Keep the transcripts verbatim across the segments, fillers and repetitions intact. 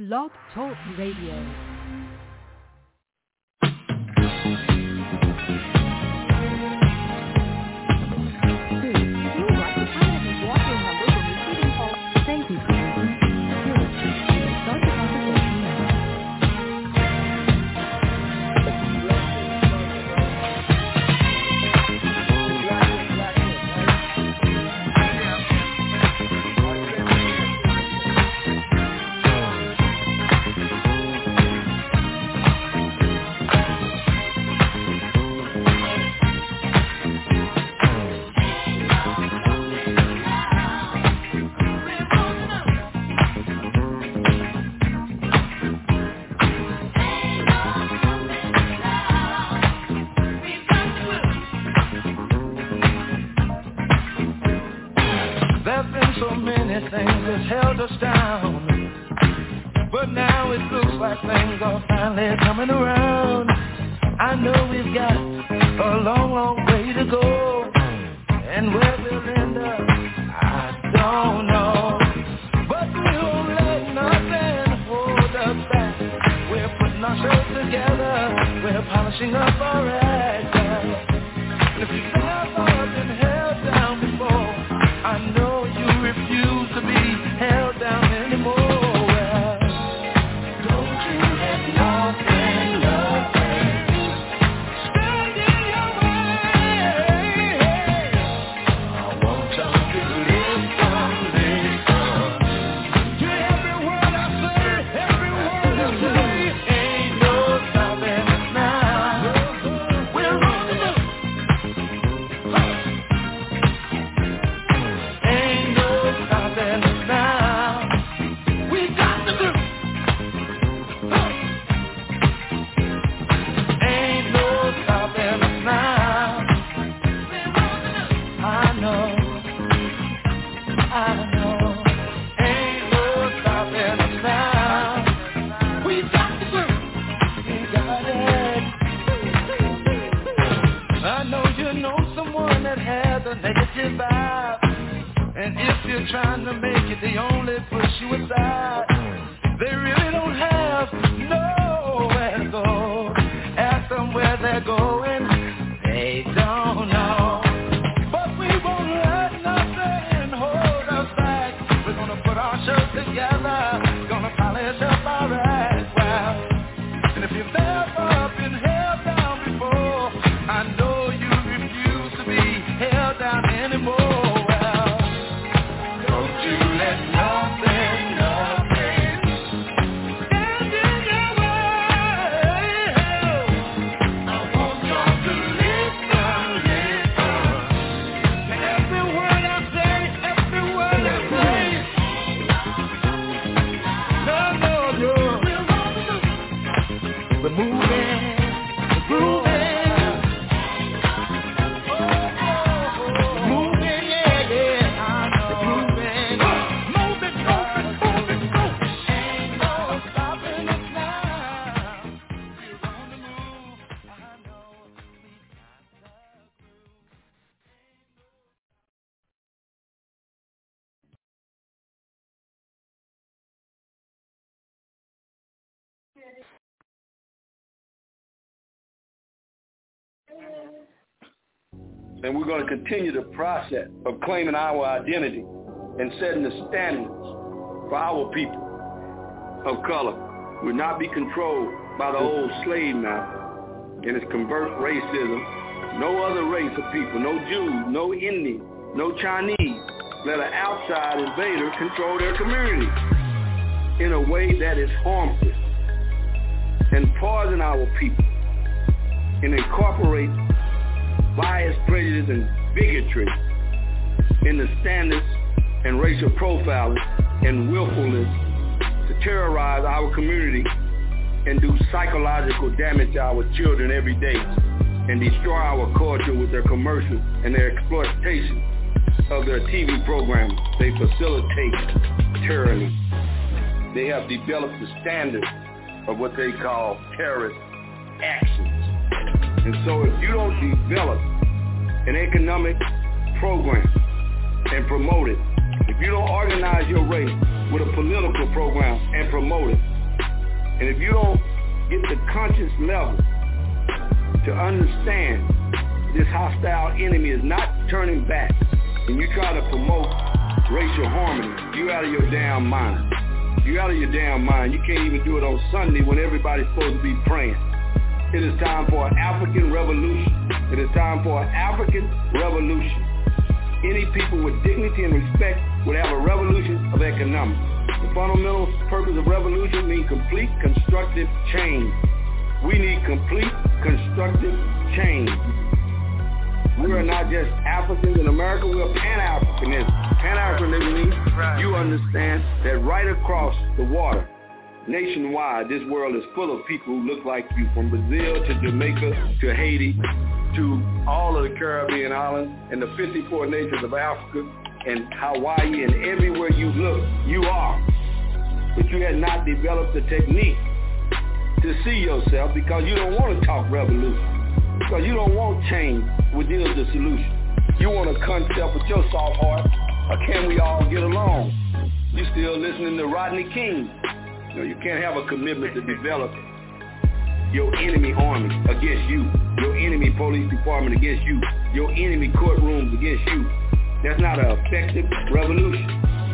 Blog Talk Radio. And we're going to continue the process of claiming our identity and setting the standards for our people of color. We'll not be controlled by the old slave master and its convert racism. No other race of people, no Jews, no Indians, no Chinese, let an outside invader control their community in a way that is harmful and poison our people and incorporate bias, prejudice, and bigotry in the standards and racial profiling and willfulness to terrorize our community and do psychological damage to our children every day and destroy our culture with their commercials and their exploitation of their T V programs. They facilitate tyranny. They have developed the standard of what they call terrorist actions. And so if you don't develop an economic program and promote it, if you don't organize your race with a political program and promote it, And if you don't get the conscious level to understand this hostile enemy is not turning back, and you try to promote racial harmony, you out of your damn mind. You out of your damn mind. You can't even do it on Sunday when everybody's supposed to be praying. It is time for an African revolution. It is time for an African revolution. Any people with dignity and respect would have a revolution of economics. The fundamental purpose of revolution means complete constructive change. We need complete constructive change. We are not just Africans in America, we are Pan-Africanism. Pan-Africanism means you understand that right across the water, nationwide, this world is full of people who look like you, from Brazil to Jamaica to Haiti to all of the Caribbean islands and the fifty-four nations of Africa and Hawaii, and everywhere you look, you are. But you have not developed the technique to see yourself because you don't want to talk revolution, because you don't want change, which is the solution. You want a concept with your soft heart, or can we all get along? You still listening to Rodney King. You know, you can't have a commitment to develop your enemy army against you, your enemy police department against you, your enemy courtrooms against you. That's not an effective revolution.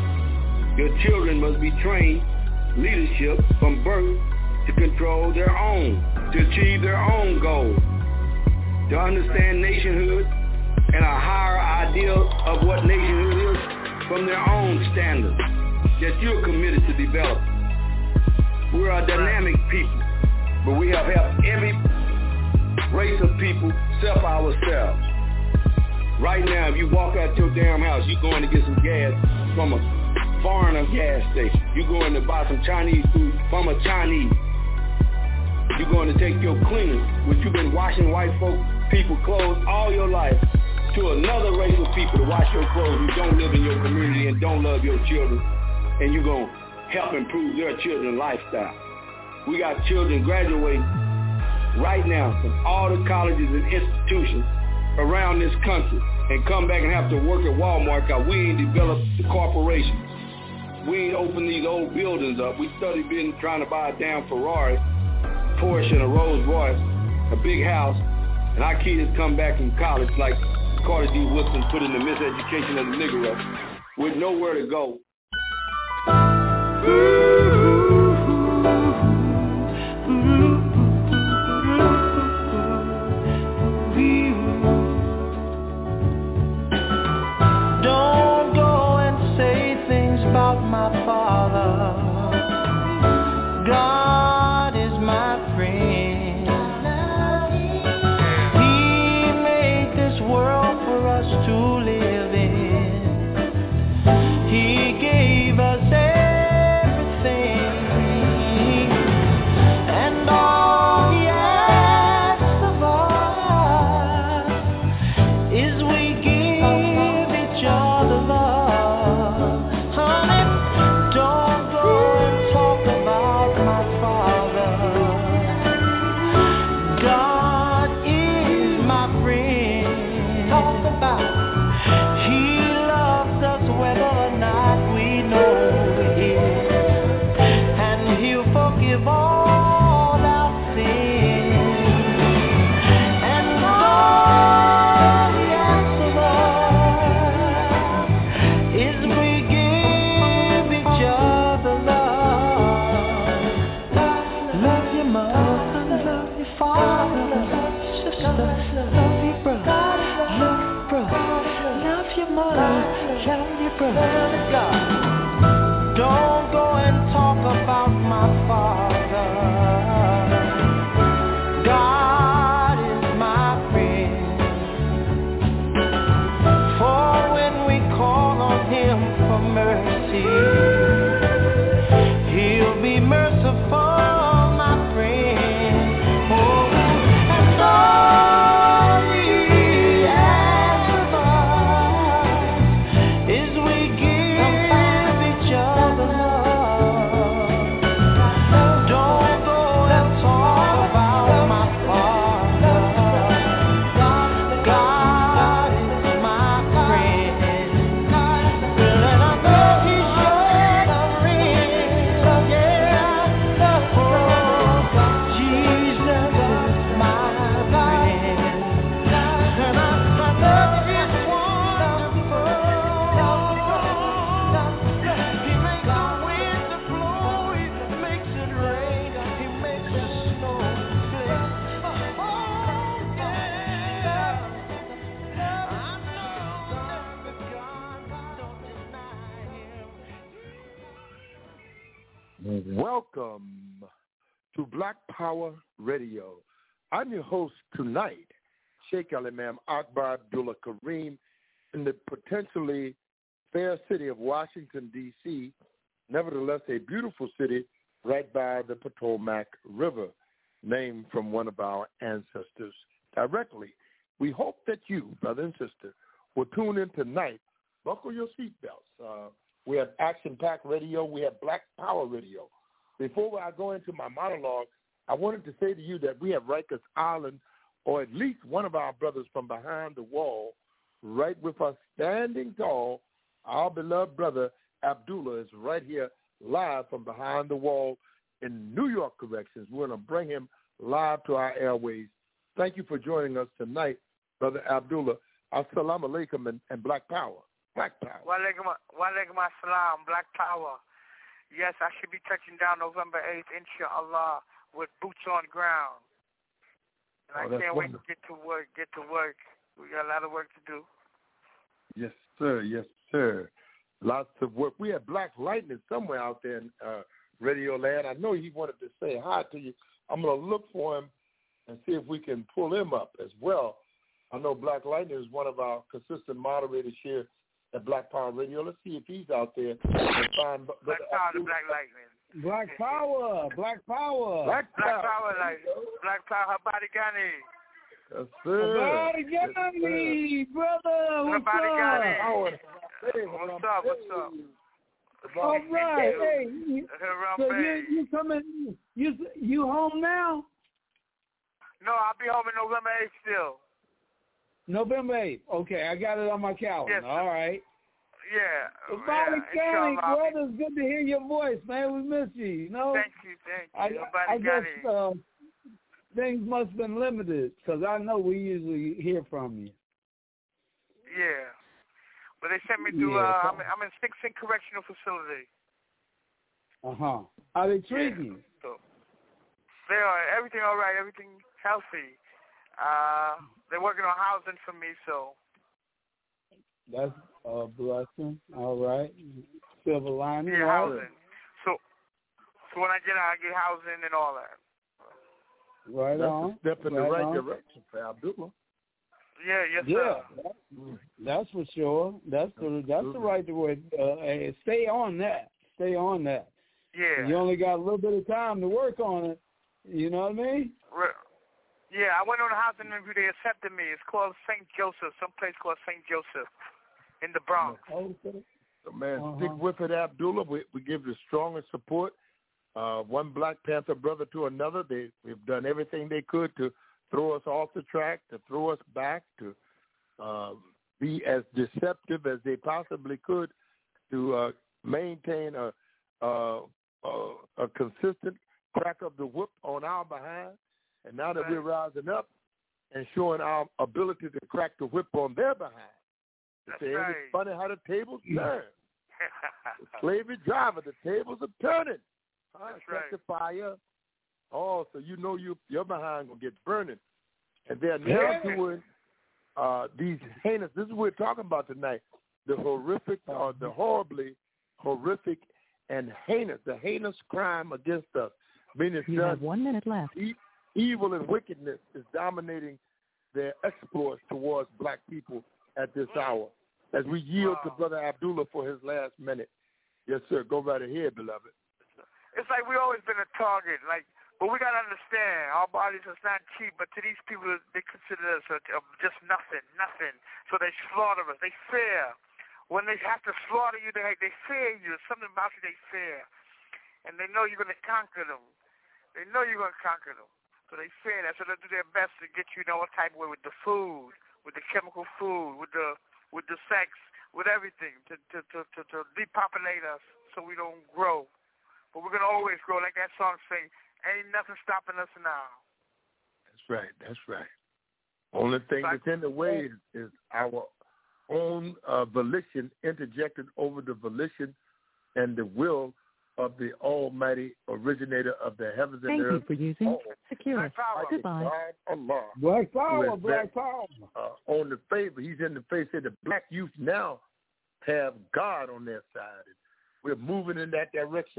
Your children must be trained leadership from birth to control their own, to achieve their own goals, to understand nationhood and a higher ideal of what nationhood is from their own standards that you're committed to develop. We're a dynamic people, but we have helped every race of people self ourselves. Right now, if you walk out your damn house, you're going to get some gas from a foreigner gas station. You're going to buy some Chinese food from a Chinese. You're going to take your cleaning, which you've been washing white folk, people clothes all your life, to another race of people to wash your clothes who don't live in your community and don't love your children, and you're going to help improve their children's lifestyle. We got children graduating right now from all the colleges and institutions around this country and come back and have to work at Walmart because we ain't developed the corporations. We ain't opened these old buildings up. We studied being trying to buy a damn Ferrari, Porsche, and a Rolls Royce, a big house, and our kids come back from college like Carter G. Woodson put in the Miseducation of the Negro with nowhere to go. Don't go and say things about my father. God is my friend. He made this world for us to live in. He gave us everything, and all he asks of us is we give each other love. Honey, don't go and talk about my father. God is my friend. Talk about he loves us whether or not we know it, and he'll forgive all our sins, and all he asks of us is we give each other love. Love your mother, love your father, love your sister, love your brother, love your brother, love your mother, love your brother. Don't go and talk about my father. God is my friend. For when we call on him for mercy, he'll be merciful, my friend. Oh, and all he asks of us is we give each other love. welcome to Black Power Radio. I'm your host tonight, Sheikh Al-Imam Akbar Abdullah Kareem, in the potentially fair city of Washington, D C, nevertheless a beautiful city right by the Potomac River, named from one of our ancestors directly. We hope that you, brother and sister, will tune in tonight. Buckle your seatbelts. Uh, we have action-packed radio. We have Black Power Radio. Before I go into my monologue, I wanted to say to you that we have Rikers Island, or at least one of our brothers from behind the wall, right with us standing tall. Our beloved brother Abdullah is right here live from behind the wall in New York Corrections. We're going to bring him live to our airways. Thank you for joining us tonight, Brother Abdullah. Assalamu alaikum and, and Black Power. Black Power. Wa alaikum assalam, Black Power. Yes, I should be touching down November eighth, inshallah, with boots on ground. And oh, I can't wonderful. wait to get to work, get to work. We got a lot of work to do. Yes, sir. Yes, sir. Lots of work. We have Black Lightning somewhere out there in uh, Radio Land. I know he wanted to say hi to you. I'm going to look for him and see if we can pull him up as well. I know Black Lightning is one of our consistent moderators here at Black Power Radio. Let's see if he's out there. And find Black Power, the Black Lightning. Black Power, Black Power. Black Power, Black Power, like, Black Power, Habari Gani. Yes, sir. Habari Gani, brother. What's Habari up? Gani. What's up, what's up? All right, hey. You, so you, you coming, you, you home now? No, I'll be home in November eighth still. November eighth. Okay, I got it on my calendar. Yes, all right. Yeah. Habari yeah, Gani, brother, it's good to hear your voice, man. We miss you, you know? Thank you, thank you. I, I guess uh, things must have been limited, because I know we usually hear from you. Yeah. But they sent me to, yeah, uh, I'm, I'm in Sing Sing Correctional Facility. Uh-huh. Are they treating you? Yeah. So, they are. Everything all right. Everything healthy. Uh, they're working on housing for me, so. That's a blessing. All right. Silver lining. Yeah, right? housing. So, so when I get out, I get housing and all that. Right That's on. a step in right the right on. direction for Abdullah. Yeah, yes, yeah, sir. That's for sure. That's the that's the right way. Uh, hey, stay on that. Stay on that. Yeah. You only got a little bit of time to work on it. You know what I mean? Yeah, I went on a housing interview. They accepted me. It's called Saint Joseph, some place called Saint Joseph in the Bronx. Okay. So, man, uh-huh. stick with it, Abdullah. We, we give the strongest support. Uh, one Black Panther brother to another. They, they've done everything they could to throw us off the track, to throw us back, to uh, be as deceptive as they possibly could to uh, maintain a, a, a, a consistent crack of the whip on our behind. And now that we're rising up and showing our ability to crack the whip on their behind, That's it's right. funny how the tables turn. The slavery driver, the tables are turning. Huh? That's Set right. the fire. Oh, so you know you your behind gonna get burning, and they're now Yeah. doing uh, these heinous. This is what we're talking about tonight. The horrific, or the horribly horrific and heinous, the heinous crime against us. Meaning, You have one minute left. E- evil and wickedness is dominating their exploits towards Black people at this hour. As we yield Wow. to Brother Abdullah for his last minute. Yes, sir. Go right ahead, beloved. It's like we always been a target. Like, but we gotta understand, our bodies is not cheap. But to these people, they consider us a, a, just nothing, nothing. So they slaughter us. They fear. When they have to slaughter you, they they fear you. There's something about you they fear, and they know you're gonna conquer them. They know you're gonna conquer them. So they fear that. So they do their best to get you in all type of way with the food, with the chemical food, with the with the sex, with everything to to to to, to depopulate us so we don't grow. But we're gonna always grow, like that song sings. Ain't nothing stopping us now. That's right. That's right. Only thing Like, that's in the way is, is our own uh, volition interjected over the volition and the will of the Almighty Originator of the heavens and Thank earth. you for using Oh, Securus. Black Power. Goodbye. God Allah, Black who Power, has Black been, Power. uh, on the favor. He's in the face. Said the Black youth now have God on their side. And we're moving in that direction. And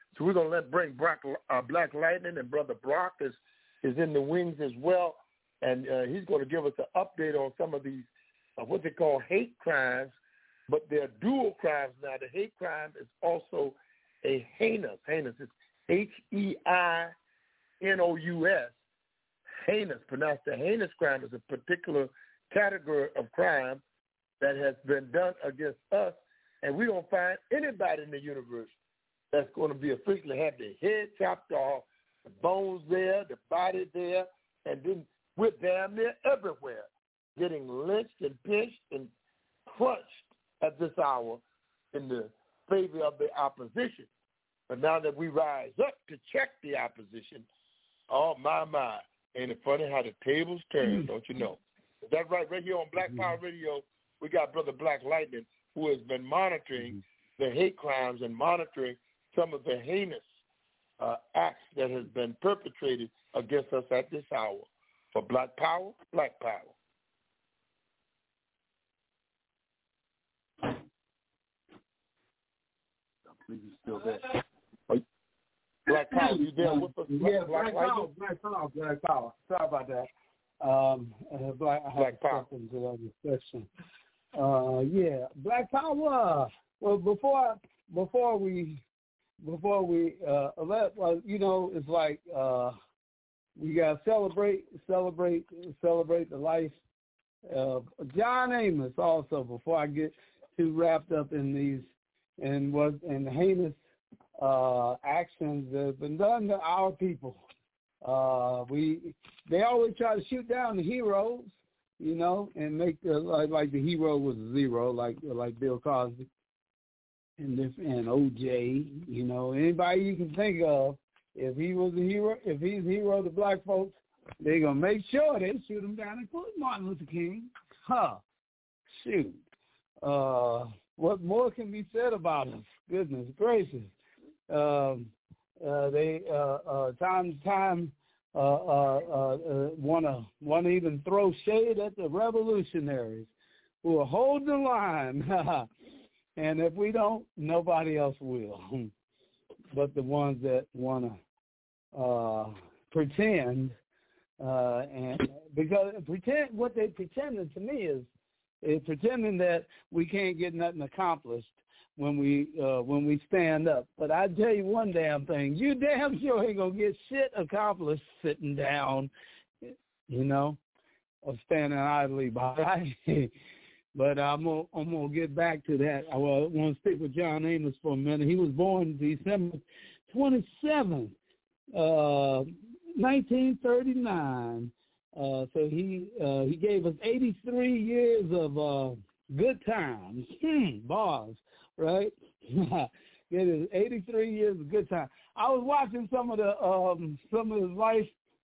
So we're gonna let bring Black, uh, Black Lightning, and Brother Brock is is in the wings as well, and uh, he's going to give us an update on some of these uh, what they call hate crimes, but they're dual crimes now. The hate crime is also a heinous, heinous. It's H E I N O U S, heinous. Pronounced a heinous crime is a particular category of crime that has been done against us, and we don't find anybody in the universe that's going to be officially have their head chopped off, the bones there, the body there, and then we're damn near everywhere, getting lynched and pinched and crunched at this hour in the favor of the opposition. But now that we rise up to check the opposition, oh, my, my, ain't it funny how the tables turn, don't you know? Is that right? Right here on Black Power Radio, we got Brother Black Lightning, who has been monitoring the hate crimes and monitoring some of the heinous uh, acts that has been perpetrated against us at this hour. For Black Power, Black Power. I believe he's still there. Oh, Black Power, you there with us? Yeah, Black, Black, Black Power, Black Power, Black Power. Sorry about that. Um, uh, Black, I Black Power. Into the other section. Uh, yeah, Black Power. Well, before before we before we uh, let well, you know, it's like uh, we gotta celebrate, celebrate, celebrate the life of John Amos. Also, before I get too wrapped up in these and what and the heinous uh, actions that have been done to our people. Uh, we they always try to shoot down the heroes, you know, and make the like, like the hero was a zero, like like Bill Cosby and this and O J, you know, anybody you can think of. If he was a hero, if he's a hero to black folks, they're gonna make sure they shoot him down, including Martin Luther King. Huh? Shoot. Uh, what more can be said about us? Goodness gracious. Um, Uh, they uh, uh, time to time uh, uh, uh, uh, want to want to even throw shade at the revolutionaries who are holding the line. And if we don't, nobody else will. But the ones that want to uh, pretend uh, and because pretend what they pretending to me is is pretending that we can't get nothing accomplished when we uh, when we stand up. But I tell you one damn thing, you damn sure ain't gonna get shit accomplished sitting down, you know, or standing idly by. But I'm gonna I'm gonna get back to that. I want to stick with John Amos for a minute. He was born December twenty-seventh, uh, nineteen thirty-nine. Uh, so he uh, he gave us eighty-three years of uh, good times, hmm, bars. Right? It is eighty-three years of good time. I was watching some of the um, some of his life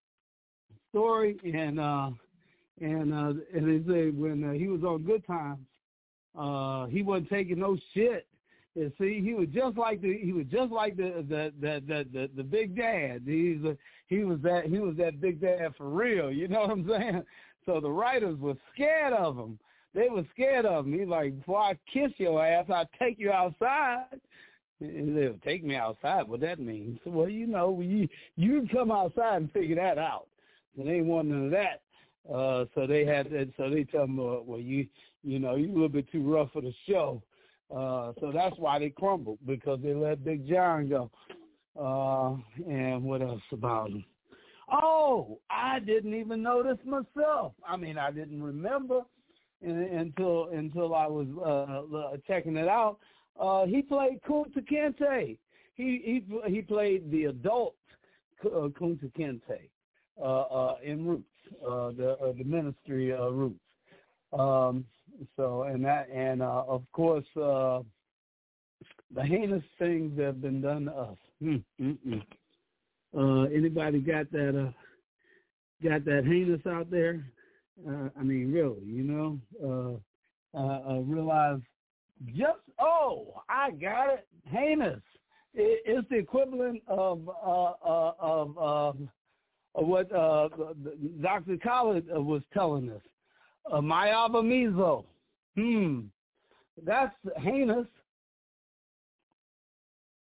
story, and uh, and uh, and they say when uh, he was on Good Times, uh, he wasn't taking no shit. And see, he was just like the he was just like the the the the, the, the big dad. He's a, he was that he was that big dad for real. You know what I'm saying? So the writers were scared of him. They were scared of him. He's like, before I kiss your ass, I'll take you outside. And they'll take me outside. What that means? Well, you know, you you come outside and figure that out. And they ain't want none of that. Uh, so they had that. So they tell him, uh, well, you you know, you a little bit too rough for the show. Uh, so that's why they crumbled, because they let Big John go. Uh, and what else about him? Oh, I didn't even notice myself. I mean, I didn't remember until until I was uh, checking it out. Uh, he played Kunta Kinte. He he he played the adult uh, Kunta Kinte uh, uh, in Roots, uh, the uh, the ministry uh, Roots. Um, so and that and uh, of course uh, the heinous things that have been done to us. Mm, mm, mm. Uh, anybody got that uh, got that heinous out there? Uh, I mean, really, you know, uh, uh, uh, realize just, oh, I got it, heinous. It, it's the equivalent of uh, uh, of, uh, of what uh, Doctor Khaled was telling us. Uh, Mayabamizo. Hmm, that's heinous.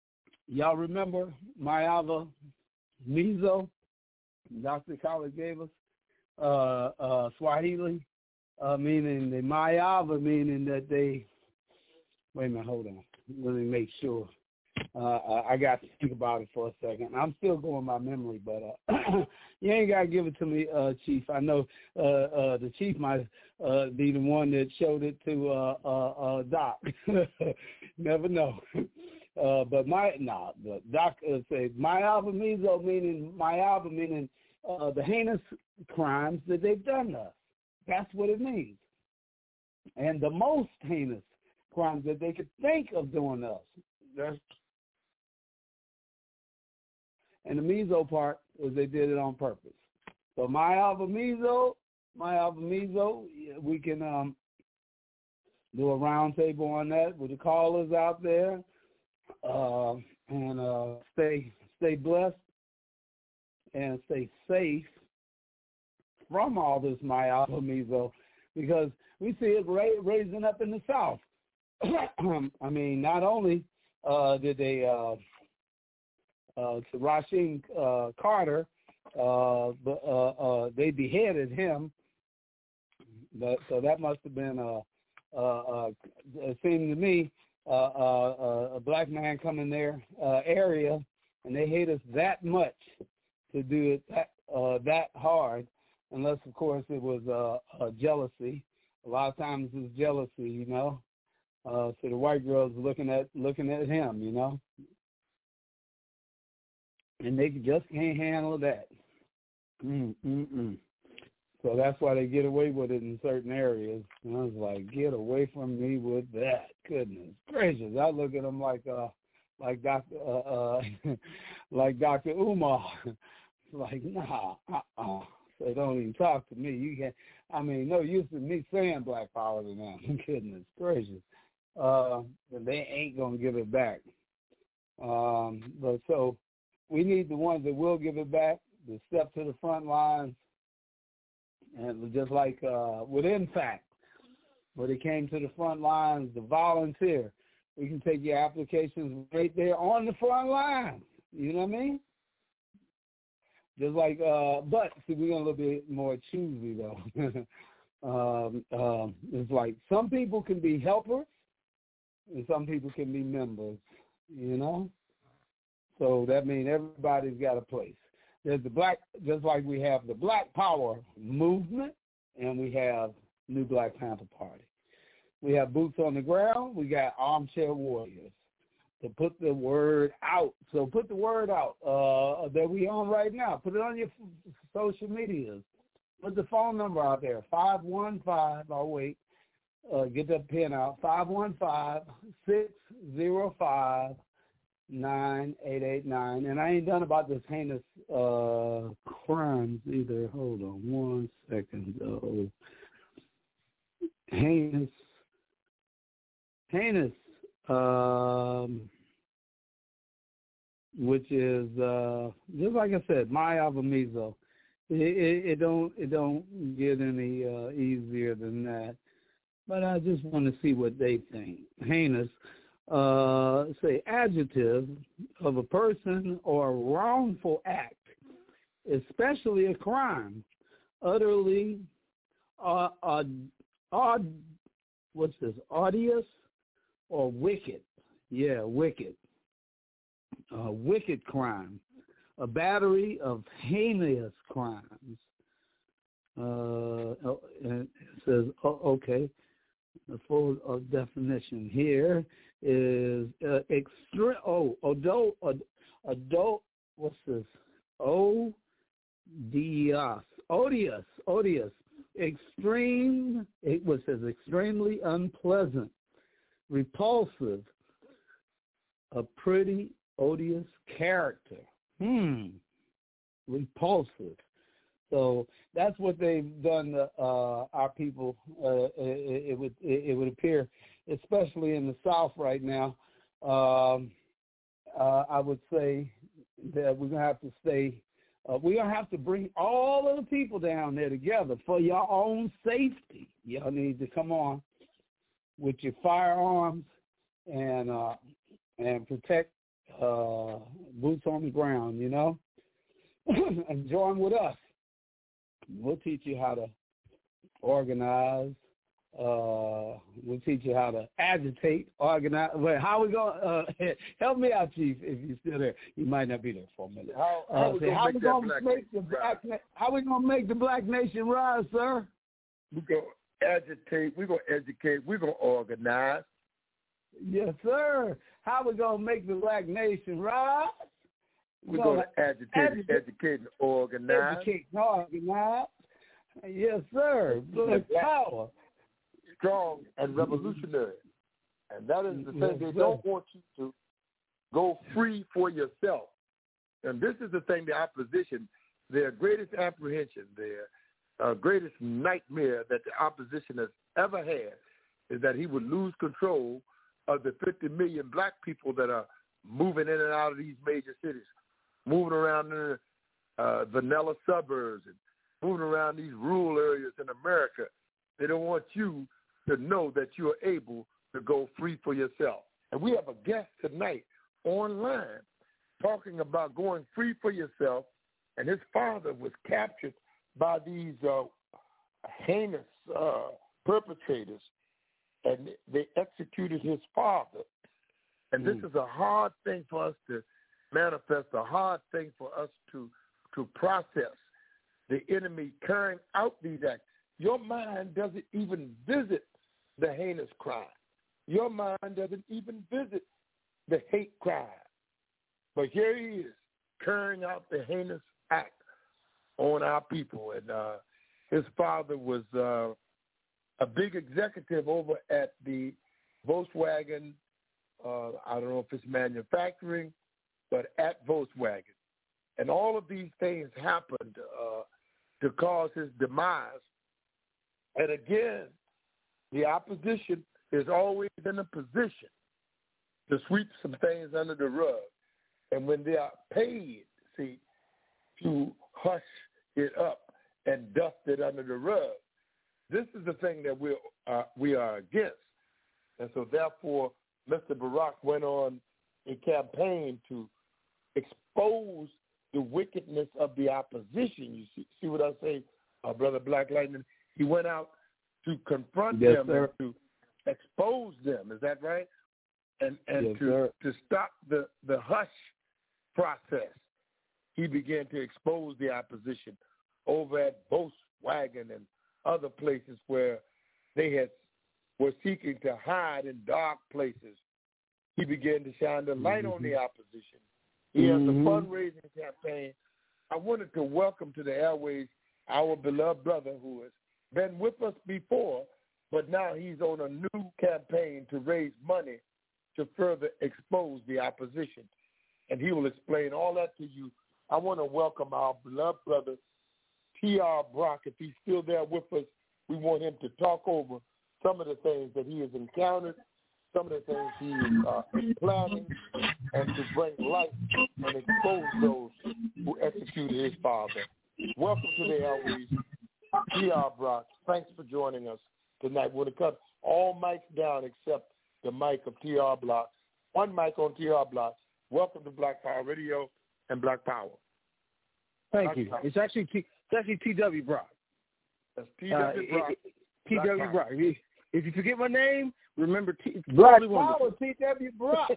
Y'all remember Mayava Mizo? Doctor Khaled gave us uh, uh, Swahili, uh, meaning the Mayava, meaning that they. Wait a minute, hold on. Let me make sure. Uh, I got to think about it for a second. I'm still going by memory, but uh, you ain't got to give it to me, uh, Chief. I know uh, uh, the Chief might uh, be the one that showed it to uh, uh, uh, Doc. Never know. Uh, but my, nah, the Doc uh, says, Mayava Mizo, meaning Mayava, meaning uh, the heinous crimes that they've done to us. That's what it means. And the most heinous crimes that they could think of doing to us. That's And the Mizo part is they did it on purpose. So my Alva Mizo, my Alva Mizo, we can um, do a round table on that with the callers out there, uh, and uh, stay stay blessed and stay safe from all this my Alva Mizo, because we see it ra- raising up in the South. I mean, not only uh, did they uh, Uh, to Rasheen uh, Carter, uh, but, uh, uh, they beheaded him. But so that must have been a. Uh, uh, it seemed to me uh, uh, a black man coming their uh, area, and they hate us that much to do it that uh, that hard, unless of course it was uh, uh, jealousy. A lot of times it's jealousy, you know. Uh, so the white girls looking at looking at him, you know. And they just can't handle that. Mm-mm-mm. So that's why they get away with it in certain areas. And I was like, get away from me with that. Goodness gracious. I look at them like uh, like Doctor Uh, uh, like Doctor Umar. Like, nah, uh-uh. So don't even talk to me. You can't. I mean, no use in me saying black power to them. Goodness gracious. Uh, but they ain't going to give it back. Um, but so... We need the ones that will give it back, to step to the front lines, and just like uh, with Impact, where they came to the front lines to volunteer. We can take your applications right there on the front lines. You know what I mean? Just like, uh, but see, we're a little bit more choosy though. um, um, it's like some people can be helpers, and some people can be members. You know. So that means everybody's got a place. There's the black, just like we have the Black Power movement, and we have New Black Panther Party. We have boots on the ground. We got armchair warriors to put the word out. So put the word out uh, that we on right now. Put it on your social medias. Put the phone number out there, five one five, I'll wait, uh, get that pen out, five one five, six zero five, nine eight eight nine, and I ain't done about this heinous uh, crimes either. Hold on one second, though. Heinous, heinous, um, which is uh, just like I said, Mayava Mizo. It, it, it don't, it don't get any uh, easier than that. But I just want to see what they think. Heinous. Uh, say adjective of a person or a wrongful act, especially a crime, utterly, uh, uh, odd, what's this, odious or wicked? Yeah, wicked. Uh, wicked crime, a battery of heinous crimes. Uh, and it says, oh, okay. The full uh, definition here is uh, extreme. Oh, adult, adult. What's this? Odious, odious, odious. Extreme. It was says extremely unpleasant, repulsive. A pretty odious character. Hmm. Repulsive. So that's what they've done to uh, our people. Uh, it, it would it, it would appear, especially in the South right now. Um, uh, I would say that we're gonna have to stay. Uh, we're gonna have to bring all of the people down there together for your own safety. Y'all need to come on with your firearms and uh, and protect uh, boots on the ground, you know, and join with us. We'll teach you how to organize. Uh, we'll teach you how to agitate, organize. Wait, how we going to uh, help me out, Chief, if you're still there. You might not be there for a minute. How, how uh, we say, gonna how make we that gonna black make the black na- How we going to make the black nation rise, sir? We're going to agitate. We're going to educate. We're going to organize. Yes, sir. How we going to make the black nation rise? We're going to agitate, agitate, educate, and organize. Educate and organize. Yes, sir. Black power. Strong and revolutionary. And that is the thing. Yes, they sir. don't want you to go free for yourself. And this is the thing, the opposition, their greatest apprehension, their uh, greatest nightmare that the opposition has ever had is that he would lose control of the fifty million black people that are moving in and out of these major cities, moving around in the uh, vanilla suburbs and moving around these rural areas in America. They don't want you to know that you are able to go free for yourself. And we have a guest tonight online talking about going free for yourself, and his father was captured by these uh, heinous uh, perpetrators, and they executed his father. And this mm. is a hard thing for us to manifest, a hard thing for us to to process. The enemy carrying out these acts. Your mind doesn't even visit the heinous crime. Your mind doesn't even visit the hate crime. But here he is, carrying out the heinous act on our people. And uh, his father was uh, a big executive over at the Volkswagen, uh, I don't know if it's manufacturing, but at Volkswagen. And all of these things happened uh, to cause his demise. And again, the opposition is always in a position to sweep some things under the rug. And when they are paid, see, to hush it up and dust it under the rug, this is the thing that we're, uh, we are against. And so therefore, Mister Barack went on a campaign to expose the wickedness of the opposition. You see, see what I say, uh, Brother Black Lightning? He went out to confront yes, them sir. and to expose them. Is that right? And and yes, to sir. to stop the, the hush process, he began to expose the opposition over at Volkswagen and other places where they had were seeking to hide in dark places. He began to shine the light mm-hmm. on the opposition. He mm-hmm. has a fundraising campaign. I wanted to welcome to the airways our beloved brother who has been with us before, but now he's on a new campaign to raise money to further expose the opposition. And he will explain all that to you. I want to welcome our beloved brother, T R Brock. If he's still there with us, we want him to talk over some of the things that he has encountered, some of the things he is uh, planning, and to bring light and expose those who executed his father. Welcome to the airways, T R Brock. Thanks for joining us tonight. We're going to cut all mics down except the mic of T R Block. One mic on T R Block. Welcome to Black Power Radio and Black Power. Thank Black you. Power. It's actually T, it's actually T W Brock. That's T W Uh, Brock. it, it, T W Brock. If, if you forget my name, remember T. Black Power, Power, T W Brock.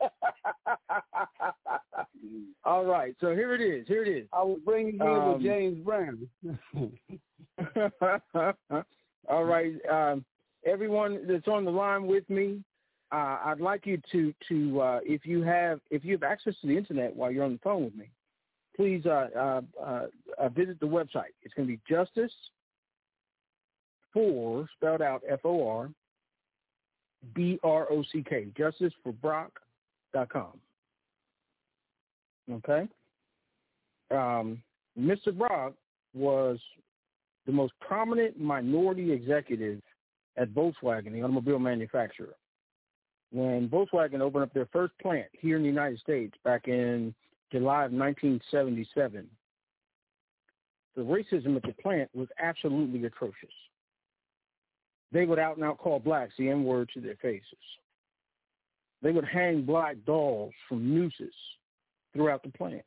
All right, so here it is. Here it is. I was bringing you um, with James Brown. All right, um, everyone that's on the line with me, uh, I'd like you to to uh, if you have if you have access to the internet while you're on the phone with me, please uh, uh, uh, uh, visit the website. It's going to be Justice for spelled out F O R B R O C K Justice for Brock dot com. Okay. Um, Mister Brock was the most prominent minority executive at Volkswagen, the automobile manufacturer. When Volkswagen opened up their first plant here in the United States back in July of nineteen seventy-seven, the racism at the plant was absolutely atrocious. They would out and out call blacks the N-word to their faces. they would hang black dolls from nooses throughout the plant.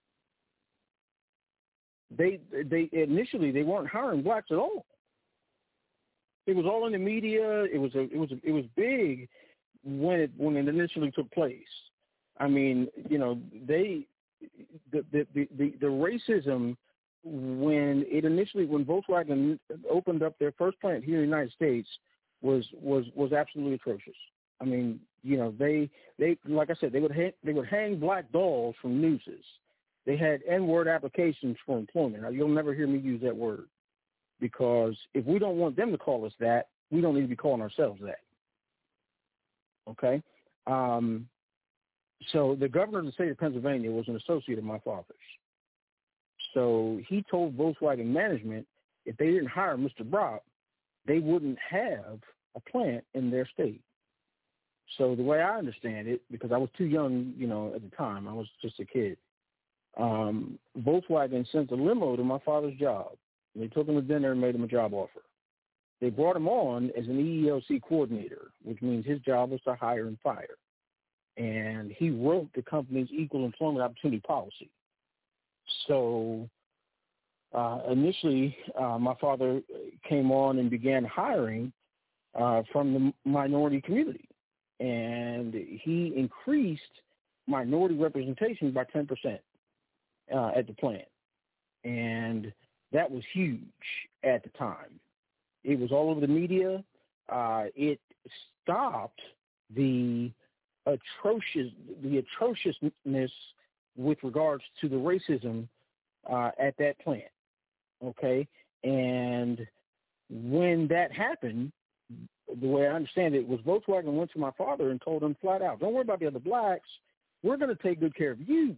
They they initially they weren't hiring blacks at all. It was all in the media. It was a, it was a, it was big when it when it initially took place. I mean, you know, they the the the, the, the racism when it initially when Volkswagen opened up their first plant here in the United States was was was absolutely atrocious. I mean, you know, they they like I said, they would hang, they would hang black dolls from nooses. They had N-word applications for employment. Now, you'll never hear me use that word because if we don't want them to call us that, we don't need to be calling ourselves that. Okay? Um, so the governor of the state of Pennsylvania was an associate of my father's. So he told Volkswagen management if they didn't hire Mister Brock, they wouldn't have a plant in their state. So the way I understand it, because I was too young, you know, at the time, I was just a kid, um, Volkswagen sent a limo to my father's job. They took him to dinner and made him a job offer. They brought him on as an E E O C coordinator, which means his job was to hire and fire. And he wrote the company's equal employment opportunity policy. So uh, initially, uh, my father came on and began hiring uh, from the minority community. And he increased minority representation by ten percent uh, at the plant. And that was huge at the time. It was all over the media. Uh, it stopped the atrocious, the atrociousness with regards to the racism uh, at that plant. Okay, and when that happened, the way I understand it was Volkswagen went to my father and told him flat out, "Don't worry about the other blacks. We're going to take good care of you."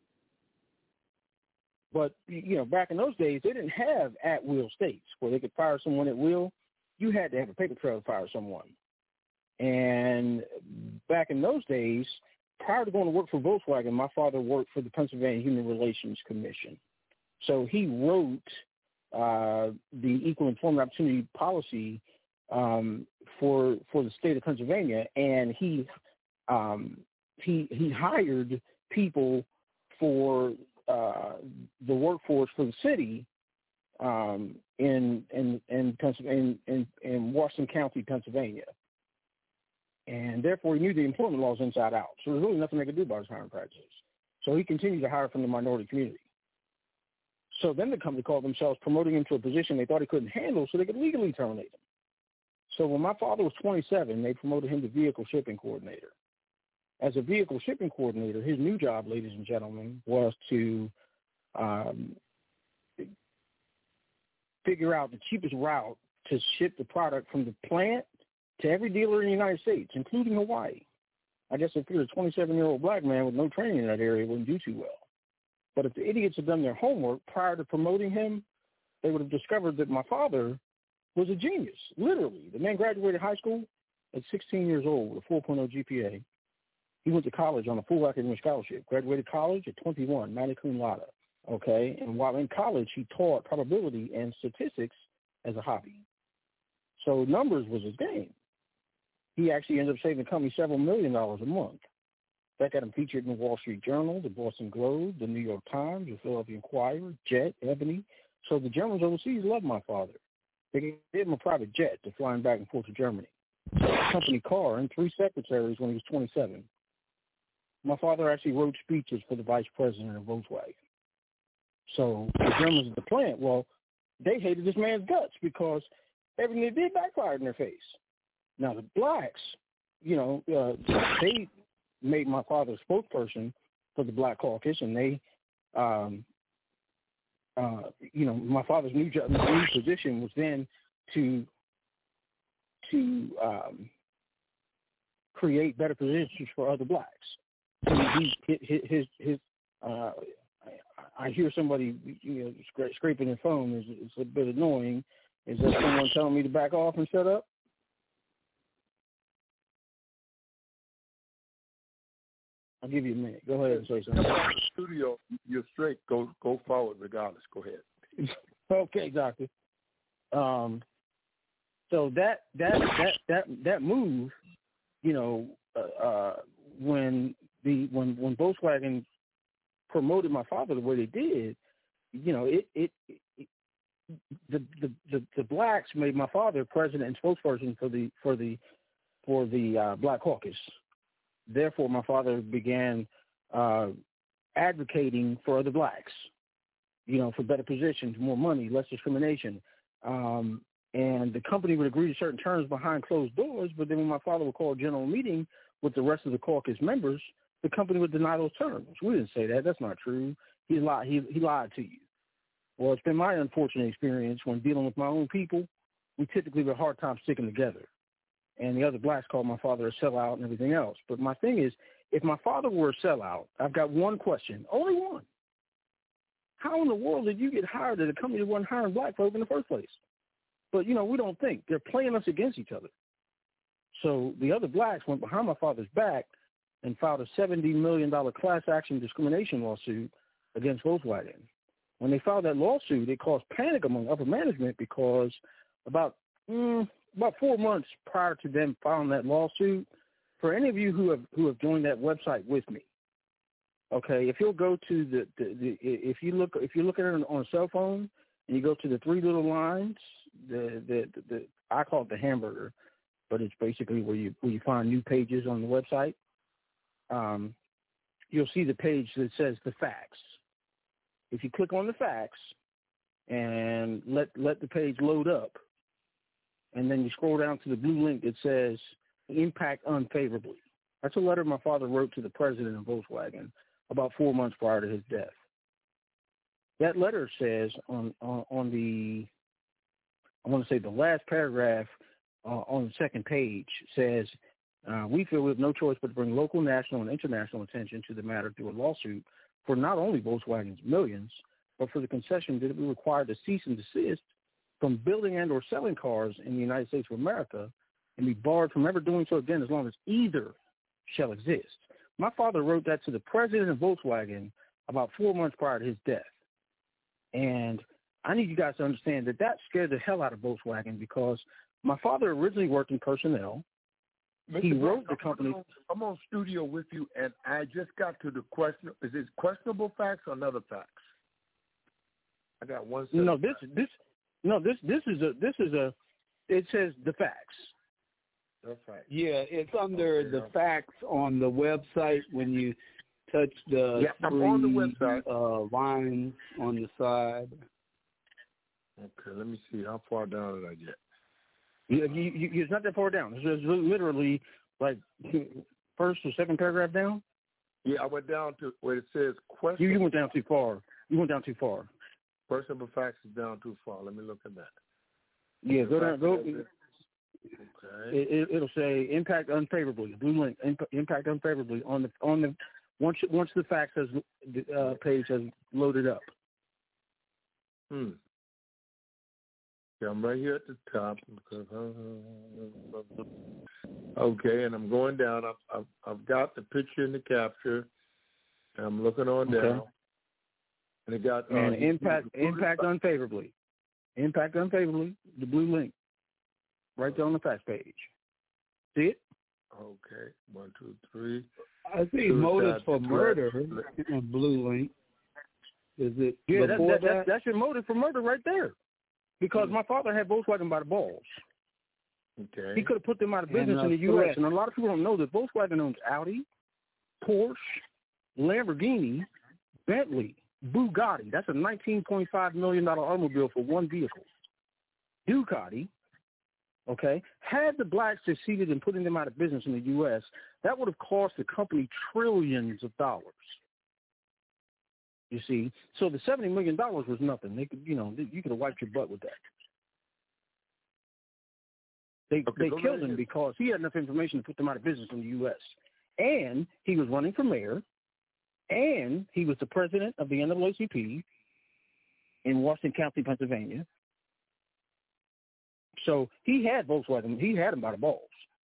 But, you know, back in those days, they didn't have at-will states where they could fire someone at will. You had to have a paper trail to fire someone. And back in those days, prior to going to work for Volkswagen, my father worked for the Pennsylvania Human Relations Commission. So he wrote uh, the Equal Employment Opportunity Policy um, for for the state of Pennsylvania, and he um, he he hired people for Uh, the workforce for the city um, in in in, Pennsylvania, in in Washington County, Pennsylvania, and therefore he knew the employment laws inside out. So there's really nothing they could do about his hiring practices. So he continued to hire from the minority community. So then the company called themselves promoting him to a position they thought he couldn't handle, so they could legally terminate him. So when my father was twenty-seven, they promoted him to vehicle shipping coordinator. As a vehicle shipping coordinator, his new job, ladies and gentlemen, was to um, figure out the cheapest route to ship the product from the plant to every dealer in the United States, including Hawaii. I guess if you're a twenty-seven-year-old black man with no training in that area, it wouldn't do too well. But if the idiots had done their homework prior to promoting him, they would have discovered that my father was a genius, literally. The man graduated high school at sixteen years old with a four point oh G P A. He went to college on a full academic scholarship, graduated college at twenty-one, magna cum laude, okay? And while in college, he taught probability and statistics as a hobby. So numbers was his game. He actually ended up saving the company several million dollars a month. That got him featured in the Wall Street Journal, the Boston Globe, the New York Times, the Philadelphia Inquirer, Jet, Ebony. So the Germans overseas loved my father. They gave him a private jet to fly him back and forth to Germany, a company car, and three secretaries when he was twenty-seven. My father actually wrote speeches for the vice president of Volkswagen. So the Germans at the plant, well, they hated this man's guts because everything they did backfired in their face. Now the blacks, you know, uh, they made my father a spokesperson for the Black Caucus, and they, um, uh, you know, my father's new job, new position was then to to um, create better positions for other blacks. He, his, his, his uh, I, I hear somebody, you know, scra- scraping their phone. It's, it's a bit annoying. Is that someone telling me to back off and shut up? I'll give you a minute. Go ahead and say something. Studio, you're straight. Go, go forward regardless. Go ahead. Okay, doctor. Um, so that that that that that move, you know, uh, uh, when the when when Volkswagen promoted my father the way they did, you know, it it, it the, the the the blacks made my father president and spokesperson for the for the for the uh, Black Caucus. Therefore, my father began uh, advocating for other blacks, you know, for better positions, more money, less discrimination. Um, and the company would agree to certain terms behind closed doors, but then when my father would call a general meeting with the rest of the caucus members, the company would deny those terms. We didn't say that. That's not true. He lied. He, he lied to you. Well, it's been my unfortunate experience when dealing with my own people. We typically have a hard time sticking together. And the other blacks called my father a sellout and everything else. But my thing is, if my father were a sellout, I've got one question, only one. How in the world did you get hired at a company that wasn't hiring black folk in the first place? But, you know, we don't think. They're playing us against each other. So the other blacks went behind my father's back and filed a seventy million dollars class action discrimination lawsuit against Volkswagen. When they filed that lawsuit, it caused panic among upper management because about mm, about four months prior to them filing that lawsuit, for any of you who have who have joined that website with me, okay, if you'll go to the, the, the if you look if you look at it on a cell phone and you go to the three little lines, the the, the, the I call it the hamburger, but it's basically where you where you find new pages on the website. Um, you'll see the page that says the facts. If you click on the facts and let let the page load up, and then you scroll down to the blue link that says impact unfavorably. That's a letter my father wrote to the president of Volkswagen about four months prior to his death. That letter says on on, on the, I want to say the last paragraph uh, on the second page says, uh, we feel we have no choice but to bring local, national, and international attention to the matter through a lawsuit for not only Volkswagen's millions, but for the concession that it be required to cease and desist from building and or selling cars in the United States of America and be barred from ever doing so again as long as either shall exist. My father wrote that to the president of Volkswagen about four months prior to his death. And I need you guys to understand that that scared the hell out of Volkswagen because my father originally worked in personnel. Mister He Brown, wrote the company. I'm on, I'm on studio with you, and I just got to the question. Is it questionable facts or another facts? I got one. No, this this no this this is a this is a. It says the facts. That's right. Yeah, it's under Okay, the yeah. facts on the website when you touch the Yeah, I'm three on the website. uh, lines on the side. Okay, let me see. How far down did I get? You, you, you, it's not that far down. It's just literally like first or second paragraph down. Yeah, I went down to where it says question. You, you went down too far. You went down too far. Questionable facts is down too far. Let me look at that. Yeah, go down. Go. Okay. It, it, it'll say impact unfavorably. Blue link. Imp, impact unfavorably on the on the once once the facts has uh, page has loaded up. Hmm. Yeah, I'm right here at the top. Okay, and I'm going down. I've, I've, I've got the picture in the capture. And I'm looking on Okay. down. And it got uh, And impact impact unfavorably. Impact unfavorably. The blue link. Right there on the facts page. See it? Okay, one, two, three. I see Suicide motives for threat. murder in blue link. Is it Yeah, that, before that, that? that, that's your motive for murder right there. Because my father had Volkswagen by the balls. Okay. He could have put them out of business And, uh, in the U S. threat. And a lot of people don't know that Volkswagen owns Audi, Porsche, Lamborghini, Bentley, Bugatti. That's a nineteen point five million dollars automobile for one vehicle. Ducati, okay, had the blacks succeeded in putting them out of business in the U S, that would have cost the company trillions of dollars. You see, so the seventy million dollars was nothing. They could, you know, you could have wiped your butt with that. They Okay, they go killed right him ahead. because he had enough information to put them out of business in the U S. And he was running for mayor, and he was the president of the N double A C P in Washington County, Pennsylvania. So he had Volkswagen. He had them by the balls.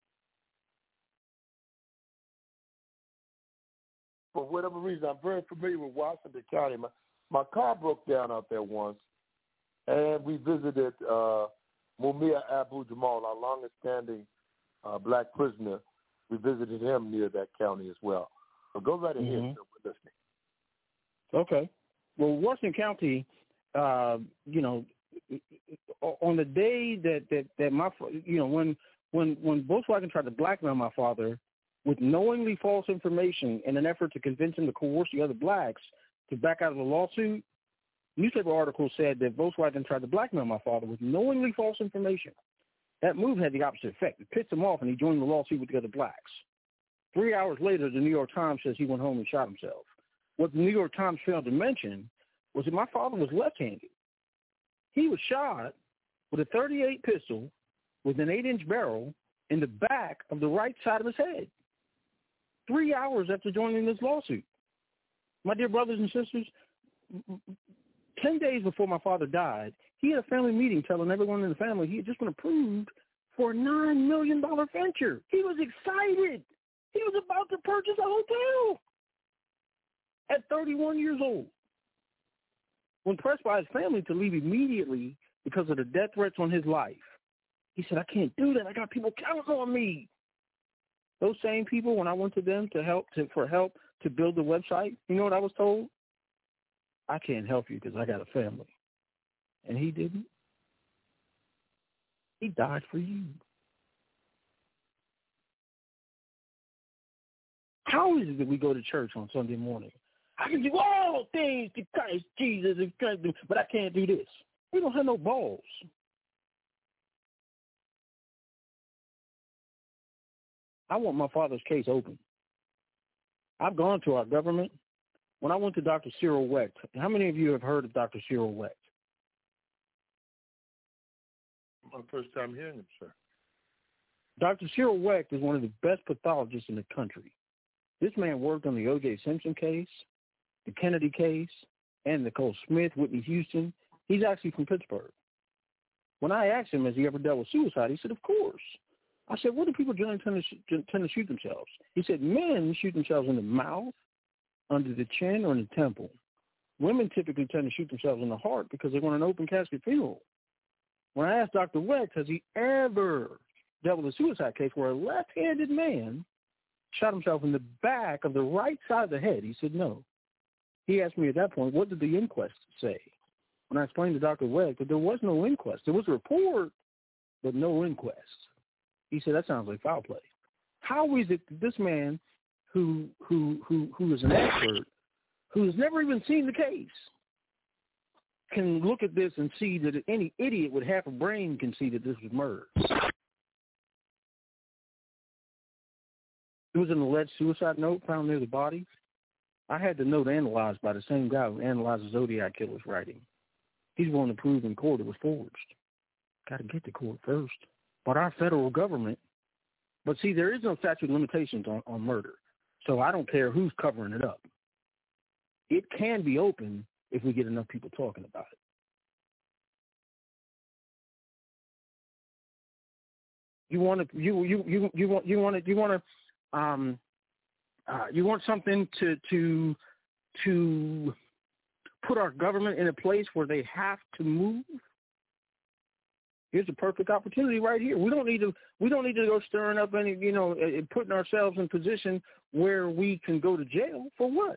For whatever reason, I'm very familiar with Washington County. My, my car broke down out there once, and we visited uh, Mumia Abu Jamal, our longest-standing uh, black prisoner We visited him near that county as well. So go right ahead, Mm-hmm. sir. We're listening. Okay. Well, Washington County, uh, you know, on the day that, that, that my, you know, when, when, when Volkswagen tried to blackmail my father with knowingly false information in an effort to convince him to coerce the other blacks to back out of the lawsuit, newspaper articles said that Volkswagen tried to blackmail my father with knowingly false information. That move had the opposite effect. It pissed him off, and he joined the lawsuit with the other blacks. Three hours later, the New York Times says he went home and shot himself. What the New York Times failed to mention was that my father was left-handed. He was shot with a thirty-eight pistol with an eight-inch barrel in the back of the right side of his head, three hours after joining this lawsuit. My dear brothers and sisters, ten days before my father died, he had a family meeting telling everyone in the family he had just been approved for a nine million dollars venture. He was excited. He was about to purchase a hotel at thirty-one years old. When pressed by his family to leave immediately because of the death threats on his life, he said, I can't do that. I got people counting on me. Those same people, when I went to them to help to, for help to build the website, you know what I was told? I can't help you because I got a family. And he didn't. He died for you. How is it that we go to church on Sunday morning? I can do all things to Christ Jesus, but I can't do this. We don't have no balls. I want my father's case open. I've gone to our government. When I went to Doctor Cyril Wecht, how many of you have heard of Doctor Cyril Wecht? My first time hearing him, sir. Doctor Cyril Wecht is one of the best pathologists in the country. This man worked on the O J Simpson case, the Kennedy case, and Nicole Smith, Whitney Houston. He's actually from Pittsburgh. When I asked him, has he ever dealt with suicide, he said, of course. I said, what do people generally tend to, sh- tend to shoot themselves? He said, men shoot themselves in the mouth, under the chin, or in the temple. Women typically tend to shoot themselves in the heart because they want an open casket funeral. When I asked Doctor Wecht, has he ever dealt with a suicide case where a left-handed man shot himself in the back of the right side of the head, he said no. He asked me at that point, what did the inquest say? When I explained to Doctor Wecht that there was no inquest. There was a report, but no inquest. He said, that sounds like foul play. How is it that this man who who who who is an expert, who has never even seen the case, can look at this and see that any idiot with half a brain can see that this was murder? It was an alleged suicide note found near the body. I had the note analyzed by the same guy who analyzed the Zodiac killer's writing. He's willing to prove in court it was forged. Got to get to court first. But our federal government, but see, there is no statute of limitations on, on murder. So I don't care who's covering it up. It can be open if we get enough people talking about it. You want to, you you you you want you want to you want to, um, uh, you want something to to to put our government in a place where they have to move. Here's a perfect opportunity right here. We don't need to. We don't need to go stirring up any, you know, putting ourselves in position where we can go to jail for what?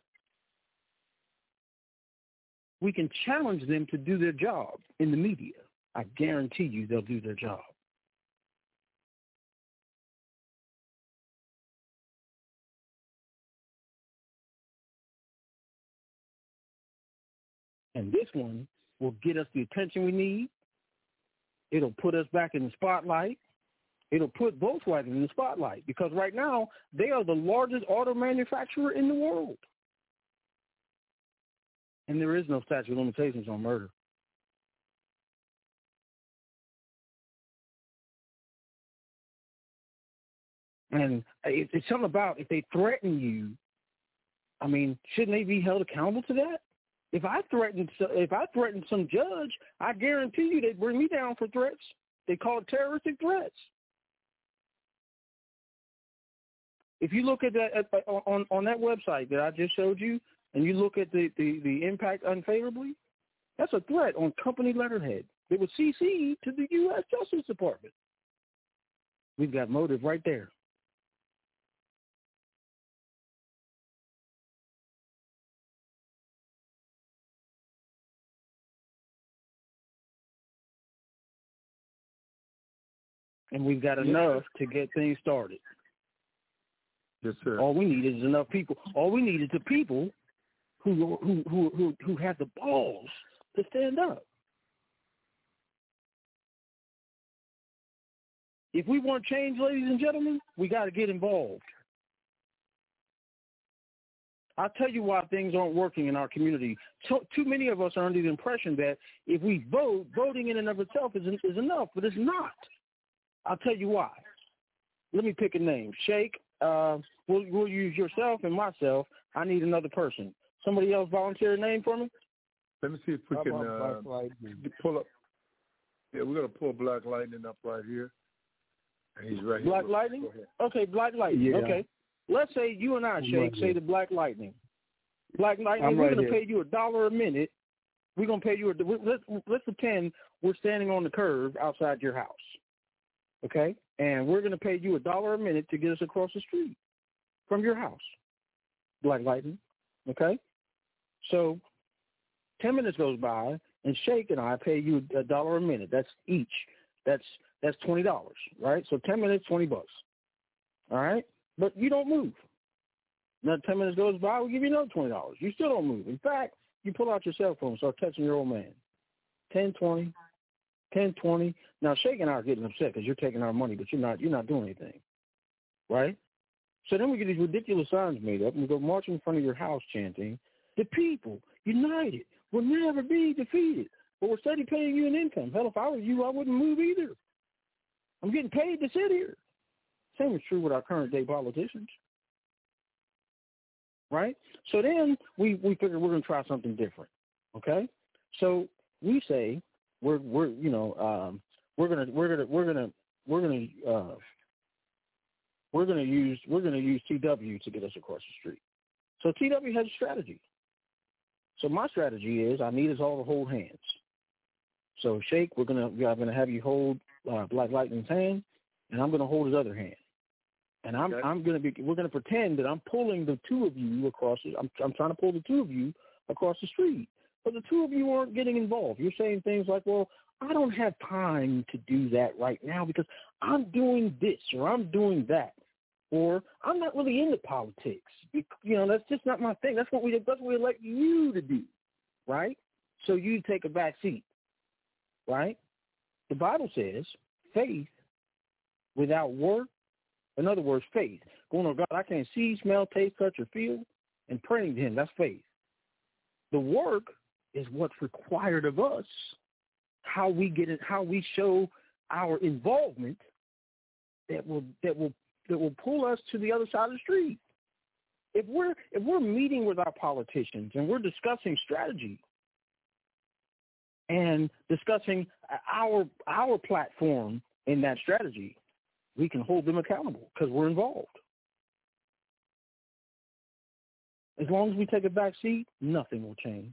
We can challenge them to do their job in the media. I guarantee you, they'll do their job. And this one will get us the attention we need. It'll put us back in the spotlight. It'll put Volkswagen in the spotlight because right now they are the largest auto manufacturer in the world. And there is no statute of limitations on murder. And it's something about if they threaten you, I mean, shouldn't they be held accountable to that? If I threatened, if I threatened some judge, I guarantee you they'd bring me down for threats. They call it terroristic threats. If you look at that at, on on that website that I just showed you, and you look at the, the, the impact unfavorably, that's a threat on company letterhead. It was C C'd to the U S Justice Department. We've got motive right there. and we've got enough to get things started. Yes, sir. All we need is enough people. All we need is the people who who who who, who have the balls to stand up. If we want change, ladies and gentlemen, we got to get involved. I'll tell you why things aren't working in our community. So, too many of us are under the impression that if we vote, voting in and of itself is, is enough, but it's not. I'll tell you why. Let me pick a name. Sheikh, uh, we'll, we'll use yourself and myself. I need another person. Somebody else volunteer a name for me? Let me see if we How can about uh, Black Lightning? pull up. Yeah, we're going to pull Black Lightning up right here. And he's right Black here. Lightning? Go ahead. Okay, Black Lightning. Yeah. Okay. Let's say you and I, Sheikh, right say here. the Black Lightning. Black Lightning, I'm we're right going to here. pay you a dollar a minute. We're going to pay you a let's, let's pretend we're standing on the curb outside your house, okay? And we're going to pay you a dollar a minute to get us across the street from your house, Black Lightning, okay? So ten minutes goes by, and Sheikh and I pay you a dollar a minute. That's each. That's that's twenty dollars, right? So ten minutes, twenty bucks, all right? But you don't move. Another ten minutes goes by, we'll give you another twenty dollars. You still don't move. In fact, you pull out your cell phone and start texting your old man. ten, twenty, ten, twenty. Now, Sheikh and I are getting upset because you're taking our money, but you're not you're not doing anything, right? So then we get these ridiculous signs made up, and we go marching in front of your house chanting, "The people, united, will never be defeated." But we're steady paying you an income. Hell, if I were you, I wouldn't move either. I'm getting paid to sit here. Same is true with our current day politicians. Right? So then we, we figure we're going to try something different. Okay? So we say we're we're you know um, we're gonna we're gonna we're gonna we're gonna uh, we're gonna use we're gonna use T W to get us across the street. So T W has a strategy. So my strategy is I need us all to hold hands. So Sheikh, we're gonna I'm gonna have you hold uh, Black Lightning's hand, and I'm gonna hold his other hand. And I'm okay. I'm gonna be we're gonna pretend that I'm pulling the two of you across. The, I'm I'm trying to pull the two of you across the street, but the two of you aren't getting involved. You're saying things like, "Well, I don't have time to do that right now because I'm doing this or I'm doing that, or I'm not really into politics. You know, that's just not my thing. That's what we that's what we elect you to do, right? So you take a back seat, right? The Bible says faith without work. In other words, faith. Going, "Oh God, I can't see, smell, taste, touch, or feel," and praying to him. That's faith. The work is what's required of us. How we get it, how we show our involvement that will that will that will pull us to the other side of the street. If we're if we're meeting with our politicians and we're discussing strategy and discussing our our platform in that strategy, we can hold them accountable because we're involved. As long as we take a back seat, nothing will change.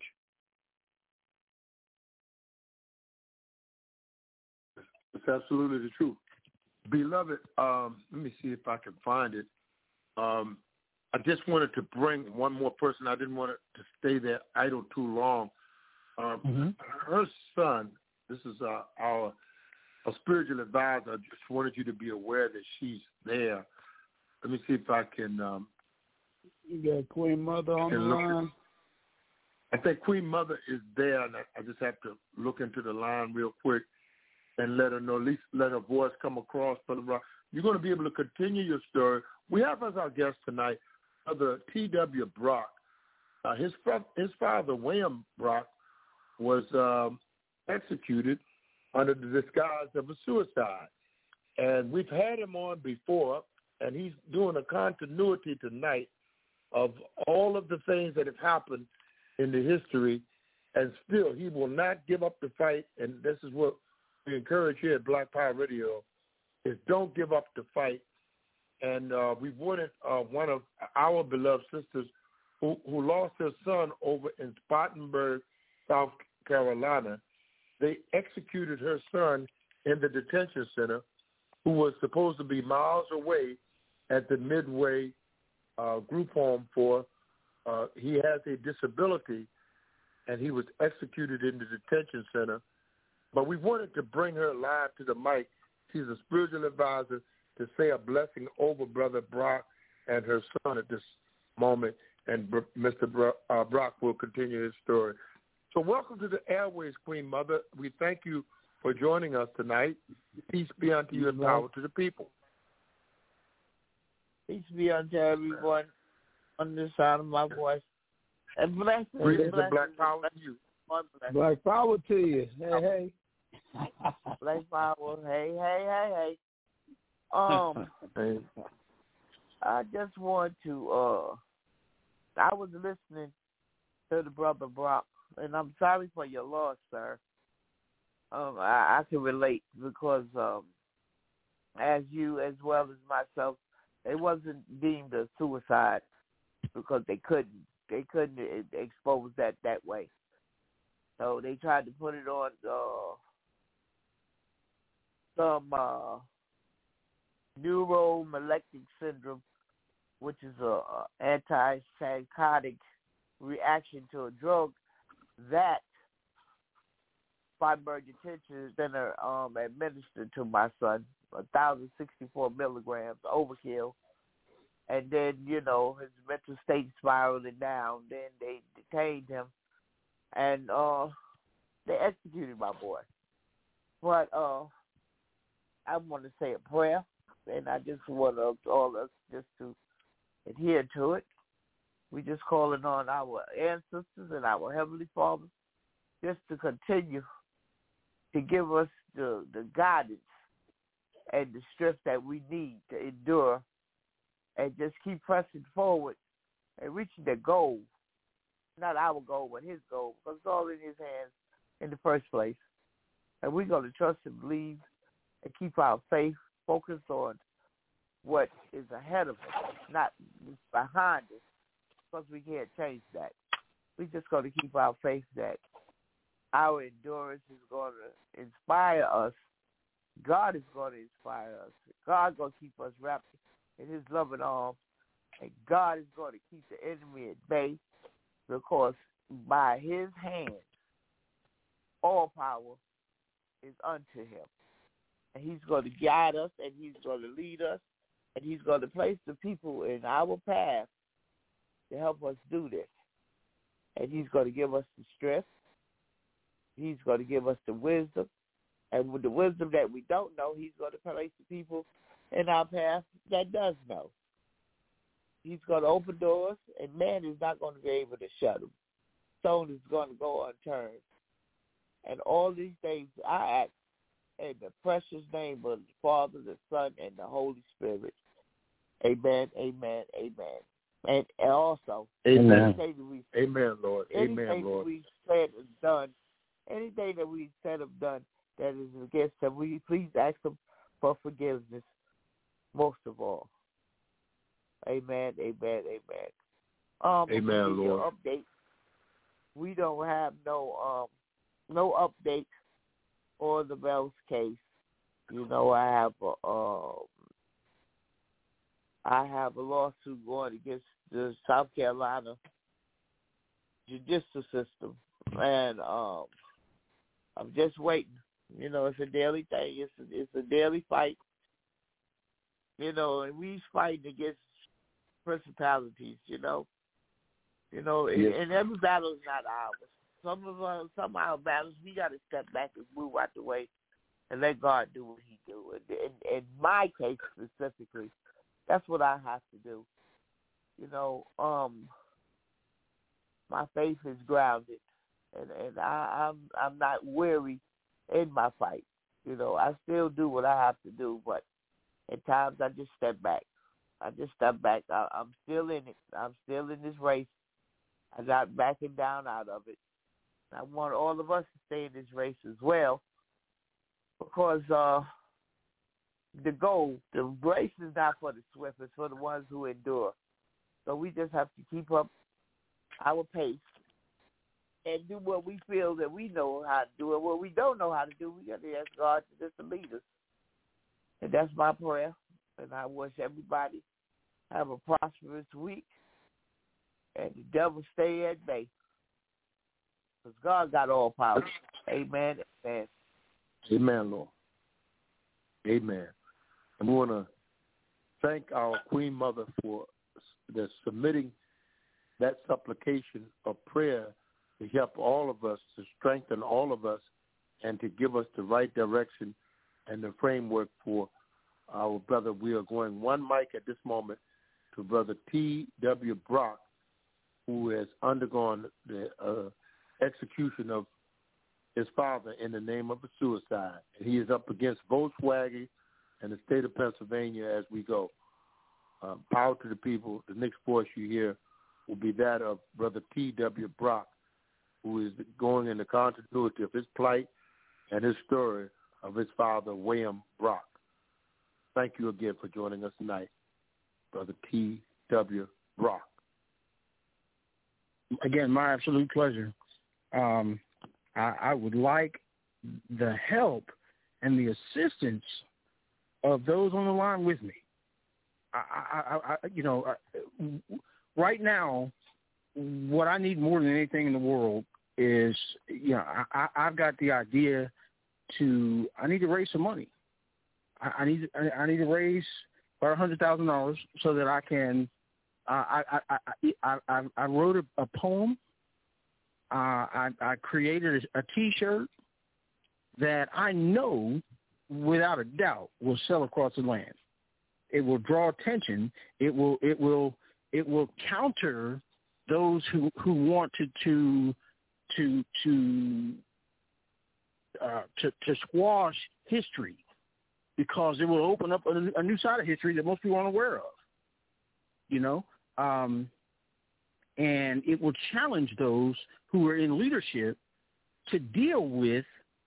It's absolutely the truth. Beloved, um, let me see if I can find it. Um, I just wanted to bring one more person. I didn't want it to stay there idle too long. Um, mm-hmm. Her son, this is uh, our a spiritual advisor. I just wanted you to be aware that she's there. Let me see if I can. Um, you got Queen Mother on the line? I think Queen Mother is there, and I, I just have to look into the line real quick and let her know, at least let her voice come across. You're going to be able to continue your story. We have as our guest tonight Brother T W Brock. Uh, his, his father, William Brock, was um, executed under the disguise of a suicide. And we've had him on before, and he's doing a continuity tonight of all of the things that have happened in the history, and still he will not give up the fight. And this is what we encourage here at Black Power Radio, is don't give up the fight. And uh, we wanted uh, one of our beloved sisters who, who lost her son over in Spartanburg, South Carolina. They executed her son in the detention center, who was supposed to be miles away at the Midway uh, group home for, uh, he has a disability, and he was executed in the detention center. But we wanted to bring her live to the mic She's a spiritual advisor to say a blessing over Brother Brock and her son at this moment, and Mister Bro- uh, Brock will continue his story. So welcome to the Airways, Queen Mother. We thank you for joining us tonight. Peace be unto you and power to the people. Peace be unto everyone on the sound of my voice. And blessings. Greetings and black power to you. Black power to you. Hey, hey. Black power. Hey, hey, hey, hey. Um, hey. I just want to, uh, I was listening to the Brother Brock, and I'm sorry for your loss, sir. Um, I, I can relate because um, as you as well as myself, it wasn't deemed a suicide because they couldn't they couldn't expose that that way. So they tried to put it on uh, some uh, neuromolectic syndrome, which is a, a antipsychotic reaction to a drug that fibrogenitin then are um, administered to my son, one thousand sixty-four milligrams, overkill. And then, you know, his mental state spiraling down. Then they detained him, and uh, they executed my boy. But uh, I want to say a prayer, and I just want all us just to adhere to it. We just calling on our ancestors and our Heavenly Father just to continue to give us the, the guidance and the strength that we need to endure and just keep pressing forward and reaching the goal. Not our goal, but his goal, because it's all in his hands in the first place. And we're going to trust and believe and keep our faith focused on what is ahead of us, not behind us, because we can't change that. We're just going to keep our faith that our endurance is going to inspire us. God is going to inspire us. God is going to keep us wrapped in his loving arms. And God is going to keep the enemy at bay, because by his hand, all power is unto him. And he's going to guide us, and he's going to lead us, and he's going to place the people in our path to help us do this. And he's going to give us the strength. He's going to give us the wisdom. And with the wisdom that we don't know, he's going to place the people in our path that does know. He's going to open doors, and man is not going to be able to shut them. Stone is going to go unturned. And all these things I ask in the precious name of the Father, the Son, and the Holy Spirit. Amen, amen, amen. And also, amen. Anything that we, amen, Lord. Anything amen, Lord. that we said and done, anything that we said or done that is against him, we please ask him for forgiveness, most of all. Amen, amen, amen. Um, amen, Lord. Update. We don't have no um no update on the Bells case. You know, I have a um I have a lawsuit going against the South Carolina judicial system, and um, I'm just waiting. You know, it's a daily thing. It's a, it's a daily fight. You know, and we're fighting against principalities. You know, you know, yes. and, and every battle is not ours. Some of us, some of our battles, we got to step back and move out the way and let God do what He do. And in, in my case specifically, that's what I have to do. You know, um, my faith is grounded, and, and I, I'm I'm not weary in my fight. You know, I still do what I have to do, but at times I just step back. I just step back. I, I'm still in it. I'm still in this race. I'm not backing down out of it. I want all of us to stay in this race as well, because uh, the goal, the race is not for the swift, it's for the ones who endure. So we just have to keep up our pace and do what we feel that we know how to do. And what we don't know how to do, we got to ask God to just lead us. And that's my prayer. And I wish everybody have a prosperous week and the devil stay at bay. Because God got all power. Amen. Amen. Amen, Lord. Amen. And we want to thank our Queen Mother for the submitting that supplication of prayer to help all of us, to strengthen all of us, and to give us the right direction and the framework for our brother. We are going one mic at this moment to Brother T W Brock, who has undergone the uh, execution of his father in the name of a suicide. And he is up against Volkswagen and the state of Pennsylvania as we go. Uh, power to the people. The next voice you hear will be that of Brother T W Brock, who is going in the continuity of his plight and his story of his father, William Brock. Thank you again for joining us tonight, Brother T W Brock. Again, my absolute pleasure. Um, I, I would like the help and the assistance of those on the line with me. I, I, I you know, I, right now, what I need more than anything in the world is, you know, I, I've got the idea to, I need to raise some money. I, I need, I, I need to raise about a hundred thousand dollars so that I can. Uh, I, I, I, I, I wrote a, a poem. Uh, I, I created a, a T-shirt that I know, without a doubt, will sell across the land. It will draw attention. It will. It will. It will counter those who, who want to to to to, uh, to to squash history, because it will open up a, a new side of history that most people aren't aware of. You know, um, and it will challenge those who are in leadership to deal with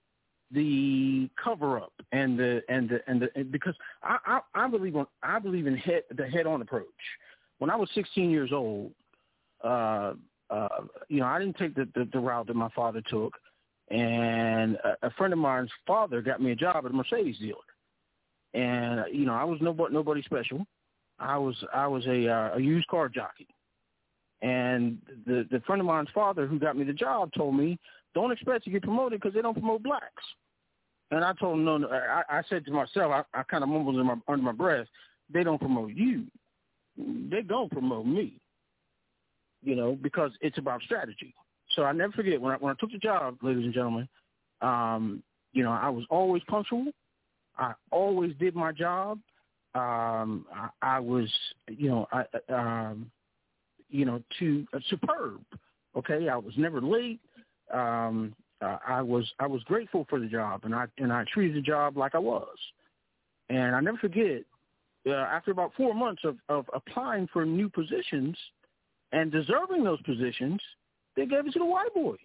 the cover-up and the and the and the and because I, I I believe on I believe in head the head-on approach. When I was sixteen years old, uh, uh, you know, I didn't take the, the, the route that my father took, and a, a friend of mine's father got me a job at a Mercedes dealer, and you know, I was nobody nobody special. I was I was a uh, a used car jockey, and the the friend of mine's father who got me the job told me, don't expect to get promoted because they don't promote blacks. And I told him, no, no. I, I said to myself, I, I kind of mumbled in my, under my breath, they don't promote you. They don't promote me, you know, because it's about strategy. So I never forget, when I, when I took the job, ladies and gentlemen, um, you know, I was always punctual. I always did my job. Um, I, I was, you know, I, um, you know, to uh, superb. Okay, I was never late. Um, uh, I was I was grateful for the job, and I and I treated the job like I was. And I never forget, uh, after about four months of, of applying for new positions and deserving those positions, they gave it to the white boy.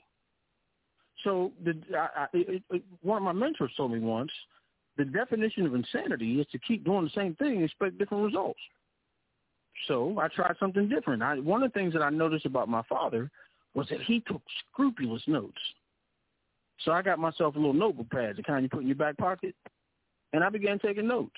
So the, I, I, it, it, one of my mentors told me once, the definition of insanity is to keep doing the same thing and expect different results. So I tried something different. I, one of the things that I noticed about my father was that he took scrupulous notes. So I got myself a little notebook pad, the kind you put in your back pocket, and I began taking notes.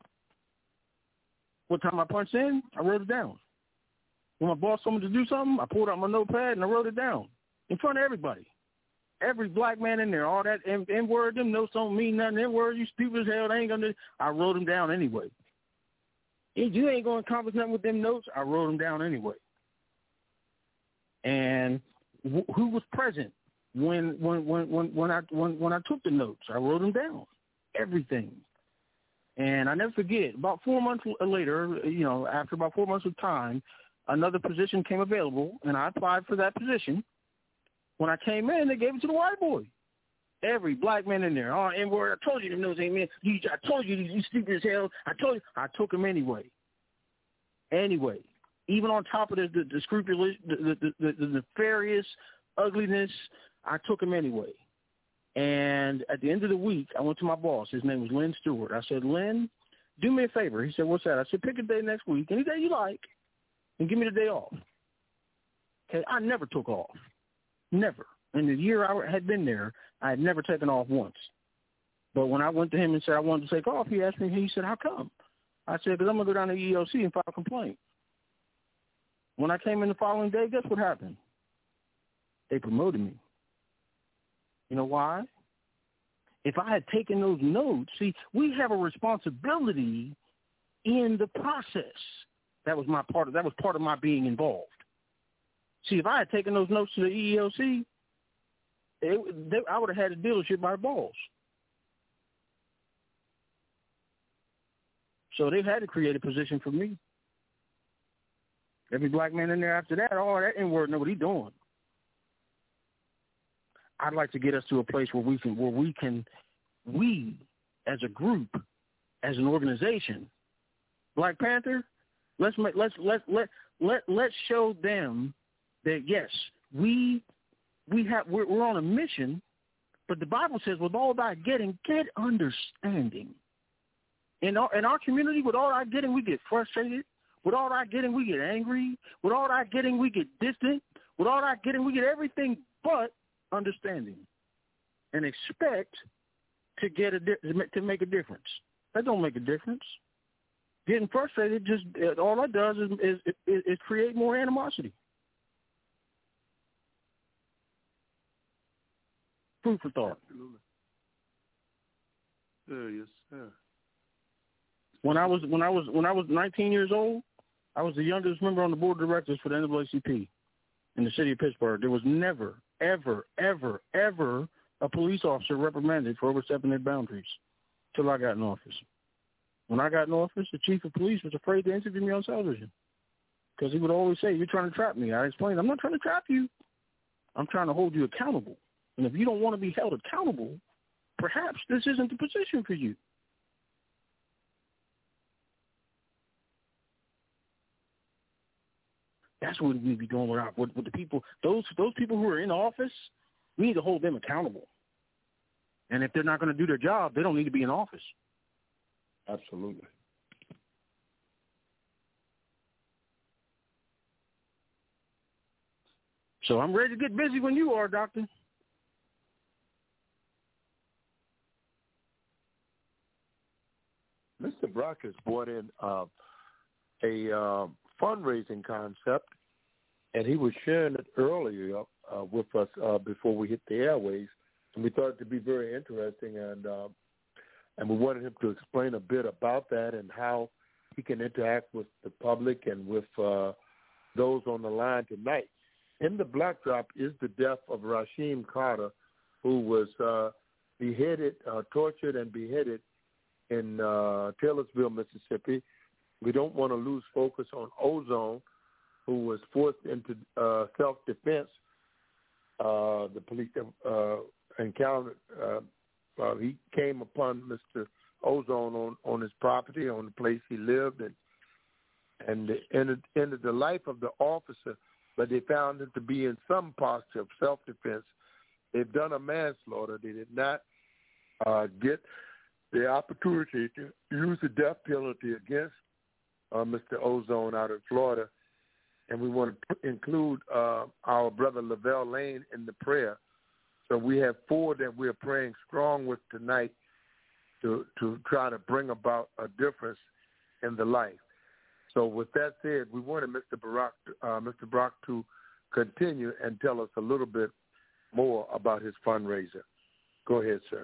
What time I punched in, I wrote it down. When my boss told me to do something, I pulled out my notepad and I wrote it down in front of everybody. Every black man in there, all that N-word, them notes don't mean nothing. N-word, you stupid as hell, they ain't going to. I wrote them down anyway. If you ain't going to accomplish nothing with them notes, I wrote them down anyway. And wh- who was present when when when when when I when when I took the notes? I wrote them down, everything. And I never forget. About four months later, you know, after about four months of time, another position came available, and I applied for that position. When I came in, they gave it to the white boy. Every black man in there. Oh, N-word, I told you them notes ain't mean. You, I told you you stupid as hell. I told you. I took them anyway. Anyway. Even on top of the, the, the scrupulous, the, the, the, the nefarious ugliness, I took him anyway. And at the end of the week, I went to my boss. His name was Lynn Stewart. I said, Lynn, do me a favor. He said, what's that? I said, pick a day next week, any day you like, and give me the day off. Okay, I never took off. Never. In the year I had been there, I had never taken off once. But when I went to him and said I wanted to take off, he asked me, he said, how come? I said, because I'm going to go down to the E E O C and file a complaint. When I came in the following day, guess what happened? They promoted me. You know why? if I had taken those notes, see, we have a responsibility in the process. That was my part of, that was part of my being involved. See, if I had taken those notes to the E E O C, it, they, I would have had a dealership by the balls. So they had to create a position for me. Every black man in there after that, all that N-word, know what he's doing. I'd like to get us to a place where we can, where we can, we as a group, as an organization, Black Panther, let's make, let's let let let let's show them that yes, we we have we're, we're on a mission, but the Bible says, with all thy getting, get understanding. In our in our community, with all our getting, we get frustrated. With all our getting, we get angry. With all our getting, we get distant. With all our getting, we get everything but understanding, and expect to get a to make a difference. That don't make a difference. Getting frustrated just all that does is is, is, is create more animosity. Food for thought. Absolutely. There yes, sir. When I was when I was when I was nineteen years old, I was the youngest member on the board of directors for the N double A C P in the city of Pittsburgh. There was never, ever, ever, ever a police officer reprimanded for overstepping their boundaries till I got in office. When I got in office, the chief of police was afraid to interview me on television because he would always say, "You're trying to trap me." I explained, "I'm not trying to trap you. I'm trying to hold you accountable. And if you don't want to be held accountable, perhaps this isn't the position for you." That's what we need to be doing with, our, with, with the people. Those those people who are in office, we need to hold them accountable. And if they're not going to do their job, they don't need to be in office. Absolutely. So I'm ready to get busy when you are, Doctor. Mister Brock has brought in uh, a uh, fundraising concept, and he was sharing it earlier uh, with us uh, before we hit the airways, and we thought it to be very interesting, and uh, and we wanted him to explain a bit about that and how he can interact with the public and with uh, those on the line tonight. In the backdrop is the death of Rasheem Carter, who was uh, beheaded, uh, tortured, and beheaded in uh, Taylorsville, Mississippi. We don't want to lose focus on Ozone, who was forced into uh, self-defense. Uh, the police uh, encountered, uh, uh, he came upon Mister Ozone on, on his property, on the place he lived, and and ended, ended the life of the officer, but they found him to be in some posture of self-defense. They've done a manslaughter. They did not uh, get the opportunity to use the death penalty against uh, Mister Ozone out of Florida. And we want to include uh, our brother Lavelle Lane in the prayer. So we have four that we're praying strong with tonight to to try to bring about a difference in the life. So with that said, we wanted Mister Brock, uh, Mister Brock to continue and tell us a little bit more about his fundraiser. Go ahead, sir.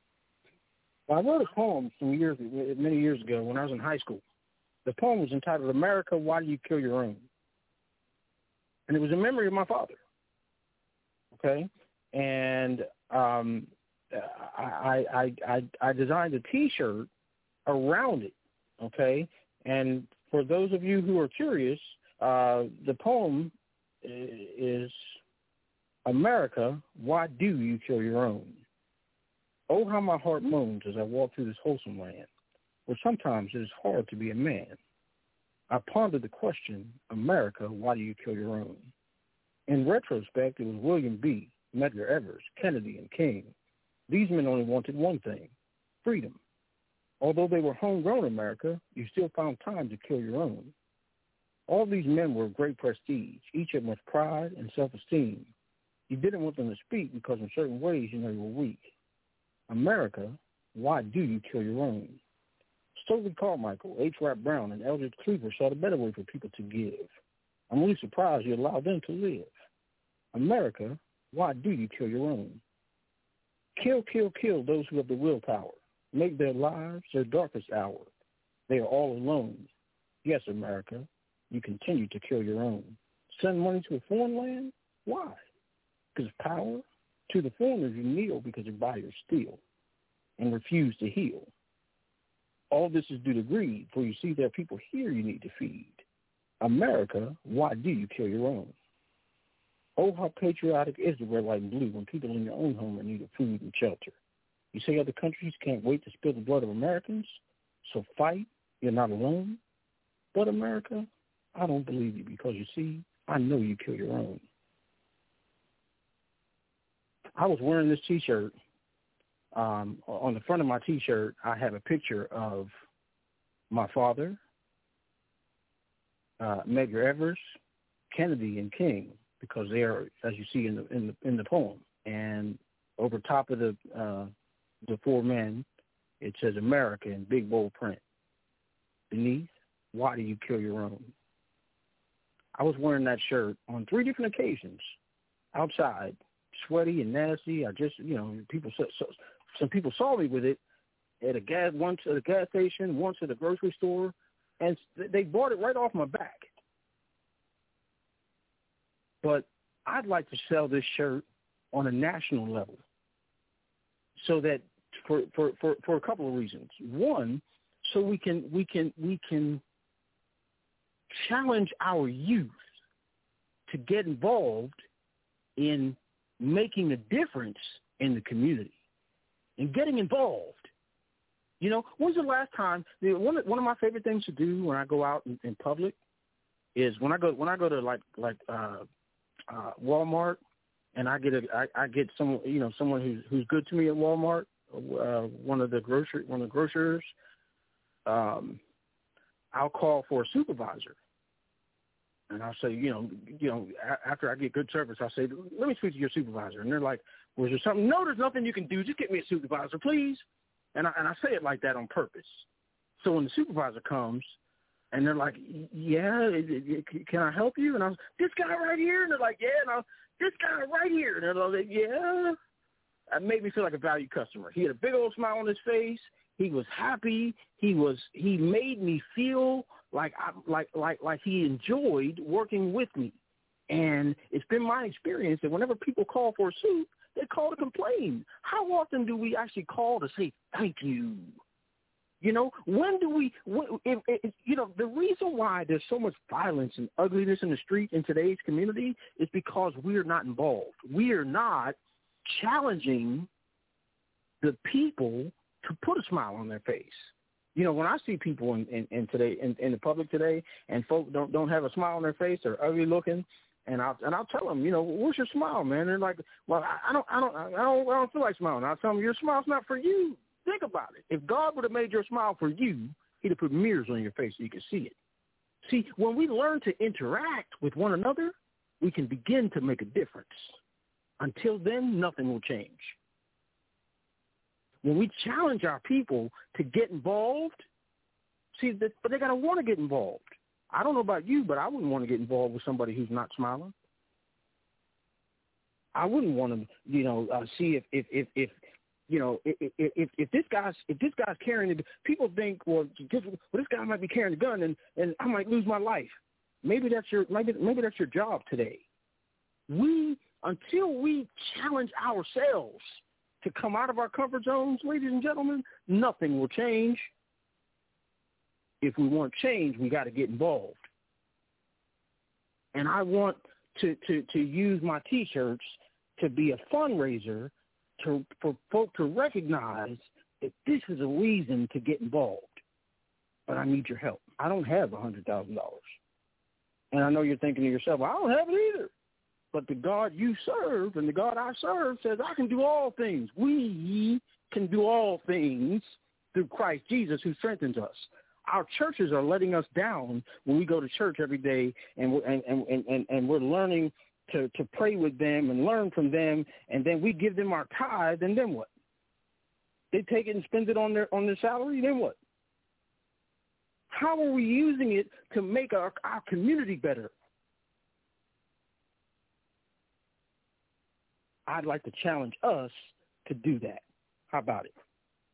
Well, I wrote a poem some years, many years ago when I was in high school. The poem was entitled, "America, Why Do You Kill Your Own?" And it was in memory of my father. Okay? And um, I, I, I, I designed a T-shirt around it. Okay? And for those of you who are curious, uh, the poem is, "America, why do you kill your own? Oh, how my heart moans as I walk through this wholesome land, where sometimes it is hard to be a man. I ponder the question, America, why do you kill your own?" In retrospect, it was William B., Medgar Evers, Kennedy, and King. These men only wanted one thing, freedom. Although they were homegrown America, you still found time to kill your own. All these men were of great prestige, each of them with pride and self-esteem. You didn't want them to speak because in certain ways you know you were weak. America, why do you kill your own? Stokely Carmichael, H. Rap Brown, and Eldridge Cleaver saw the better way for people to give. I'm really surprised you allowed them to live. America, why do you kill your own? Kill, kill, kill those who have the willpower. Make their lives their darkest hour. They are all alone. Yes, America, you continue to kill your own. Send money to a foreign land? Why? Because of power? To the foreigners you kneel because your buyers steal and refuse to heal. All this is due to greed, for you see there are people here you need to feed. America, why do you kill your own? Oh, how patriotic is the red, white, and blue when people in your own home are in need of food and shelter. You say other countries can't wait to spill the blood of Americans, so fight, you're not alone. But America, I don't believe you because, you see, I know you kill your own. I was wearing this T-shirt. Um, on the front of my T-shirt, I have a picture of my father, uh, Medgar Evers, Kennedy, and King, because they are, as you see in the in the in the poem. And over top of the uh, the four men, it says America in big bold print. Beneath, why do you kill your own? I was wearing that shirt on three different occasions outside, sweaty and nasty. I just, you know, people so, so, some people saw me with it at a gas once at a gas station, once at a grocery store, and they bought it right off my back. But I'd like to sell this shirt on a national level, so that for for, for, for a couple of reasons. One, so we can we can we can challenge our youth to get involved in making a difference in the community and getting involved. You know, when's the last time? One of, one of my favorite things to do when I go out in, in public is when I go when I go to like like uh, uh, Walmart, and I get a I, I get some you know someone who's who's good to me at Walmart, uh, one of the grocery one of the grocers. Um, I'll call for a supervisor, and I'll say, you know, you know, a- after I get good service, I'll say, let me speak to your supervisor, and they're like, well, is there something? No, there's nothing you can do. Just get me a supervisor, please. And I, and I say it like that on purpose. So when the supervisor comes, and they're like, yeah, can I help you? And I'm this guy right here, and they're like, yeah, and I'm this guy right here, and they're like, yeah. That made me feel like a valued customer. He had a big old smile on his face. He was happy. He was. He made me feel like I, like like like he enjoyed working with me. And it's been my experience that whenever people call for a soup, they call to complain. How often do we actually call to say thank you? You know, when do we? When, if, if, you know, the reason why there's so much violence and ugliness in the street in today's community is because we're not involved. We are not challenging the people to put a smile on their face. You know, when I see people in, in, in today in, in the public today, and folk don't don't have a smile on their face, they're ugly looking, and I'll and I'll tell them, you know, where's your smile, man? They're like, well, I, I don't I don't I don't I don't feel like smiling. I'll tell them, your smile's not for you. Think about it. If God would have made your smile for you, He'd have put mirrors on your face so you could see it. See, when we learn to interact with one another, we can begin to make a difference. Until then, nothing will change. When we challenge our people to get involved, see, but they got to want to get involved. I don't know about you, but I wouldn't want to get involved with somebody who's not smiling. I wouldn't want to, you know, uh, see if, if, if, if, you know, if, if, if this guy's, if this guy's carrying it, people think, well, this, well, this guy might be carrying a gun and, and I might lose my life. Maybe that's your, maybe, maybe that's your job today. We, until we challenge ourselves to come out of our comfort zones, ladies and gentlemen, nothing will change. If we want change, we got to get involved. And I want to, to, to use my T-shirts to be a fundraiser to, for folk to recognize that this is a reason to get involved. But I need your help. I don't have one hundred thousand dollars. And I know you're thinking to yourself, well, I don't have it either. But the God you serve and the God I serve says, I can do all things. We can do all things through Christ Jesus who strengthens us. Our churches are letting us down when we go to church every day and we're, and, and, and, and we're learning to, to pray with them and learn from them, and then we give them our tithe, and then what? They take it and spend it on their on their salary, then what? How are we using it to make our, our community better? I'd like to challenge us to to do that. How about it?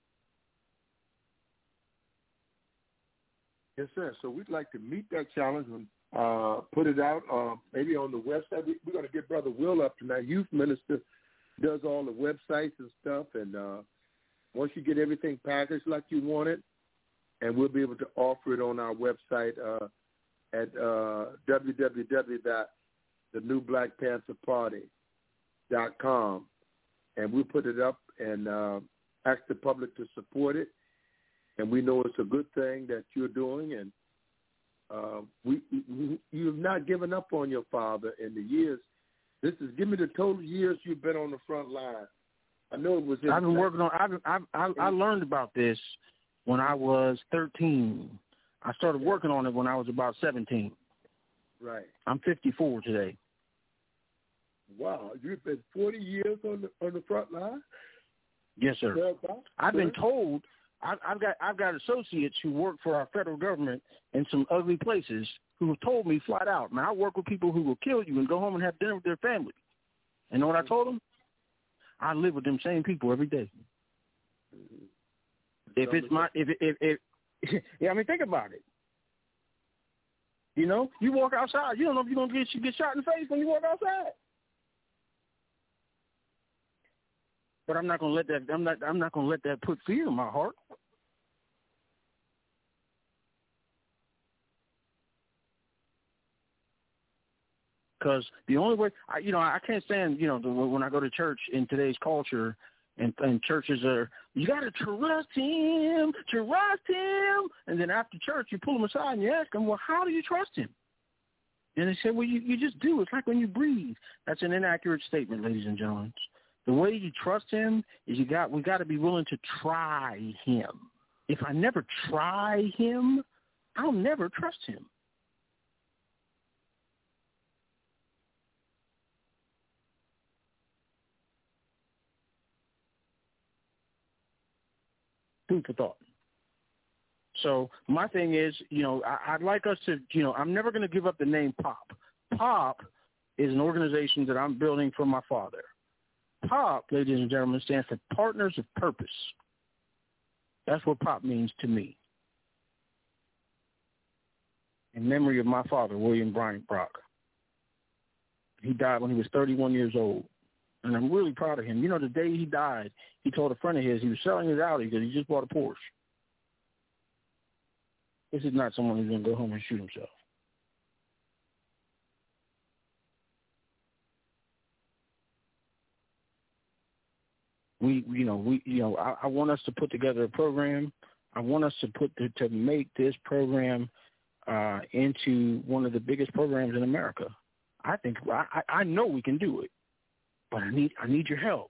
Yes, sir. So we'd like to meet that challenge and uh, put it out uh, maybe on the website. We, we're going to get Brother Will up tonight. Youth minister does all the websites and stuff. And uh, once you get everything packaged like you want it, and we'll be able to offer it on our website uh, at uh, w w w dot the new black panther party dot com. And we'll put it up and uh, ask the public to support it. And we know it's a good thing that you're doing, and uh, we, we you've not given up on your father in the years. This is give me the total years you've been on the front line. I know it was. In I've been working on. I've, I've, I I learned about this when I was thirteen. I started working on it when I was about seventeen. Right. I'm fifty-four today. Wow, you've been forty years on the on the front line. Yes, sir. Well, I've been told. I've, I've got I've got associates who work for our federal government in some ugly places who have told me flat out, man, I work with people who will kill you and go home and have dinner with their family. And know what I told them? I live with them same people every day. Mm-hmm. If it's my if if if, if yeah, I mean think about it. You know, you walk outside, you don't know if you're gonna get you get shot in the face when you walk outside. But I'm not gonna let that. I'm not. I'm not gonna let that put fear in my heart. Because the only way, I, you know, I can't stand, you know, the, when I go to church in today's culture, and, and churches are, you got to trust him, trust him, and then after church you pull them aside and you ask them, well, how do you trust him? And they say, well, you, you just do. It's like when you breathe. That's an inaccurate statement, ladies and gentlemen. The way you trust him is you got we got to be willing to try him. If I never try him, I'll never trust him. Food for thought. So my thing is, you know, I, I'd like us to, you know, I'm never going to give up the name POP. POP is an organization that I'm building for my father. POP, ladies and gentlemen, stands for Partners of Purpose. That's what POP means to me. In memory of my father, William Bryant Brock. He died when he was thirty-one years old. And I'm really proud of him. You know, the day he died, he told a friend of his he was selling his Audi because he just bought a Porsche. This is not someone who's going to go home and shoot himself. We, you know, we, you know, I, I want us to put together a program. I want us to put to, to make this program uh, into one of the biggest programs in America. I think I, I know we can do it, but I need I need your help.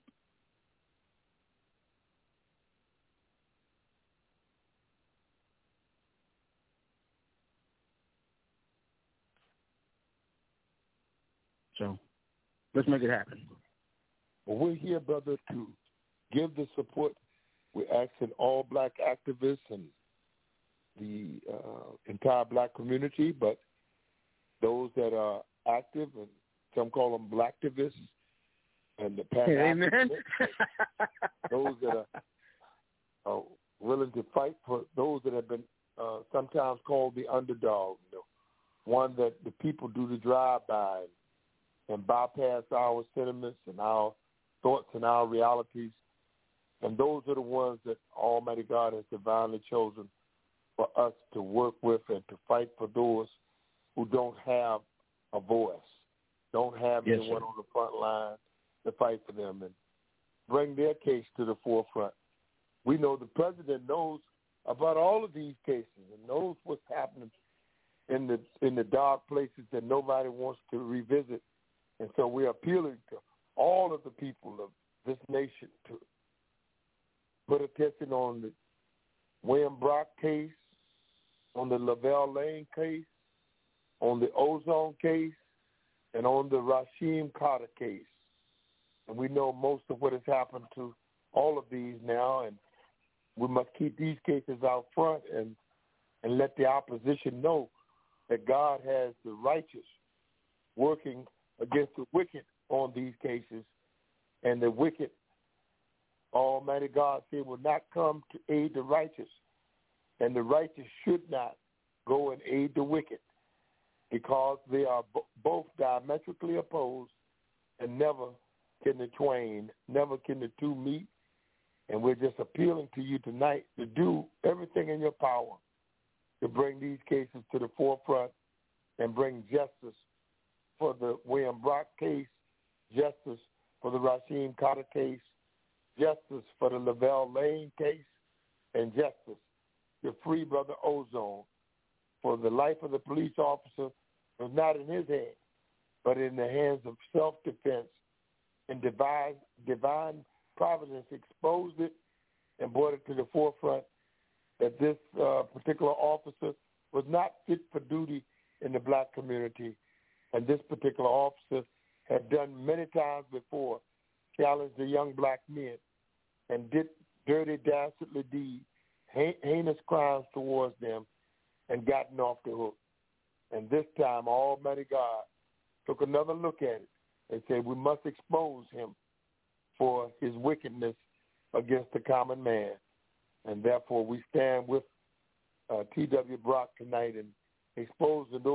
So let's make it happen. Well, we're here, brother, to give the support. We're asking all black activists and the uh, entire black community, but those that are active, and some call them blacktivists, and the pan-Africanists, those that are, are willing to fight for those that have been uh, sometimes called the underdog, you know, one that the people do the drive-by and bypass our sentiments and our thoughts and our realities. And those are the ones that Almighty God has divinely chosen for us to work with and to fight for those who don't have a voice, don't have yes, anyone sir. on the front line to fight for them and bring their case to the forefront. We know the president knows about all of these cases and knows what's happening in the in the dark places that nobody wants to revisit. And so we're appealing to all of the people of this nation to put attention on the William Brock case, on the Lavelle Lane case, on the Ozone case, and on the Rasheem Carter case. And we know most of what has happened to all of these now, and we must keep these cases out front and, and let the opposition know that God has the righteous working against the wicked on these cases, and the wicked Almighty God said will not come to aid the righteous, and the righteous should not go and aid the wicked, because they are b- both diametrically opposed, and never can the twain, never can the two meet. And we're just appealing to you tonight to do everything in your power to bring these cases to the forefront and bring justice for the William Brock case, justice for the Rasheem Carter case, justice for the Lavelle Lane case, and justice to free Brother Ozone, for the life of the police officer was not in his hands, but in the hands of self-defense, and divine, divine providence exposed it and brought it to the forefront that this uh, particular officer was not fit for duty in the black community. And this particular officer had done many times before, challenged the young black men and did dirty, dastardly deeds, heinous crimes towards them, and gotten off the hook. And this time, Almighty God took another look at it and said, we must expose him for his wickedness against the common man. And therefore, we stand with uh, T W Brock tonight and expose those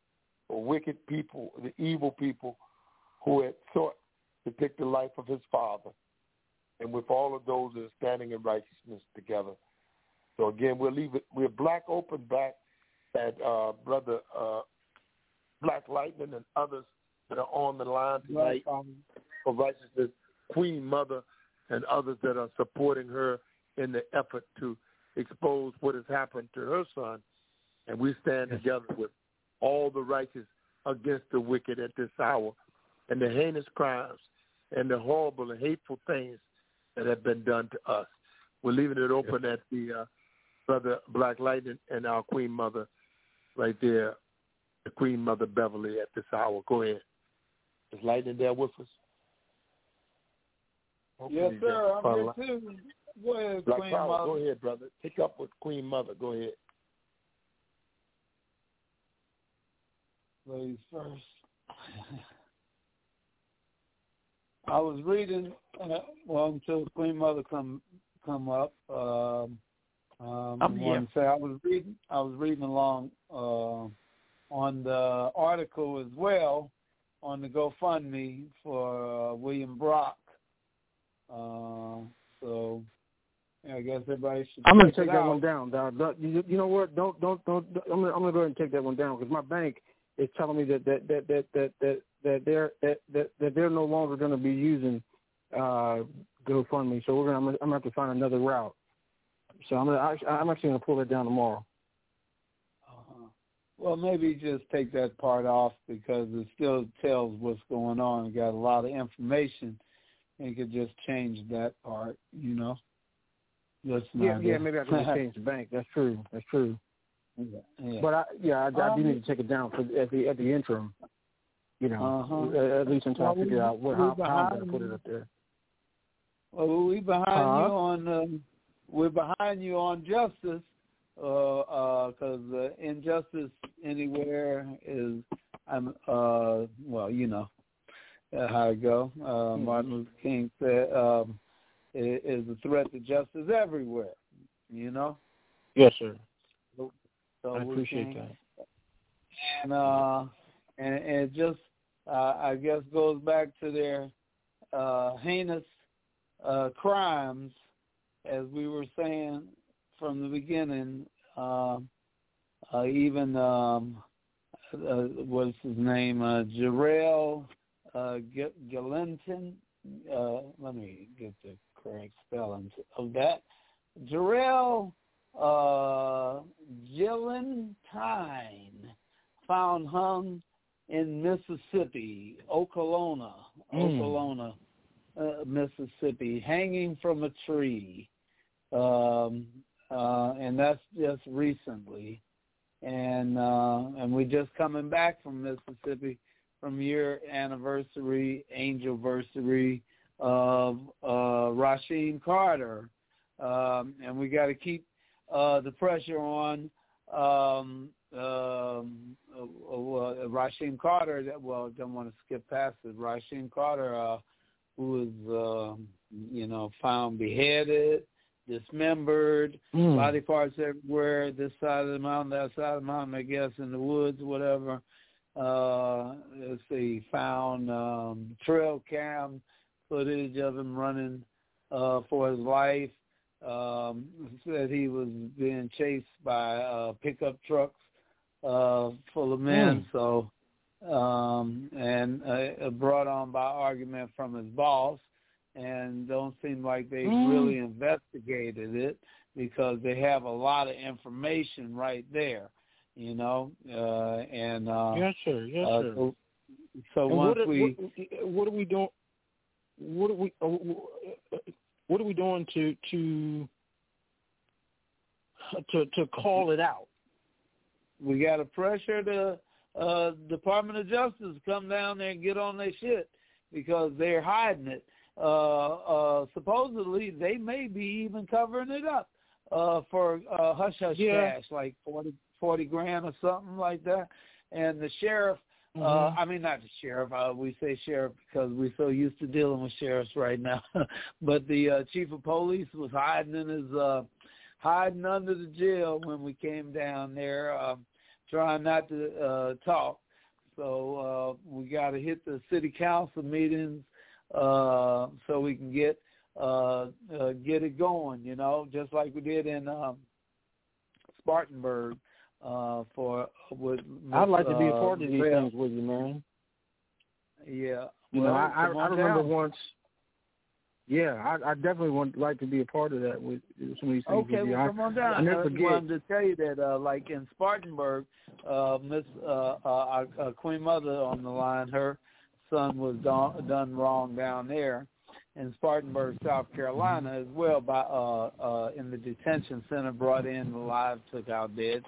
wicked people, the evil people who had sought to take the life of his father, and with all of those that are standing in righteousness together. So again, we'll leave it. We're Black Open back at uh, Brother uh, Black Lightning and others that are on the line tonight for righteousness, Queen Mother and others that are supporting her in the effort to expose what has happened to her son. And we stand together with all the righteous against the wicked at this hour, and the heinous crimes and the horrible and hateful things that have been done to us. We're leaving it open at the uh, Brother Black Lightning and our Queen Mother right there, the Queen Mother Beverly at this hour. Go ahead. Is Lightning there with us? Hopefully yes, sir. I'm here Light. too. Go ahead, Black Queen Power, Mother. go ahead, brother. Pick up with Queen Mother. Go ahead. Ladies first. I was reading, uh, well, until Queen Mother come come up. Um, um, I'm I here. want to say I was reading. I was reading along uh, on the article as well on the GoFundMe for uh, William Brock. Uh, so yeah, I guess everybody should. I'm going to check take it that out. one down. Dog. Don't- You, you know what? Don't don't don't. don't I'm going to go ahead and take that one down because my bank is telling me that that that that that that, that they're that, that that they're no longer going to be using uh, GoFundMe. So we're going. I'm going to have to find another route. So I'm gonna. I'm actually going to pull it down tomorrow. Uh-huh. Well, maybe just take that part off because it still tells what's going on. You got a lot of information, and you could just change that part. You know. That's Yeah, not yeah. it. Maybe I can just change the bank. That's true. That's true. Yeah, yeah. But I, yeah, I, I Um, do need to take it down for at the at the interim. You know, Uh-huh. at least until Well, I figure we- out what, we how, how I'm behind going to put it you. up there. Well, we behind Uh-huh. you on um, we're behind you on justice, because uh, uh, uh, injustice anywhere is, I'm uh, well, you know uh, how it go. Uh, Mm-hmm. Martin Luther King said, um, it is a threat to justice everywhere. You know. Yes, sir. So, so I we appreciate can't- that. And uh, and, and it just uh, I guess goes back to their uh, heinous uh, crimes, as we were saying from the beginning. Uh, uh, even um, uh, what's his name, uh, Jarrell uh, G- Galenton. Uh, let me get the correct spelling of that. Jarrell uh, Gillentine, found hung in Mississippi, Okolona, Mm. Okolona, uh, Mississippi, hanging from a tree, um, uh, and that's just recently. And uh, and we're just coming back from Mississippi from year anniversary, angelversary of uh, Rasheem Carter, um, and we got to keep uh, the pressure on. Um, um, uh, uh, Rasheem Carter, that, well, don't want to skip past it. Rasheem Carter, uh, who is uh, you know, found beheaded, dismembered, mm. body parts everywhere, this side of the mountain, that side of the mountain, I guess, in the woods, whatever. Uh, let's see, found um, trail cam footage of him running uh, for his life. Um, said he was being chased by uh, pickup trucks uh, full of men, mm. so um, and uh, brought on by argument from his boss, and don't seem like they mm. really investigated it because they have a lot of information right there, you know, uh, and uh, yes, sir, yes, uh, sir. So, so once what, we, what, what are we doing? What are we? Uh, What are we doing to to to to call it out? We got to pressure the uh, Department of Justice to come down there and get on their shit because they're hiding it. Uh, uh, supposedly, they may be even covering it up uh, for uh, hush hush yeah. cash, like forty, forty grand or something like that. And the sheriff. Mm-hmm. Uh, I mean, not the sheriff. Uh, we say sheriff because we're so used to dealing with sheriffs right now. But the uh, chief of police was hiding in his, uh, hiding under the jail when we came down there, uh, trying not to uh, talk. So uh, we got to hit the city council meetings uh, so we can get uh, uh, get it going. You know, just like we did in um, Spartanburg. Uh, for with, with, I'd like to be a part uh, of these well, things with you, man. Yeah, you well, know, I, I, I remember down. once. Yeah, I, I definitely would like to be a part of that with some of these things. Okay, with you. well, come on down. I never I forget. wanted to tell you that, uh, like in Spartanburg, uh, Miss uh, uh, uh, Queen Mother on the line, her son was done, done wrong down there in Spartanburg, South Carolina, as well. By uh, uh, in the detention center, brought in alive, took out dead,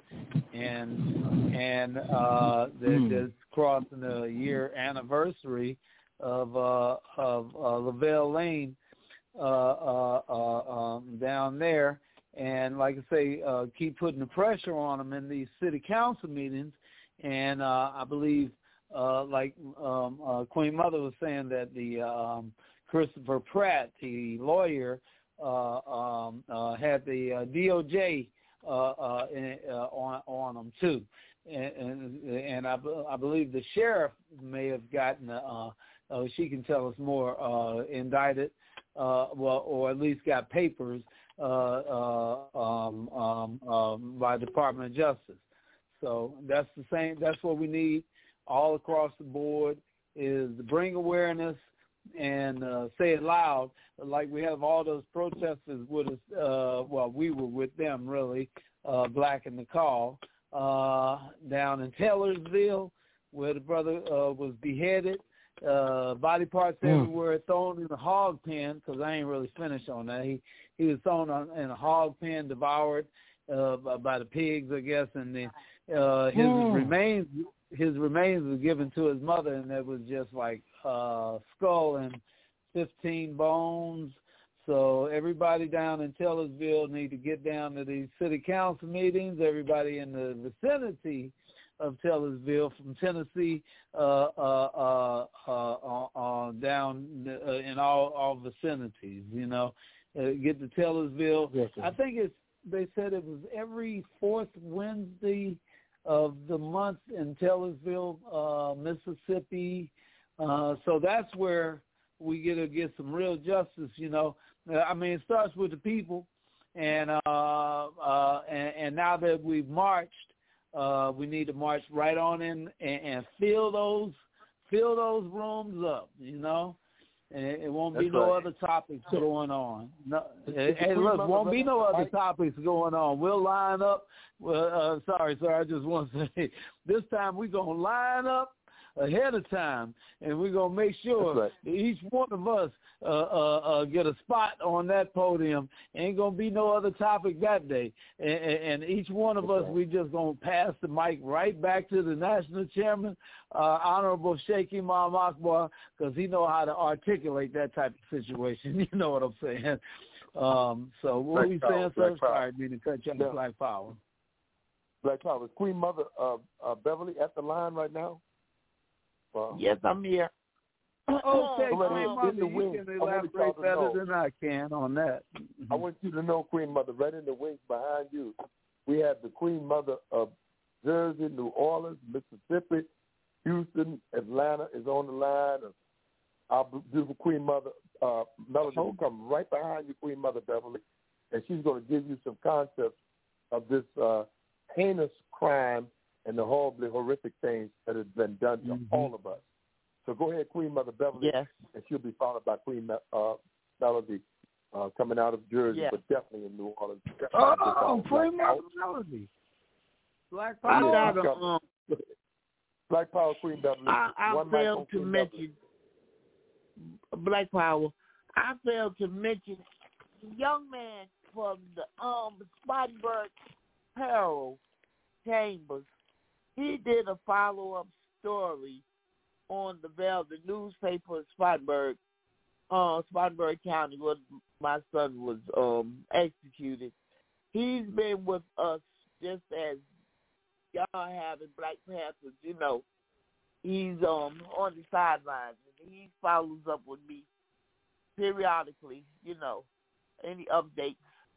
and and uh, they're mm. just crossing the year anniversary of uh, of uh, Lavelle Lane uh, uh, uh, um, down there, and like I say, uh, keep putting the pressure on them in these city council meetings, and uh, I believe, uh, like um, uh, Queen Mother was saying, that the um, Christopher Pratt, the lawyer, uh, um, uh, had the uh, D O J uh, uh, in, uh, on on them too, and and, and I, I believe the sheriff may have gotten, uh, uh, she can tell us more, uh, indicted, uh, well, or at least got papers uh, uh, um, um, um, by Department of Justice. So that's the same. That's what we need all across the board, is to bring awareness and uh, say it loud, like we have all those protesters with us. Uh, well, we were with them, really, uh, Black in the Call, uh, down in Taylorsville, where the brother uh, was beheaded, uh, body parts mm. everywhere, thrown in a hog pen, because I ain't really finished on that. He he was thrown on, in a hog pen, devoured uh, by, by the pigs, I guess, and then uh, his mm. remains his remains were given to his mother, and it was just like uh, skull and fifteen bones. So everybody down in Taylorsville need to get down to these city council meetings. Everybody in the vicinity of Taylorsville, from Tennessee uh, uh, uh, uh, uh, down uh, in all, all vicinities, you know, uh, get to Taylorsville. Yes, I think it's, they said it was every fourth Wednesday of the month in Taylorsville, uh, Mississippi. Uh, so that's where we get to get some real justice, you know. I mean, it starts with the people, and uh, uh, and, and now that we've marched, uh, we need to march right on in and, and fill those fill those rooms up, you know. And it won't be That's no right. other topics going on. No, hey, hey look, won't be no other topics going on. We'll line up. Well, uh, sorry, sir, I just want to say, this time we're going to line up ahead of time, and we're going to make sure right. that each one of us uh, uh, uh, get a spot on that podium. Ain't going to be no other topic that day. And, and each one of That's us, right. we just going to pass the mic right back to the national chairman, uh, Honorable Sheikh Imam Akbar, because he know how to articulate that type of situation. You know what I'm saying? Um, so what Black are we saying, sir? Sorry, I didn't cut you off. Black Power. Black Power. Is Queen Mother uh, uh, Beverly at the line right now? Wow. Yes, I'm here. Okay, So Queen in Mother, the you wings, can I want elaborate y'all to better know. than I can on that. I want you to know, Queen Mother, right in the wings behind you, we have the Queen Mother of Jersey, New Orleans, Mississippi, Houston, Atlanta is on the line. Our beautiful Queen Mother, uh, Melody, will come right behind you, Queen Mother Beverly, and she's going to give you some concepts of this uh, heinous crime and the horribly horrific things that has been done to mm-hmm. all of us. So go ahead, Queen Mother Beverly, yes. and she'll be followed by Queen uh, Melody uh, coming out of Jersey, yes. but definitely in New Orleans. Oh, Queen Mother Melody. Black Power. Yeah, um, Black Power, Queen Beverly. I, I One failed to Queen mention Beverly. Black Power. I failed to mention the young man from the um Spartanburg Herald Chambers. He did a follow-up story on the Bell, the newspaper in Spartanburg, uh, Spartanburg County, where my son was um executed. He's been with us just as y'all have in Black Panthers, you know. He's um on the sidelines, and he follows up with me periodically, you know, any updates.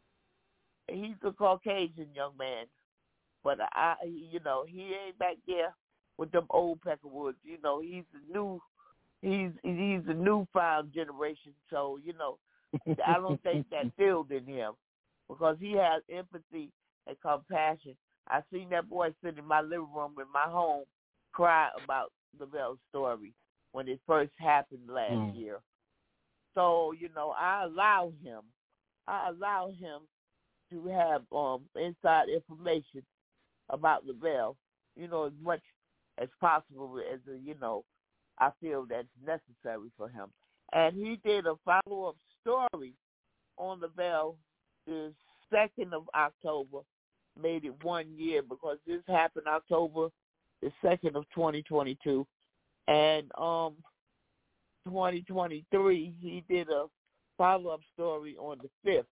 He's a Caucasian young man, but I, you know, he ain't back there with them old Peckerwoods. You know, he's a new, he's he's a newfound generation. So you know, I don't think that filled in him because he has empathy and compassion. I seen that boy sitting in my living room in my home cry about the Bell story when it first happened last mm. year. So, you know, I allow him, I allow him to have um, inside information about the Bell, you know, as much as possible as, a, you know, I feel that's necessary for him. And he did a follow-up story on the Bell the second of October, made it one year because this happened October the second of twenty twenty-two. And um, twenty twenty-three, he did a follow-up story on the fifth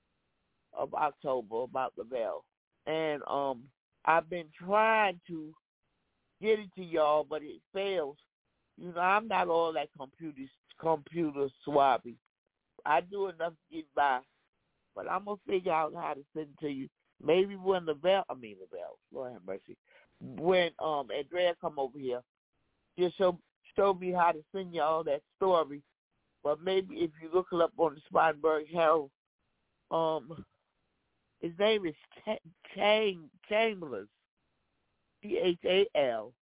of October about the Bell. And um, I've been trying to get it to y'all, but it fails. You know, I'm not all that computer, computer swabby. I do enough to get by, but I'm going to figure out how to send it to you. Maybe when the Bell, I mean the Bell, Lord have mercy, when um, Andrea come over here, just show, show me how to send y'all that story. But maybe if you look it up on the Spartanburg Herald, um, his name is Chang Chambers, C H A L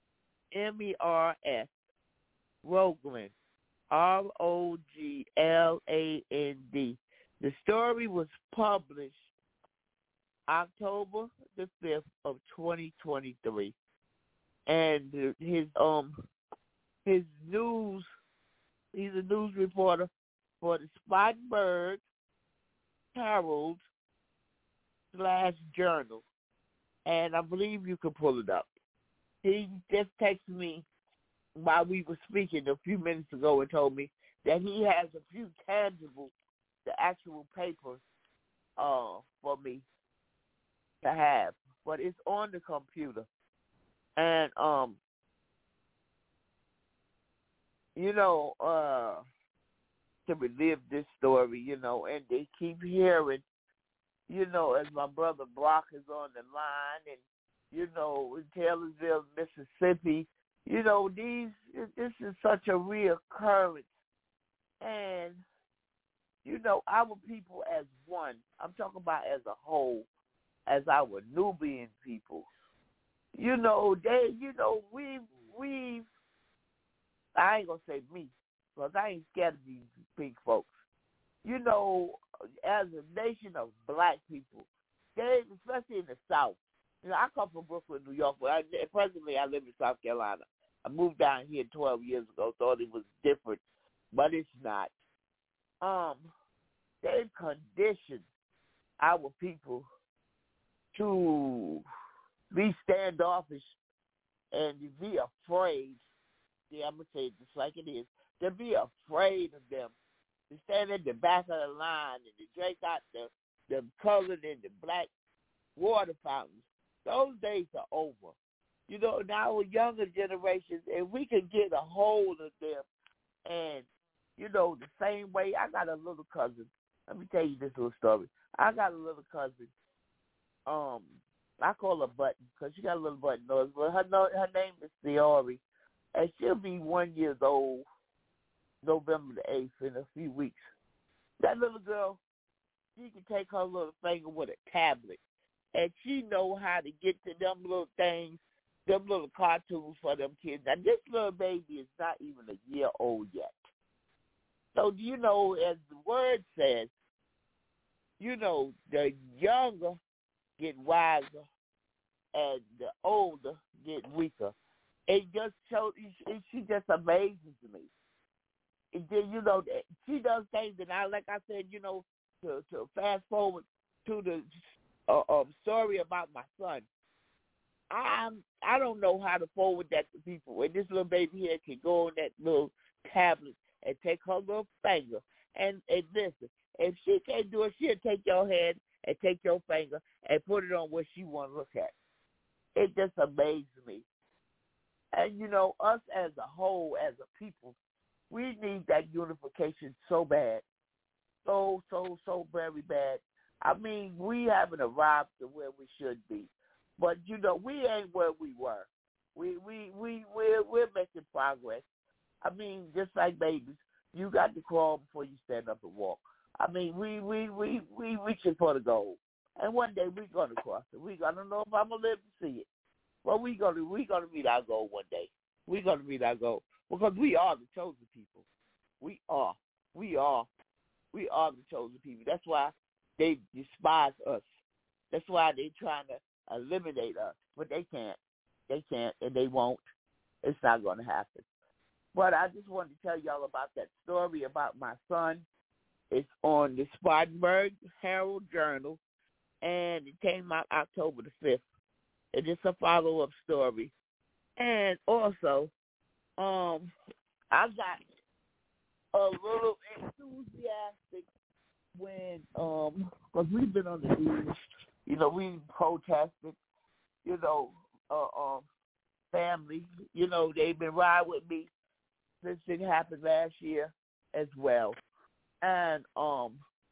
M E R S, Rogland, R O G L A N D. The story was published October the fifth of twenty twenty-three, and his um his news he's a news reporter for the Spartanburg Herald slash Journal, and I believe you can pull it up. He just texted me while we were speaking a few minutes ago and told me that he has a few tangible, the actual papers uh, for me to have, but it's on the computer. And, um, you know, uh, to relive this story, you know, and they keep hearing, you know, as my brother Brock is on the line, and, you know, in Taylorsville, Mississippi, you know, these, this is such a reoccurrence. And, you know, our people as one, I'm talking about as a whole, as our Nubian people, you know, they, you know, we, we, I ain't gonna say me, because I ain't scared of these big folks. You know, as a nation of black people, they, especially in the South, you know, I come from Brooklyn, New York, but I, presently I live in South Carolina. I moved down here twelve years ago, thought it was different, but it's not. Um, they've conditioned our people to be standoffish and to be afraid. Yeah, I'm going to say it just like it is. To be afraid of them. To stand at the back of the line and to drink out the, the colored and the black water fountains. Those days are over. You know, now with younger generations, if we can get a hold of them And, you know, the same way, I got a little cousin. Let me tell you this little story. I got a little cousin. Um, I call her Button because she got a little button nose. But her, her name is Theory. And she'll be one year old November the eighth in a few weeks. That little girl, she can take her little finger with a tablet, and she know how to get to them little things, them little cartoons for them kids. Now, this little baby is not even a year old yet. So, you know, as the word says, you know, the younger get wiser and the older get weaker. It just shows, it, she just amazes me. And then, you know, she does things that I, like I said, you know, to, to fast forward to the uh, um, story about my son. I I don't know how to forward that to people. And this little baby here can go on that little tablet and take her little finger and, and listen. If she can't do it, she'll take your hand and take your finger and put it on what she want to look at. It just amazes me. And, you know, us as a whole, as a people, we need that unification so bad. So, so, so very bad. I mean, we haven't arrived to where we should be. But, you know, we ain't where we were. We, we, we, we're, we're making progress. I mean, just like babies, you got to crawl before you stand up and walk. I mean, we, we, we, we reaching for the goal. And one day we're going to cross it. We, I don't know if I'm going to live to see it. Well, we're going to, we gonna meet our goal one day. We're going to meet our goal. Because we are the chosen people. We are. We are. We are the chosen people. That's why they despise us. That's why they're trying to eliminate us. But they can't. They can't, and they won't. It's not going to happen. But I just wanted to tell y'all about that story about my son. It's on the Spartanburg Herald Journal, and it came out October the fifth. And it's a follow-up story. And also, um, I got a little enthusiastic when, um, because we've been on the news, you know, we protested, you know, uh, um, family, you know, they've been riding with me since it happened last year as well. And um,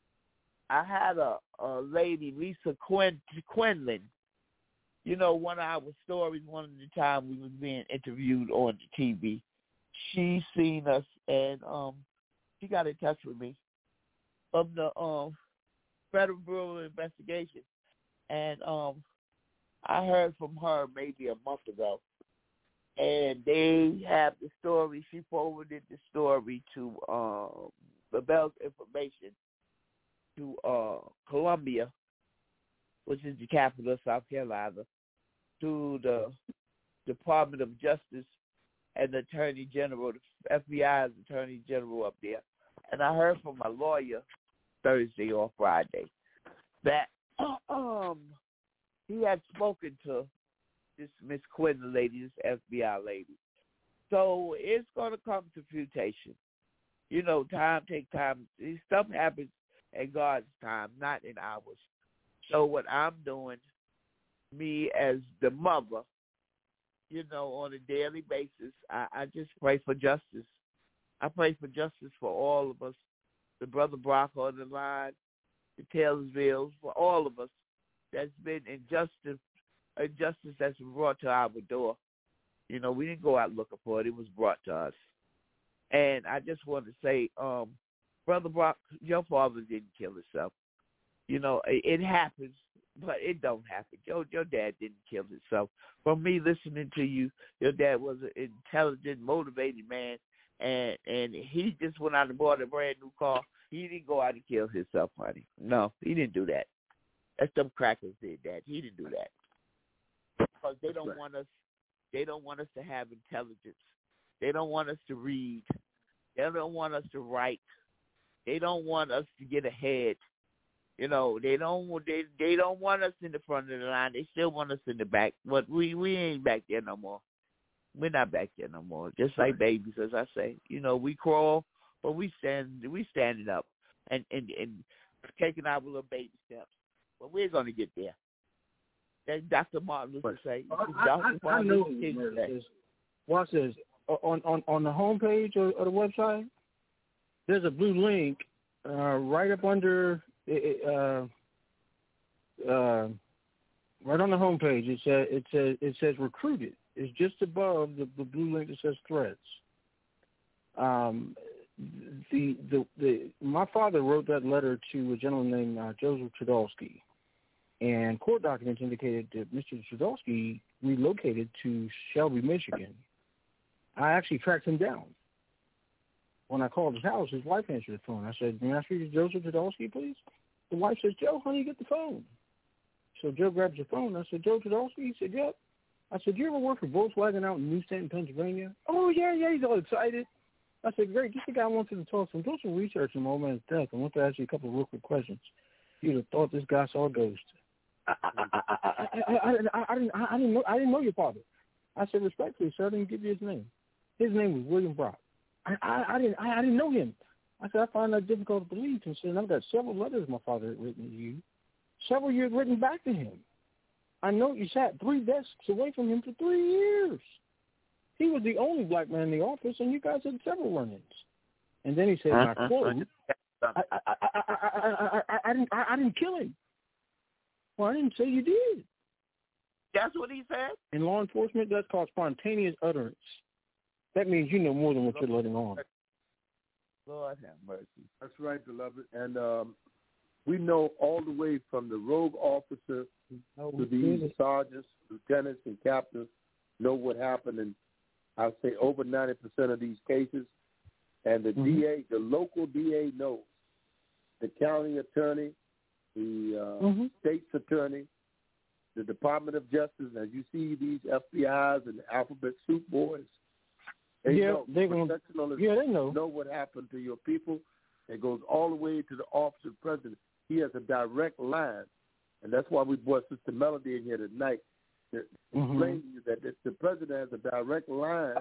I had a, a lady, Lisa Quin- Quinlan, you know, one of our stories, one of the time we was being interviewed on the T V, she seen us and um, she got in touch with me from the um, Federal Bureau of Investigation. And um, I heard from her maybe a month ago. And they have the story. She forwarded the story to um, the Bell's information to uh, Columbia, which is the capital of South Carolina, to the Department of Justice and the Attorney General, the F B I's Attorney General up there. And I heard from my lawyer Thursday or Friday that um, he had spoken to this Miss Quinlan lady, this F B I lady. So it's going to come to fruition. You know, time takes time. This stuff happens in God's time, not in ours. So what I'm doing, me as the mother, you know, on a daily basis, I, I just pray for justice. I pray for justice for all of us, the Brother Brock on the line, the Taylorsvilles, for all of us that's been injustice, injustice that's been brought to our door. You know, we didn't go out looking for it. It was brought to us. And I just want to say, um, Brother Brock, your father didn't kill himself. You know, it, it happens, but it don't happen. Your, your dad didn't kill himself. From me listening to you, your dad was an intelligent, motivated man, and and he just went out and bought a brand new car. He didn't go out and kill himself, honey. No, he didn't do that. That's them crackers did that. He didn't do that. Because they don't want us, they don't want us to have intelligence. They don't want us to read. They don't want us to write. They don't want us to get ahead. You know, they don't they they don't want us in the front of the line. They still want us in the back. But we, we ain't back there no more. We're not back there no more. Just like babies, as I say. You know, we crawl, but we stand we standing up and, and, and taking our little baby steps. But we're gonna get there. That's Doctor Martin Luther say. I, I, I know, King say. Watch this. on, on, on the homepage of, of the website, there's a blue link uh, right up under, uh, uh, right on the homepage. It says it says it says recruited. It's just above the, the blue link that says threads. Um, the, the the my father wrote that letter to a gentleman named uh, Joseph Trudowski, and court documents indicated that Mister Trudowski relocated to Shelby, Michigan. I actually tracked him down. When I called his house, his wife answered the phone. I said, "May I speak to Joseph Trudowski, please?" The wife says, "Joe, honey, get the phone." So Joe grabs the phone. I said, "Joe Trudowski?" He said, "Yep." I said, "Do you ever work for Volkswagen out in New Stanton, Pennsylvania?" "Oh, yeah, yeah." He's all excited. I said, "Great. Just the guy I wanted to talk to him. Do some research on my old man's death. I want to ask you a couple of real quick questions. You'd have thought this guy saw a ghost." I, I, I, I, I, I, I, I, didn't, I didn't know. I didn't know your father. I said, "Respectfully, sir, I didn't give you his name. His name was William Brock." I, I, I didn't. I, I didn't know him. I said, "I find that difficult to believe." Considering I've got several letters my father had written to you, several you had written back to him. I know you sat three desks away from him for three years. He was the only black man in the office, and you guys had several run-ins. And then he said, "My quote, I, I, I, I, I, I, I, didn't, I, I didn't kill him." Well, I didn't say you did. That's what he said? In law enforcement, that's called spontaneous utterance. That means you know more than what you're letting on. Lord have mercy. That's right, beloved. And um, we know all the way from the rogue officer Oh, to these sergeants, lieutenants, and captains know what happened in, I'd say, over ninety percent of these cases. And the Mm-hmm. D A, the local D A knows. The county attorney, the uh, Mm-hmm. state's attorney, the Department of Justice, as you see these F B Is and the alphabet soup boys, they yeah, know. they gonna, yeah, they know. know what happened to your people. It goes all the way to the office of the president. He has a direct line. And that's why we brought Sister Melody in here tonight to Mm-hmm. explain to you that the, the president has a direct line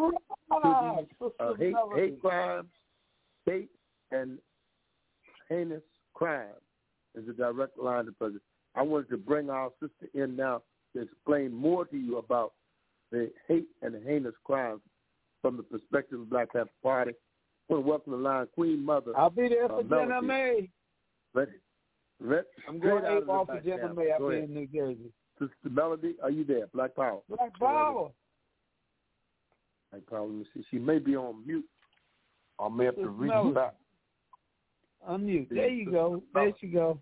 to these uh, hate, hate crimes, hate and heinous crimes. Is a direct line to the president. I wanted to bring our sister in now to explain more to you about the hate and the heinous crimes from the perspective of the Black Panther Party. I want to welcome the line Queen Mother. I'll be there for uh, Jenna May. Ready? Ready? I'm going out eight off for Jenna May. I'll be in New Jersey. Sister Melody, are you there? Black Power. Black Power. Black Power. Let me see. She may be on mute. I may have to Sister reach Melody. back. Unmute. There you go. There she go.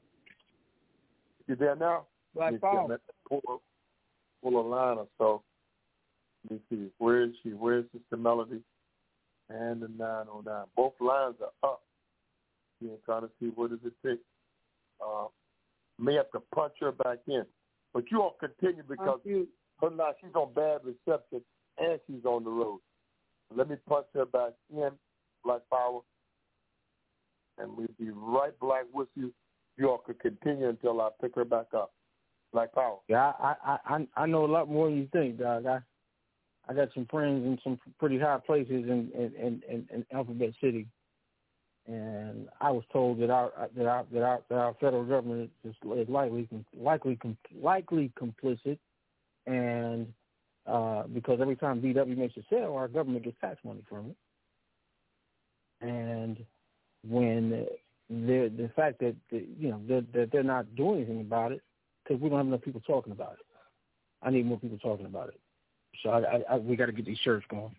You there now? Black Let me see. Power. I'm at the pull, pull a line or so. Let me see. Where is she? Where is Sister Melody? And the nine oh nine. Both lines are up. Yeah, trying to see what does it take. Uh, may have to punch her back in. But you all continue because her now she's on bad reception and she's on the road. Let me punch her back in, Black Power, and we'll be right back with you. You all could continue until I pick her back up. Black Power. Yeah, I I I, I know a lot more than you think, dog. I I got some friends in some pretty high places in in, in, in, in Alphabet City, and I was told that our that our that our, that our federal government is, is likely likely likely complicit, and uh, because every time V W makes a sale, our government gets tax money from it, and when the the fact that the, you know that they're, they're not doing anything about it because we don't have enough people talking about it. I need more people talking about it. So I, I, I, we got to get these shirts going.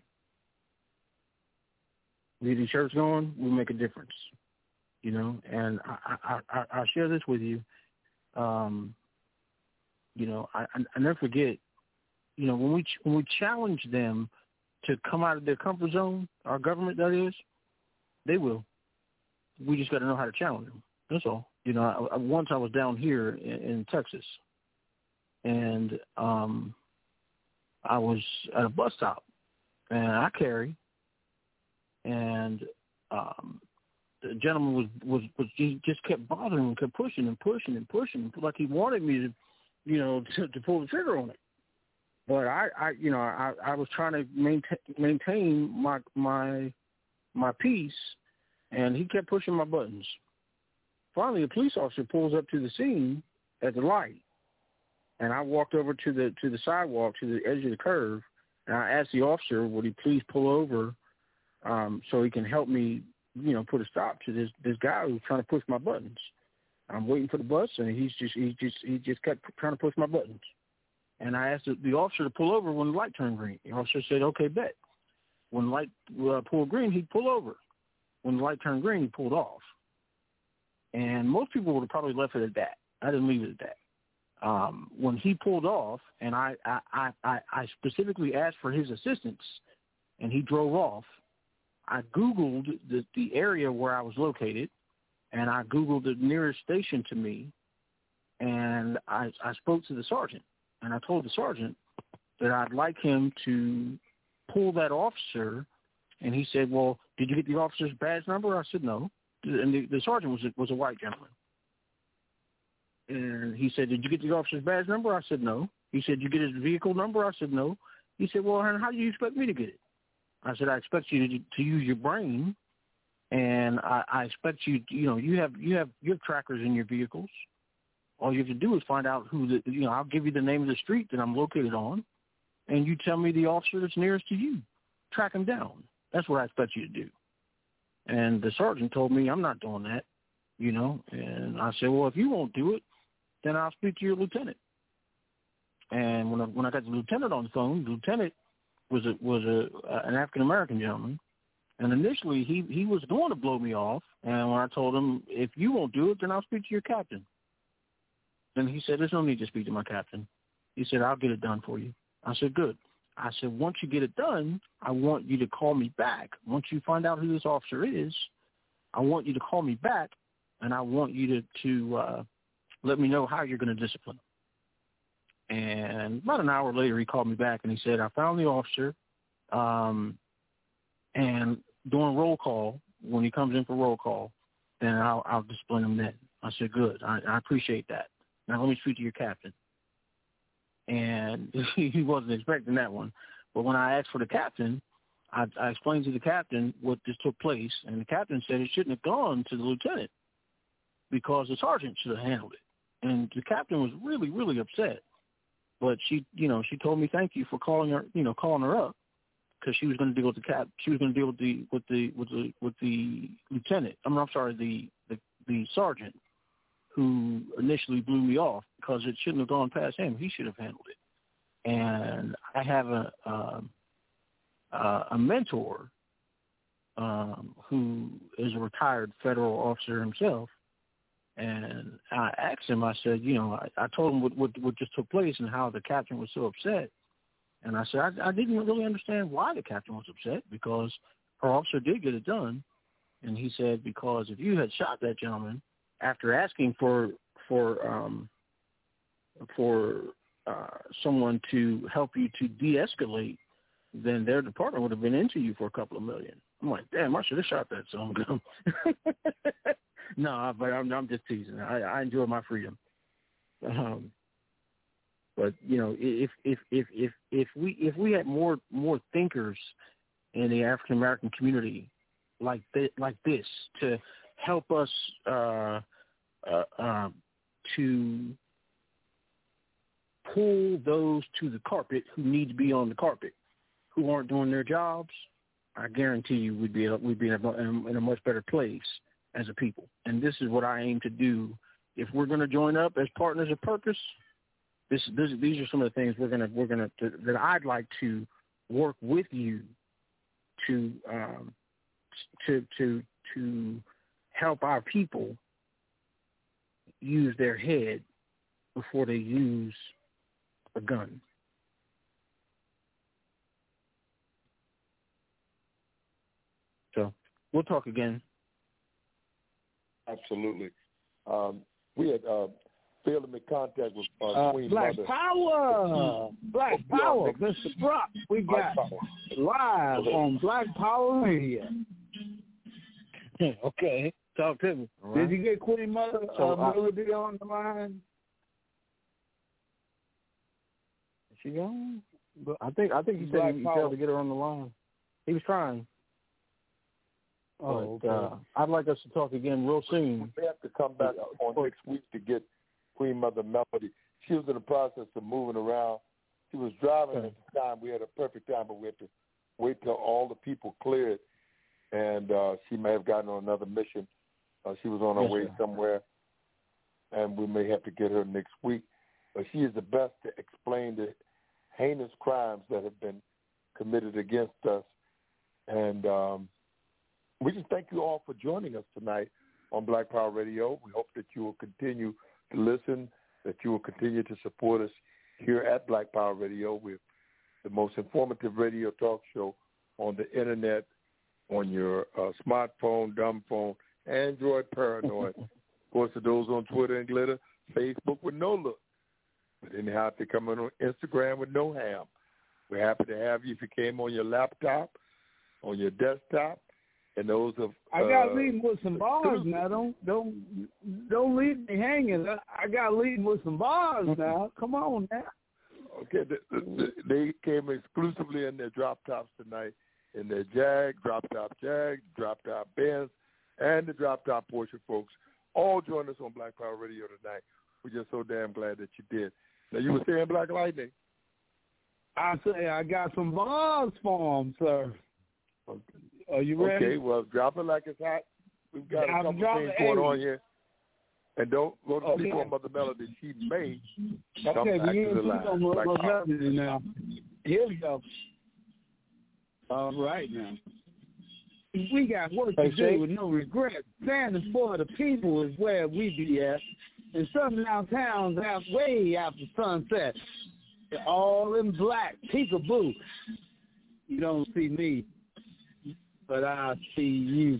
Get these shirts going, we make a difference, you know. And I, I, I, I'll share this with you. Um, you know, I, I never forget. You know, when we when we challenge them to come out of their comfort zone, our government that is, they will. We just got to know how to challenge them. That's all. You know, I, I, once I was down here in, in Texas, and um, I was at a bus stop, and I carry, and um, the gentleman was, was, was he just kept bothering me, kept pushing and pushing and pushing, like he wanted me to, you know, to, to pull the trigger on it. But I, I you know, I, I was trying to maintain, maintain my my my peace, and he kept pushing my buttons. Finally, a police officer pulls up to the scene at the light, and I walked over to the to the sidewalk, to the edge of the curve, And I asked the officer, would he please pull over um, so he can help me, you know, put a stop to this this guy who's trying to push my buttons. I'm waiting for the bus, and he's just he just he just kept trying to push my buttons. And I asked the, the officer to pull over when the light turned green. The officer said, "Okay, bet." When the light uh, pulled green, he'd pull over. When the light turned green, he pulled off. And most people would have probably left it at that. I didn't leave it at that. Um, when he pulled off, and I, I, I, I specifically asked for his assistance, and he drove off, I Googled the, the area where I was located, and I Googled the nearest station to me, and I, I spoke to the sergeant, and I told the sergeant that I'd like him to pull that officer, and he said, "Well, did you get the officer's badge number?" I said, "No." And the, the sergeant was a, was a white gentleman. And he said, "Did you get the officer's badge number?" I said, "No." He said, "Did you get his vehicle number?" I said, "No." He said, "Well, how do you expect me to get it?" I said, "I expect you to, to use your brain, and I, I expect you, you know, you have you have you have trackers in your vehicles. All you have to do is find out who the, you know, I'll give you the name of the street that I'm located on, and you tell me the officer that's nearest to you. Track him down. That's what I expect you to do." And the sergeant told me, "I'm not doing that, you know." And I said, "Well, if you won't do it, then I'll speak to your lieutenant." And when I, when I got the lieutenant on the phone, the lieutenant was a, was a, uh, an African-American gentleman. And initially, he, he was going to blow me off. And when I told him, "If you won't do it, then I'll speak to your captain." Then he said, "There's no need to speak to my captain." He said, "I'll get it done for you." I said, "Good." I said, "Once you get it done, I want you to call me back. Once you find out who this officer is, I want you to call me back, and I want you to, to uh, let me know how you're going to discipline him." And about an hour later, he called me back, and he said, "I found the officer, um, and during roll call, when he comes in for roll call, then I'll, I'll discipline him then." I said, "Good. I, I appreciate that. Now let me speak to your captain." And he wasn't expecting that one. But when I asked for the captain, I, I explained to the captain what this took place, and the captain said it shouldn't have gone to the lieutenant because the sergeant should have handled it. And the captain was really, really upset. But she, you know, she told me thank you for calling her, you know, calling her up because she was going to deal with the cap. She was going to deal with the with the with the with the lieutenant. I mean, I'm sorry, the the, the sergeant who initially blew me off because it shouldn't have gone past him. He should have handled it. And I have a um, uh, a mentor um, who is a retired federal officer himself. And I asked him, I said, you know, I, I told him what, what, what just took place and how the captain was so upset. And I said, I, I didn't really understand why the captain was upset because her officer did get it done. And he said, because if you had shot that gentleman after asking for for um, for uh, someone to help you to de-escalate, then their department would have been into you for a couple of million. I'm like, damn, I should have shot that son of a No, but I'm, I'm just teasing. I, I enjoy my freedom. Um, but you know, if if if if if we if we had more more thinkers in the African American community like th- like this to help us uh, uh, uh, to pull those to the carpet who need to be on the carpet, who aren't doing their jobs, I guarantee you we'd be we'd be in a, in a much better place as a people. And this is what I aim to do. If we're going to join up as partners of purpose, this, this these are some of the things we're going to we're going to that I'd like to work with you to um, to to to help our people use their head before they use a gun. So we'll talk again. Absolutely. Um, we had uh, failed to make contact with uh, uh, Queen Black Mother. Power, Black Power, Mister Brock. We got live on Black Power Radio. Okay, talk to me. Right. Did you get Queen Mother so, uh, Melody uh, on the line? Is she gone? I think I think he Black said he Power. failed to get her on the line. He was trying. Oh, but, okay. uh, I'd like us to talk again real soon. We have to come back on next week to get Queen Mother Melody. She was in the process of moving around, She was driving at the time. We had a perfect time, but we had to wait till all the people cleared, and uh, she may have gotten on another mission. Uh, she was on her yes, way sir. somewhere, and we may have to get her next week. But she is the best to explain the heinous crimes that have been committed against us. And um, we just thank you all for joining us tonight on Black Power Radio. We hope that you will continue to listen, that you will continue to support us here at Black Power Radio. We're the most informative radio talk show on the Internet, on your uh, smartphone, dumb phone, Android, Paranoid. Of course, to those on Twitter and Glitter, Facebook with no look. But anyhow, if they come on Instagram with no ham, we're happy to have you if you came on your laptop, on your desktop, and those of uh, I got to leave with some bars now. Don't don't don't leave me hanging. I got to leave with some bars now. Come on now. Okay, the, the, they came exclusively in their drop tops tonight, in their Jag, drop top Jag, drop top Benz, and the drop top Porsche folks. All join us on Black Power Radio tonight. We're just so damn glad that you did. Now, you were saying Black Lightning. I say I got some bars for them, sir. Okay. Are you ready? Okay, well, drop it like it's hot. We've got Yeah, a couple drop things it, going hey. on here. And don't go to sleep Okay. on Mother Melody. She may come Okay, back we to ain't the sleep line. on Like, Mother Melody now. Here we go. All right now. We got work to Hey, do Shay. with no regret. Standing for the people is where we be at. And some towns out way after sunset. They're all in black, peekaboo. You don't see me, but I see you.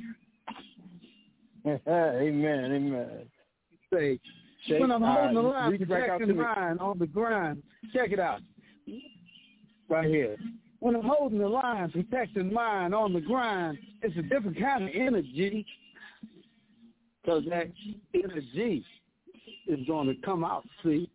Amen, amen. Say, Shay, when I'm holding the uh, line, reach back out to protecting me. mine on the grind. Check it out. Right here. When I'm holding the line, protecting mine on the grind, it's a different kind of energy. Because that energy is going to come out, see.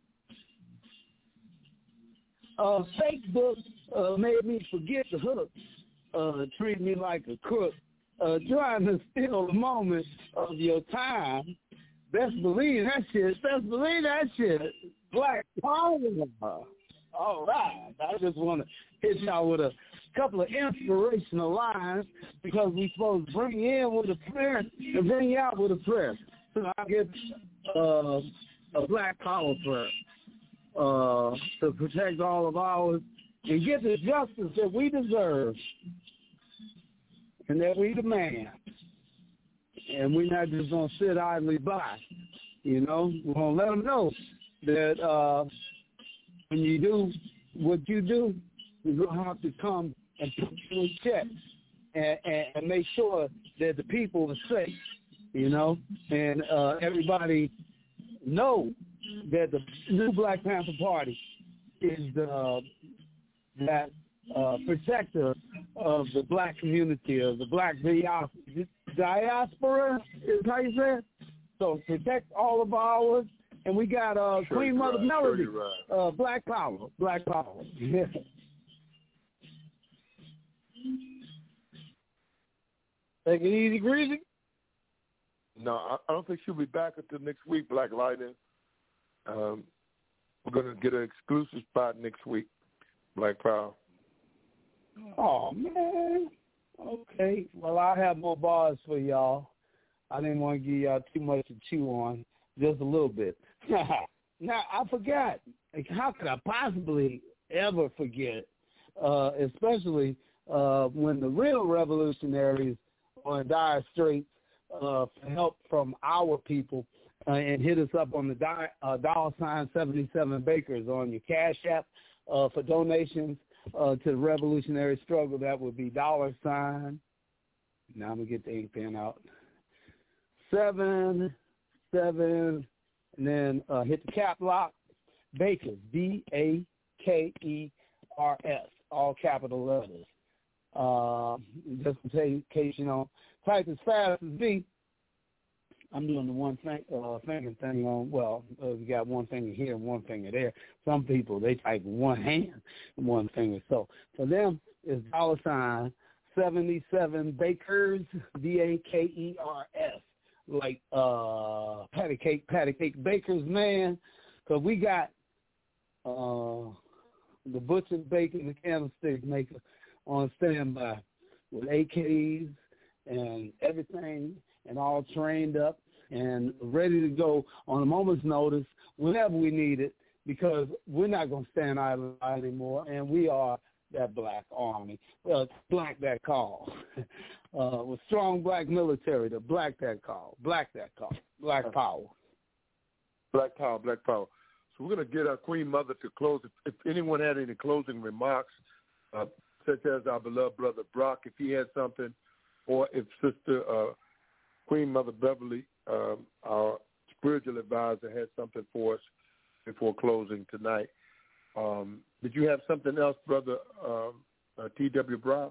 Uh, Facebook uh, made me forget the hook, uh, treat me like a crook, uh, trying to steal a moment of your time. Best believe that shit. Best believe that shit. Black Power. All right. I just want to hit y'all with a couple of inspirational lines because we supposed to bring you in with a prayer and bring you out with a prayer. So I get uh, a Black Power prayer uh, to protect all of ours and get the justice that we deserve and that we demand. And we're not just going to sit idly by. You know, we're going to let them know that uh, when you do what you do, you're going to have to come and put you in check and, and, and make sure that the people are safe, you know, and uh, everybody know that the new Black Panther Party is uh, that uh, protector of the black community, of the black diaspora, is how you say it? So protect all of ours. And we got uh, Sure Queen Mother right. Melody, Sure right. uh, Black Power, Black Power. Yeah. Take it easy, Greasy. No, I, I don't think she'll be back until next week, Black Lightning. Um, we're going to get an exclusive spot next week, Black Power. Oh, man. Okay. Well, I have more bars for y'all. I didn't want to give y'all too much to chew on, just a little bit. Now, I forgot. Like, how could I possibly ever forget, uh, especially uh, when the real revolutionaries are in dire straits uh, for help from our people uh, and hit us up on the di- uh, dollar sign seventy-seven Bakers on your Cash App uh, for donations uh, to the revolutionary struggle. That would be dollar sign. Now I'm going to get the ink pen out. Seven, seven, and then uh, hit the cap lock. Bakers, B A K E R S, all capital letters. Uh, just in case you know, type as fast as me. I'm doing the one thing, uh, finger thing on. Well, uh, we got one finger here and one finger there. Some people they type one hand and one finger. So for them, it's dollar sign seventy-seven Bakers, B A K E R S. Like uh, patty cake, patty cake bakers, man, because we got uh, the butcher, baker, and the candlestick maker on standby with A Ks and everything, and all trained up and ready to go on a moment's notice whenever we need it, because we're not going to stand idle anymore, and we are that black army, well, black that call, uh, with strong black military, the black that call, black that call, black power. Black power, black power. So we're going to get our Queen Mother to close. If, if anyone had any closing remarks, uh, such as our beloved brother Brock, if he had something, or if Sister uh, Queen Mother Beverly, um, our spiritual advisor, had something for us before closing tonight. Um, did you have something else, Brother um, uh, T W Brock?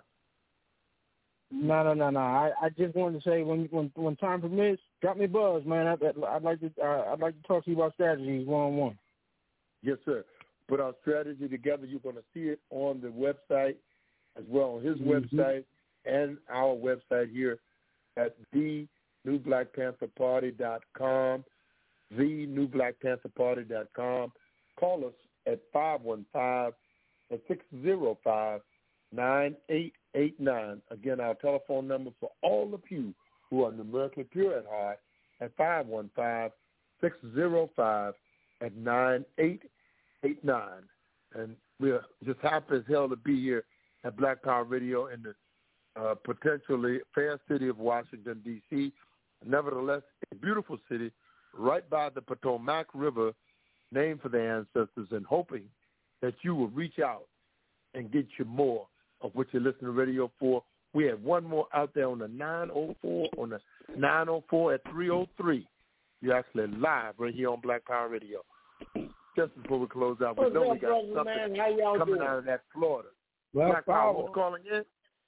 No, no, no, no. I, I just wanted to say when when when time permits, drop me a buzz, man. I'd, I'd like to uh, I'd like to talk to you about strategies one on one. Yes, sir. Put our strategy together. You're going to see it on the website as well, on his mm-hmm. website and our website here at the new black panther party dot com, the new black panther party dot com. Call us at five one five, six zero five, nine eight eight nine. Again, our telephone number for all of you who are numerically pure at heart at five one five, six zero five, at nine eight eight nine. And we're just happy as hell to be here at Black Power Radio in the uh, potentially fair city of Washington, D C Nevertheless, a beautiful city right by the Potomac River, named for their ancestors, and hoping that you will reach out and get you more of what you listen to radio for. We have one more out there on the nine oh four, on the nine oh four at three oh three. You're actually live right here on Black Power Radio. Just before we close out, we What's know up, we got brother, something man? How y'all coming doing? out of that Florida. Black, Black Power, what's calling in?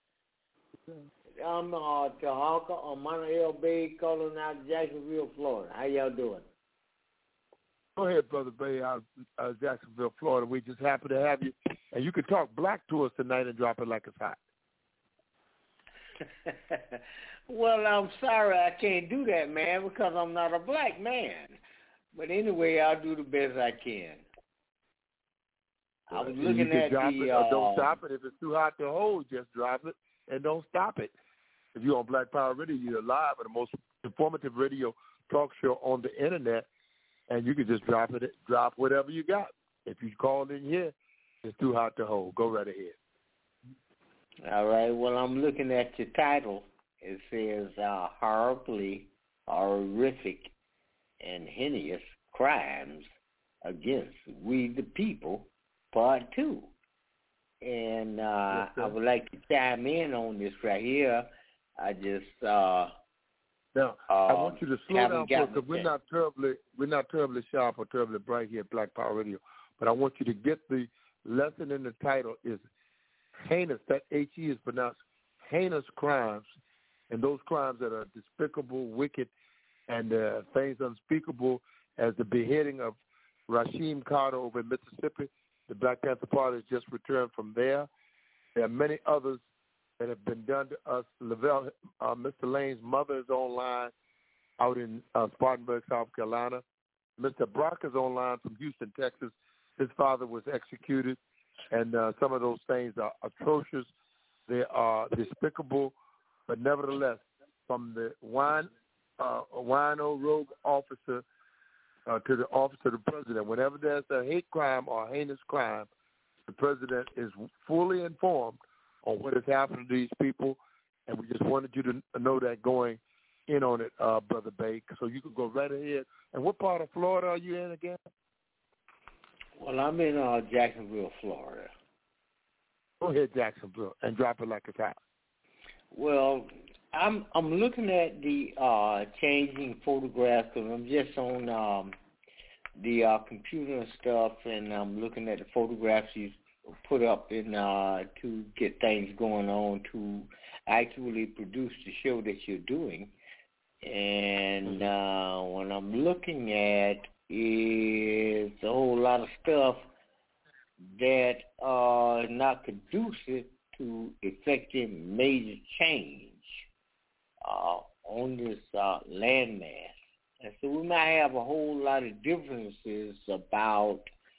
I'm uh, Tahaka on Monterey Bay, calling out Jacksonville, Florida. How y'all doing? Go ahead, Brother Bay, out uh, Jacksonville, Florida. We just happy to have you. And you can talk black to us tonight and drop it like it's hot. Well, I'm sorry I can't do that, man, because I'm not a black man. But anyway, I'll do the best I can. I was you looking can at drop the... It or don't uh, stop it. If it's too hot to hold, just drop it and don't stop it. If you're on Black Power Radio, you're live at the most informative radio talk show on the internet, and you can just drop it, drop whatever you got. If you call in here, it's too hot to hold. Go right ahead. All right. Well, I'm looking at your title. It says uh, horribly horrific and heinous crimes against we the people, part two. And uh, yes, I would like to chime in on this right here. I just uh, now uh, I want you to slow down got because we're not terribly we're not terribly sharp or terribly bright here at Black Power Radio. But I want you to get the lesson in the title is heinous. That H E is pronounced heinous crimes, and those crimes that are despicable, wicked, and uh, things unspeakable, as the beheading of Rasheem Carter over in Mississippi. The Black Panther Party has just returned from there. There are many others that have been done to us. Lavelle, uh, Mister Lane's mother is online out in uh, Spartanburg, South Carolina. Mister Brock is online from Houston, Texas. His father was executed, and uh, some of those things are atrocious. They are despicable, but nevertheless, from the wine, uh, wino rogue officer uh, to the office of the president, whenever there's a hate crime or a heinous crime, the president is fully informed on what has happened to these people, and we just wanted you to know that going in on it, uh, Brother Bake. So you can go right ahead. And what part of Florida are you in again? Well, I'm in uh, Jacksonville, Florida. Go ahead, Jacksonville, and drop it like it's hot. Well, I'm I'm looking at the uh, changing photographs because I'm just on um, the uh, computer and stuff, and I'm looking at the photographs you put up in uh, to get things going on to actually produce the show that you're doing. And uh, what I'm looking at is a whole lot of stuff that are not conducive to effecting major change uh, on this uh, landmass. And so we might have a whole lot of differences about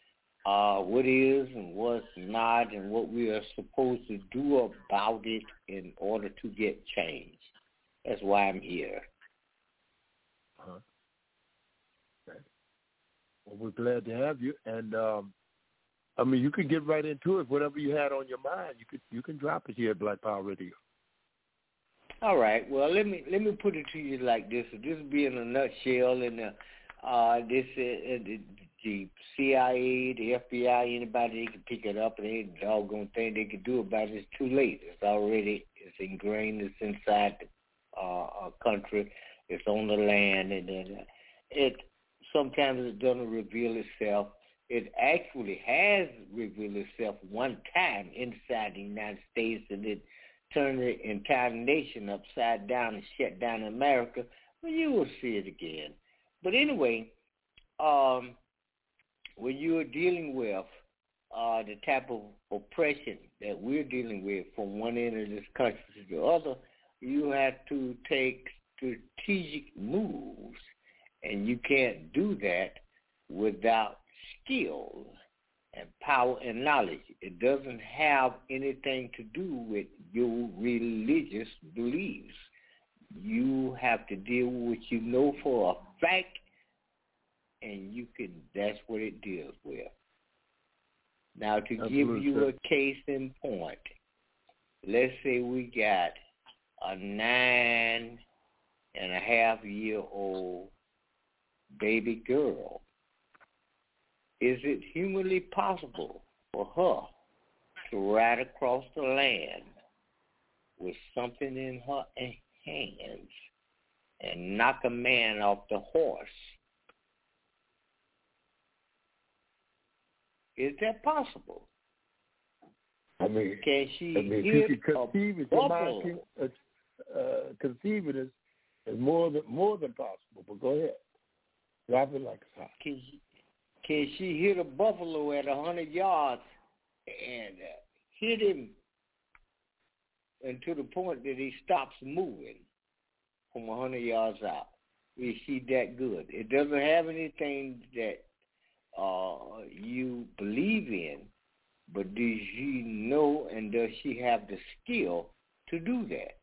uh, what is and what's not, and what we are supposed to do about it in order to get change. That's why I'm here. Uh-huh. Okay. Well, we're glad to have you, and um, I mean, you can get right into it. Whatever you had on your mind, you could you can drop it here at Black Power Radio. All right. Well, let me let me put it to you like this. This will be in a nutshell, and uh, uh, this uh, the, the C I A, the F B I, anybody they can pick it up, and ain't a doggone thing they can do about it. It's too late. It's already it's ingrained. It's inside the uh, country. It's on the land, and then it sometimes it doesn't reveal itself. It actually has revealed itself one time inside the United States, and it turned the entire nation upside down and shut down America. Well, you will see it again. But anyway, um, when you are dealing with uh, the type of oppression that we're dealing with from one end of this country to the other, you have to take strategic moves, and you can't do that without skill and power and knowledge. It doesn't have anything to do with your religious beliefs. You have to deal with what you know for a fact, and you can. That's what it deals with. Now, to Absolutely, give you sir. a case in point, let's say we got a nine and a half year old baby girl. Is it humanly possible for her to ride across the land with something in her hands and knock a man off the horse? Is that possible? I mean, can she I mean, hit you can conceive a it. Your bubble? mind can uh, uh, conceive it as, as more than more than possible. But go ahead, drop it like it's hot. Can she, can she hit a buffalo at a hundred yards and uh, hit him and to the point that he stops moving from a hundred yards out? Is she that good? It doesn't have anything that uh, you believe in, but does she know and does she have the skill to do that?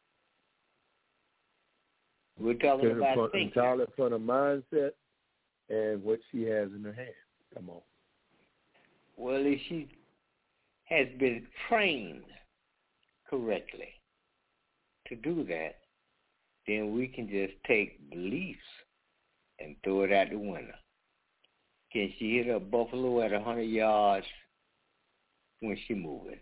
We're talking Entirely about from, thinking. entirely from the mindset and what she has in her hand. Come on. Well, if she has been trained correctly to do that, then we can just take beliefs and throw it out the window. Can she hit a buffalo at a hundred yards when she moving?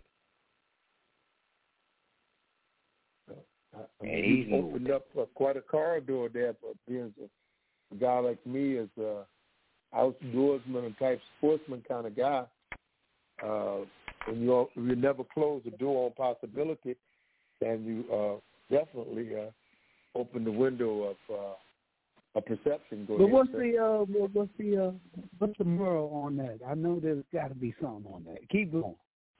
I mean, And he's he's opened moving. up uh, quite a corridor there for being a, a guy like me, as a outdoorsman and type sportsman kind of guy. Uh, and you you never close the door on possibility, and you uh, definitely uh, open the window of uh, a perception. Go but ahead, what's sir. the uh, what- what's the uh, what's the moral on that? I know there's got to be something on that. Keep going.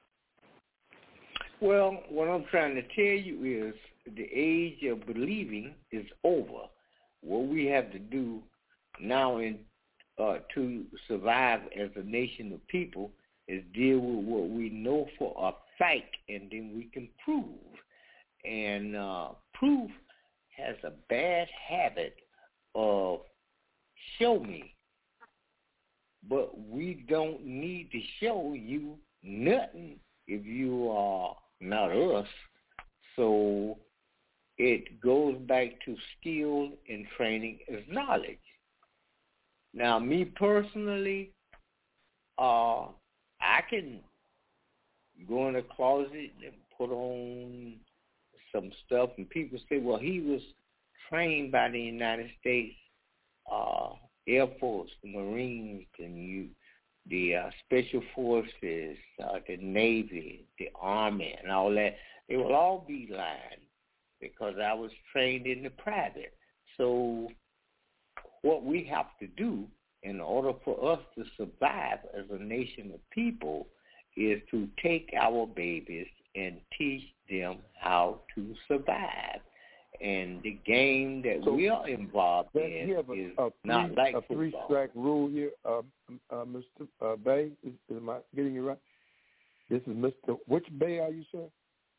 Well, what I'm trying to tell you is the age of believing is over. What we have to do now in uh, to survive as a nation of people is deal with what we know for a fact, and then we can prove. And uh, proof has a bad habit of show me, but we don't need to show you nothing if you are not us. So it goes back to skill and training as knowledge. Now, me personally, uh, I can go in a closet and put on some stuff, and people say, well, he was trained by the United States uh, Air Force, the Marines, and you, the uh, Special Forces, uh, the Navy, the Army, and all that. They will all be lying because I was trained in the private. So what we have to do in order for us to survive as a nation of people is to take our babies and teach them how to survive. and the game that So we are involved in you have a, is a three, not like a football. three-strike rule here, uh, uh, Mister Uh, Bay. Is, am I getting you right? This is Mister Which Bay are you, sir?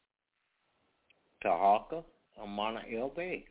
Tahaka, Amana El Bay.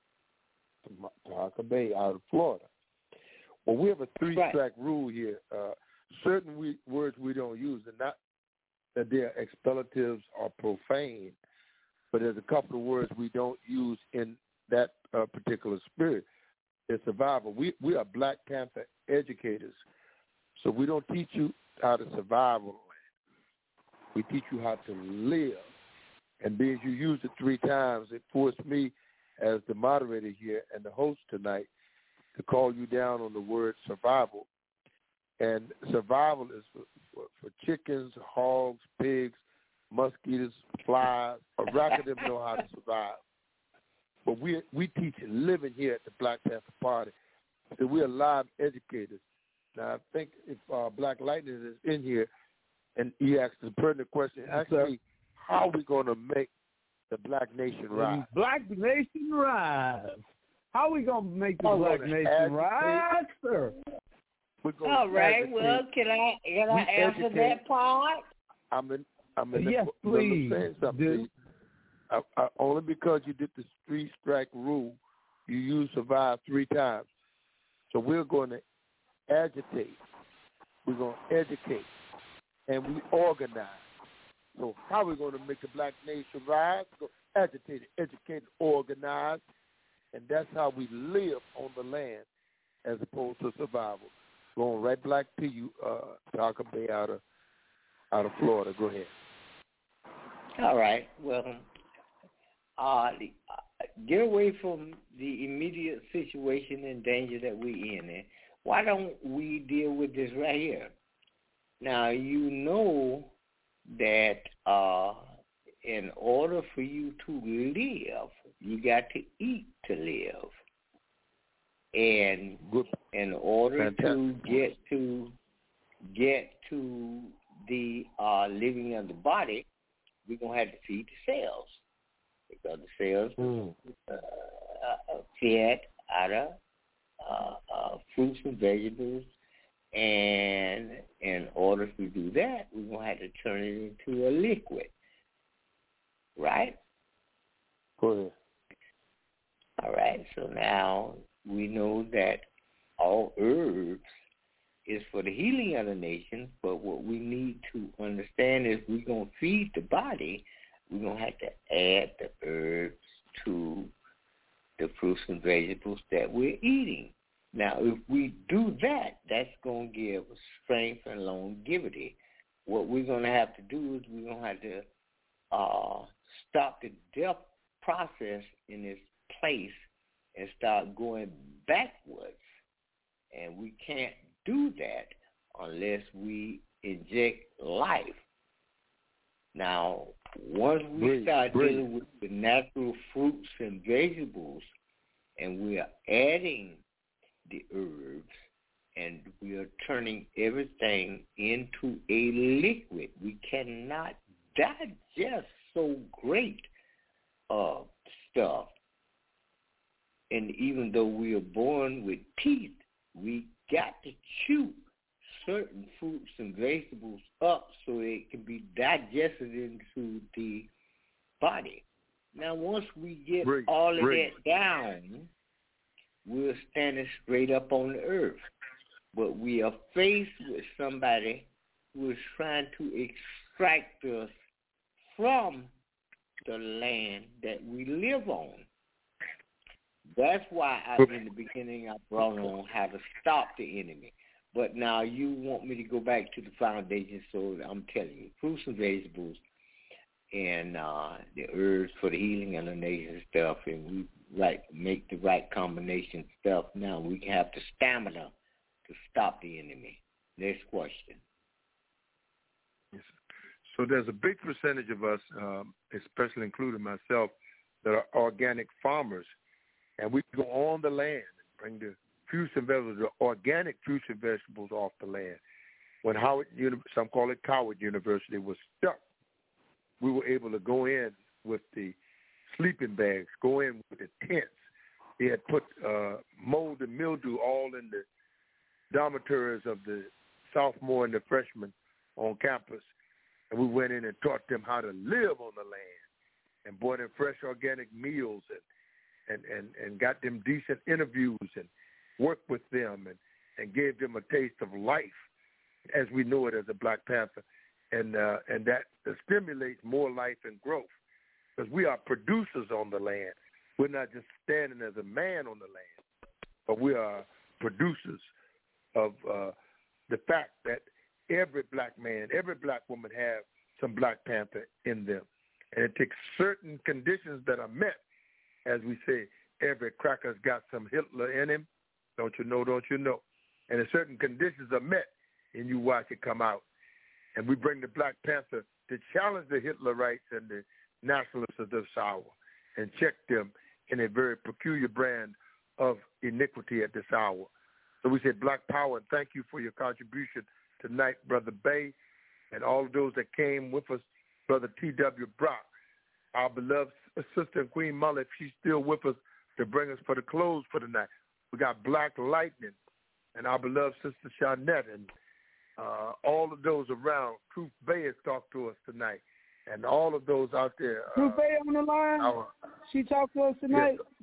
Tahaka Bay, out of Florida. Well, we have a three-strike right. rule here. Uh, certain we, words we don't use, and not that they're expellatives or profane, but there's a couple of words we don't use in that uh, particular spirit. It's survival. We we are Black Panther educators, so we don't teach you how to survive on the land. We teach you how to live. And being you used it three times, it forced me as the moderator here and the host tonight to call you down on the word survival. And survival is for, for, for chickens, hogs, pigs, mosquitoes, flies. A rack of them know how to survive. But we we teach living here at the Black Panther Party. So we're live educators. Now, I think if uh, Black Lightning is in here and he asks the pertinent question, actually, how are we going to make the Black Nation rise? Black Nation rise. How are we going to make the We're Black gonna Nation agitate. rise, sir? We're gonna All right. agitate. Well, can I can I We answer educate. that part? I'm in. I'm in. Yes, the, please. I'm saying something. to you. I, I, only because you did the three strike rule, you used survive three times. So we're going to agitate. We're going to educate, and we organize. So how are we going to make the Black Nation rise? Go agitate, educate, organize, and that's how we live on the land, as opposed to survival. Going right back to you, uh, Tahaka Bay out of out of Florida. Go ahead. All right. Well, uh, the, uh, get away from the immediate situation and danger that we're in. And why don't we deal with this right here? Now, you know that uh, in order for you to live, you got to eat to live. And Good. in order Fantastic. to get to get to the uh, living of the body, we're going to have to feed the cells. Because the cells Mm. uh, are fed out of uh, uh, fruits and vegetables. And in order to do that, we're going to have to turn it into a liquid. Right? Go ahead. All right. So now we know that all herbs is for the healing of the nation, but what we need to understand is we're going to feed the body. We're going to have to add the herbs to the fruits and vegetables that we're eating. Now, if we do that, that's going to give strength and longevity. What we're going to have to do is we're going to have to uh, stop the death process in its place and start going backwards. And we can't do that unless we inject life. Now, once we Breathe, start breathe. dealing with the natural fruits and vegetables, and we are adding the herbs, and we are turning everything into a liquid, we cannot digest so great uh, stuff. And even though we are born with teeth, we got to chew certain fruits and vegetables up so it can be digested into the body. Now, once we get Breathe, all of breathe. that down, we're standing straight up on the earth. But we are faced with somebody who is trying to extract us from the land that we live on. That's why I, in the beginning I brought on how to stop the enemy. But now you want me to go back to the foundation, so I'm telling you, fruits and vegetables and uh, the herbs for the healing of the nation stuff, and we right make the right combination stuff. Now we have the stamina to stop the enemy. Next question. Yes. So there's a big percentage of us, um, especially including myself, that are organic farmers, and we go on the land and bring the fruits and vegetables, the organic fruits and vegetables off the land. When Howard, some call it Coward University, was stuck, we were able to go in with the sleeping bags, go in with the tents. They had put uh, mold and mildew all in the dormitories of the sophomore and the freshmen on campus. And we went in and taught them how to live on the land and brought in fresh organic meals and, and, and, and got them decent interviews and worked with them and, and gave them a taste of life as we know it as a Black Panther. And, uh, and that stimulates more life and growth because we are producers on the land. We're not just standing as a man on the land, but we are producers of uh, the fact that every black man, every black woman have some Black Panther in them. And it takes certain conditions that are met. As we say, every cracker's got some Hitler in him. Don't you know, don't you know? And if certain conditions are met, and you watch it come out. And we bring the Black Panther to challenge the Hitlerites and the nationalists of this hour and check them in a very peculiar brand of iniquity at this hour. So we say Black Power, and thank you for your contribution tonight, Brother Bay, and all of those that came with us, Brother T W Brock, our beloved sister Queen Mullah, if she's still with us, to bring us for the close for the night. We got Black Lightning and our beloved sister Shawnette and uh, all of those around. Truth Bay has talked to us tonight, and all of those out there. Truth uh, Bay on the line? Our, she talked to us tonight? Yes,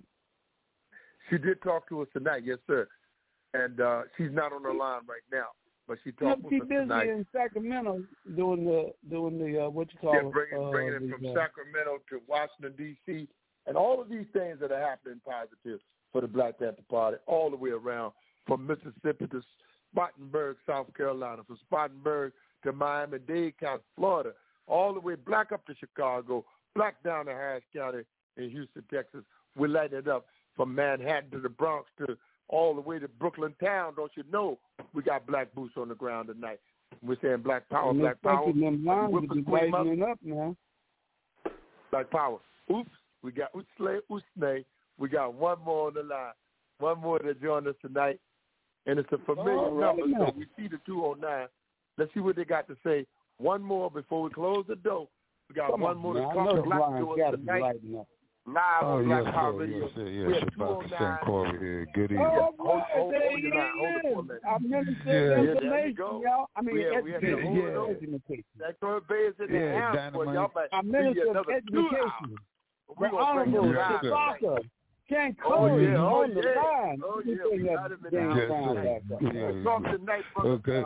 she did talk to us tonight, yes, sir. And uh, she's not on the line right now, but she talked no, with us busy tonight. in Sacramento doing the doing the uh, what you call yeah, it? bringing, uh, bringing it from the, uh, Sacramento to Washington D C and all of these things that are happening positive for the Black Panther Party, all the way around from Mississippi to Spartanburg, South Carolina, from Spartanburg to Miami-Dade County, Florida, all the way black up to Chicago, black down to Harris County in Houston, Texas. We light it up from Manhattan to the Bronx to all the way to Brooklyn town. Don't you know we got black boots on the ground tonight? We're saying Black Power, and Black Power. them lines will be brightening up now. Black Power. Oops, we got Uslay, Usnay. We got one more on the line. One more to join us tonight. And it's a familiar right, number, now. so we see the two oh nine. Let's see what they got to say. One more before we close the door. We got Come one on, more man. to I come know black Brian's to us gotta be tonight. lighting up. Live Oh, on Black yes, Power sir. Radio. Yes, sir. We Yes, have two oh Shabbat Saint nine. Corey here. Good evening. Oh, Hold, hold, hold, there hold he your line. Hold it for a is. minute. I ministered Yeah. Yeah, there you information, go. y'all. I mean, Yeah, we had to education. hold Yeah. it on. education. That Corey Bay is in the Yeah, house for Dynamite. y'all. But I be ministered another two education. hours. The We're going to bring Honorable you Yes, live. sir. Tabaka Ken Oh, Corey yeah. Oh, on the yeah. line. Oh, You yeah. bring We that got him in the damn Yes, sound sir. back up. Yeah. Let's talk tonight, brother. Okay.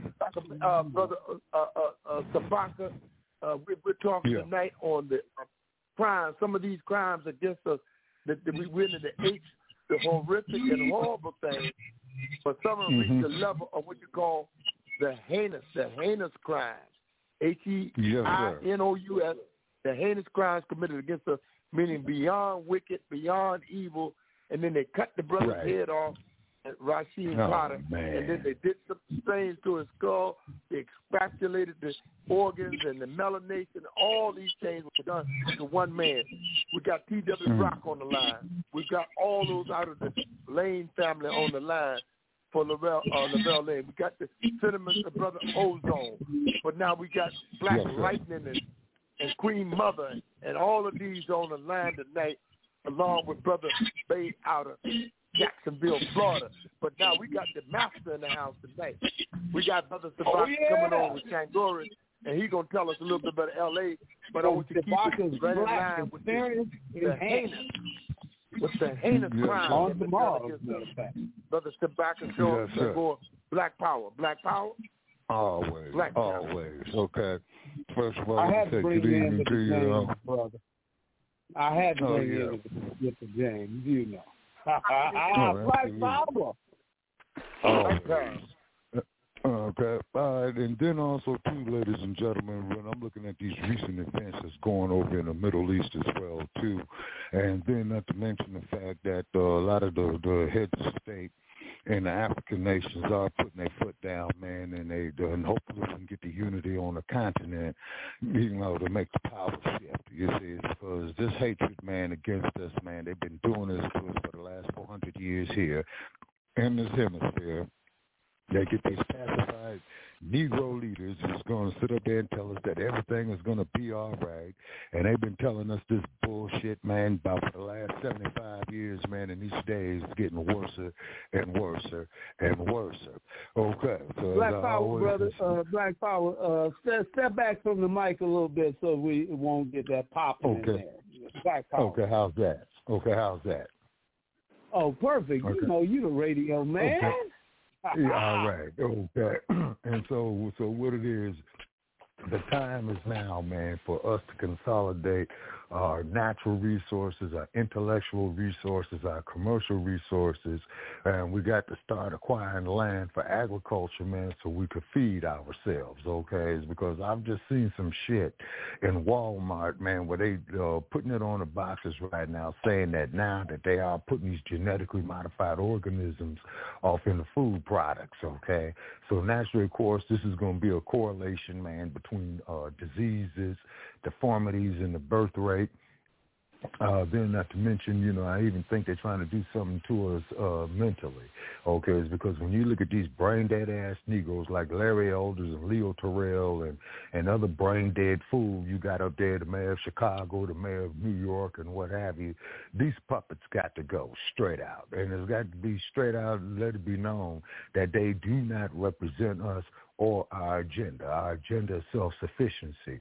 Uh, uh, brother uh, uh, uh, Tabaka, uh, we, we're talking Yeah. tonight on the uh, crimes, some of these crimes against us that, that we went into H, the horrific and horrible things, but some of them Mhm. reach the level of what you call the heinous, the heinous crimes. H E I N O U S, the heinous crimes committed against us, meaning beyond wicked, beyond evil, and then they cut the brother's Right. head off, Rasheed Oh, Potter, man. and then they did some things to his skull. They extraculated the organs and the melanation. All these things were done to one man. We got T W Mm. Brock on the line. We got all those out of the Lane family on the line for Lavelle, uh, Lavelle Lane. We got the sentiments of Brother Ozone, but now we got Black Yes, sir. Lightning and, and Queen Mother and all of these on the line tonight, along with Brother Bay out of Jacksonville, Florida. But now we got the master in the house tonight. We got Brother Tabaka Oh, yeah. coming on with Shangori, and he's going to tell us a little bit about L A, but I want you to keep it right in line with the, the heinous, with the heinous Yes, crime. On that been tomorrow, done as a against matter us. of fact. Brother Tabaka showing Yes, sir. Shangori, Black Power. Black Power? Always, Black Power. always. Okay. First of all, I let had me to say bring good you in evening with to the you. James, uh, brother. I had to Oh, bring you yeah. in with the, with the James, you know. Oh, Black absolutely. Power. Always. Okay. All right. And then also, too, ladies and gentlemen, when I'm looking at these recent events that's going over in the Middle East as well, too, and then not to mention the fact that uh, a lot of the, the heads of state and the African nations are putting their foot down, man, and they and hopefully we can get the unity on the continent, you know, to make the power shift. You see, because this hatred, man, against us, man, they've been doing this to us for the last four hundred years here in this hemisphere. They get these pacified Negro leaders is going to sit up there and tell us that everything is going to be all right. And they've been telling us this bullshit, man, about for the last seventy-five years, man, and each day is getting worse and worse and worse. Okay. So Black Power, brother, uh, Black Power, uh, step, step back from the mic a little bit so we won't get that popping okay. in there. Black Power. Okay, how's that? Okay, how's that? Oh, perfect. Okay. You know, you the radio man. Okay. Yeah, all right. Okay. And so, so what it is, the time is now, man, for us to consolidate our natural resources, our intellectual resources, our commercial resources, and we got to start acquiring land for agriculture, man, so we could feed ourselves, okay? It's because I've just seen some shit in Walmart, man, where they uh, putting it on the boxes right now, saying that now that they are putting these genetically modified organisms off in the food products, okay? So naturally, of course, this is going to be a correlation, man, between uh, diseases, deformities in the birth rate. Uh, then not to mention, you know, I even think they're trying to do something to us uh, mentally, okay? It's because when you look at these brain-dead ass Negroes like Larry Elders and Leo Terrell and, and other brain-dead fools you got up there, the mayor of Chicago, the mayor of New York, and what have you, these puppets got to go straight out. And it's got to be straight out and let it be known that they do not represent us or our agenda. Our agenda is self-sufficiency.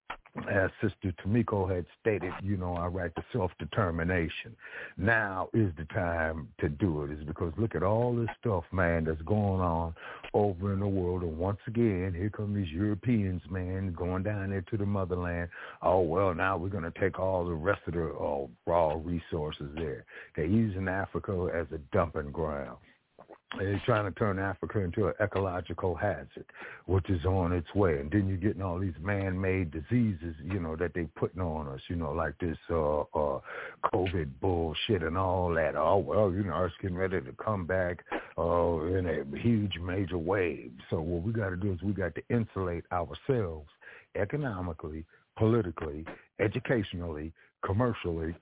As Sister Tamiko had stated, you know, our right to self-determination. Now is the time to do it. Is because look at all this stuff, man, that's going on over in the world. And once again, here come these Europeans, man, going down there to the motherland. Oh, well, now we're going to take all the rest of the uh, raw resources there. They're using Africa as a dumping ground. They're trying to turn Africa into an ecological hazard, which is on its way. And then you're getting all these man-made diseases, you know, that they're putting on us, you know, like this uh, uh, COVID bullshit and all that. Oh, well, you know, Earth's getting ready to come back uh, in a huge major wave. So what we got to do is we got to insulate ourselves economically, politically, educationally, commercially,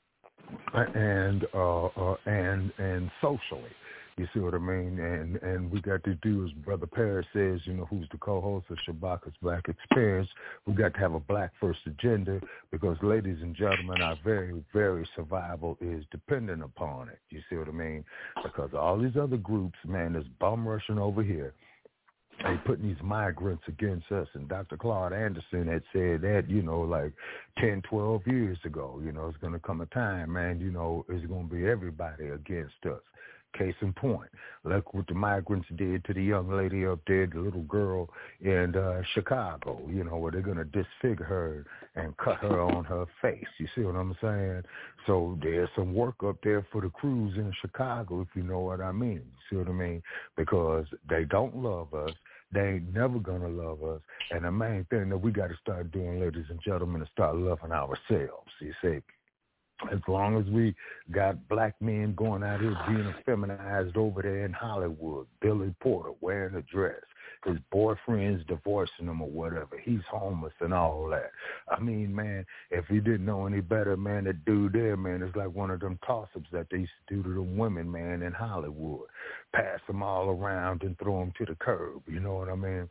and uh, uh, and and socially. You see what I mean? And and we got to do, as Brother Paris says, you know, who's the co-host of Shabaka's Black Experience, we got to have a black first agenda because, ladies and gentlemen, our very, very survival is dependent upon it. You see what I mean? Because all these other groups, man, is bum rushing over here. They putting these migrants against us. And Doctor Claude Anderson had said that, you know, like ten, twelve years ago, you know, it's going to come a time, man, you know, it's going to be everybody against us. Case in point, look what the migrants did to the young lady up there, the little girl in uh, Chicago, you know, where they're going to disfigure her and cut her on her face. You see what I'm saying? So there's some work up there for the crews in Chicago, if you know what I mean. You see what I mean? Because they don't love us. They ain't never going to love us. And the main thing that we got to start doing, ladies and gentlemen, is start loving ourselves, you see. As long as we got black men going out here being effeminized over there in Hollywood, Billy Porter wearing a dress, his boyfriend's divorcing him or whatever, he's homeless and all that. I mean, man, if you didn't know any better, man, that dude there, man, is like one of them toss-ups that they used to do to them women, man, in Hollywood. Pass them all around and throw them to the curb, you know what I mean?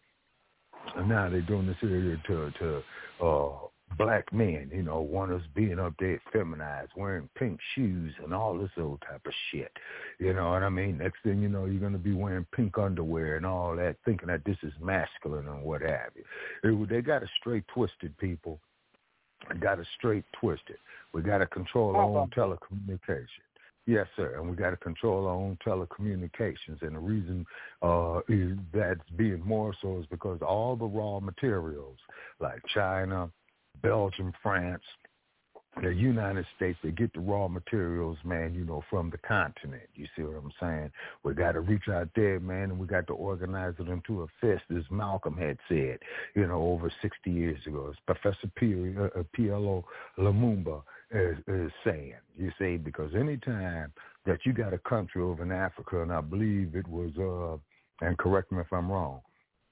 And now they're doing this here to, to uh, black men, you know, want us being up there feminized, wearing pink shoes and all this old type of shit. You know what I mean? Next thing you know, you're going to be wearing pink underwear and all that, thinking that this is masculine and what have you. It, they got us straight twisted, people. They got us straight twisted. We got to control our own telecommunication. Yes, sir, and we got to control our own telecommunications. And the reason uh, is that's being more so is because all the raw materials like China, Belgium, France, the United States, they get the raw materials, man, you know, from the continent. You see what I'm saying? We got to reach out there, man, and we got to organize it into a fist, as Malcolm had said, you know, over sixty years ago. As Professor P. Uh, P L O Lumumba is, is saying, you see, because anytime that you got a country over in Africa, and I believe it was, uh, and correct me if I'm wrong,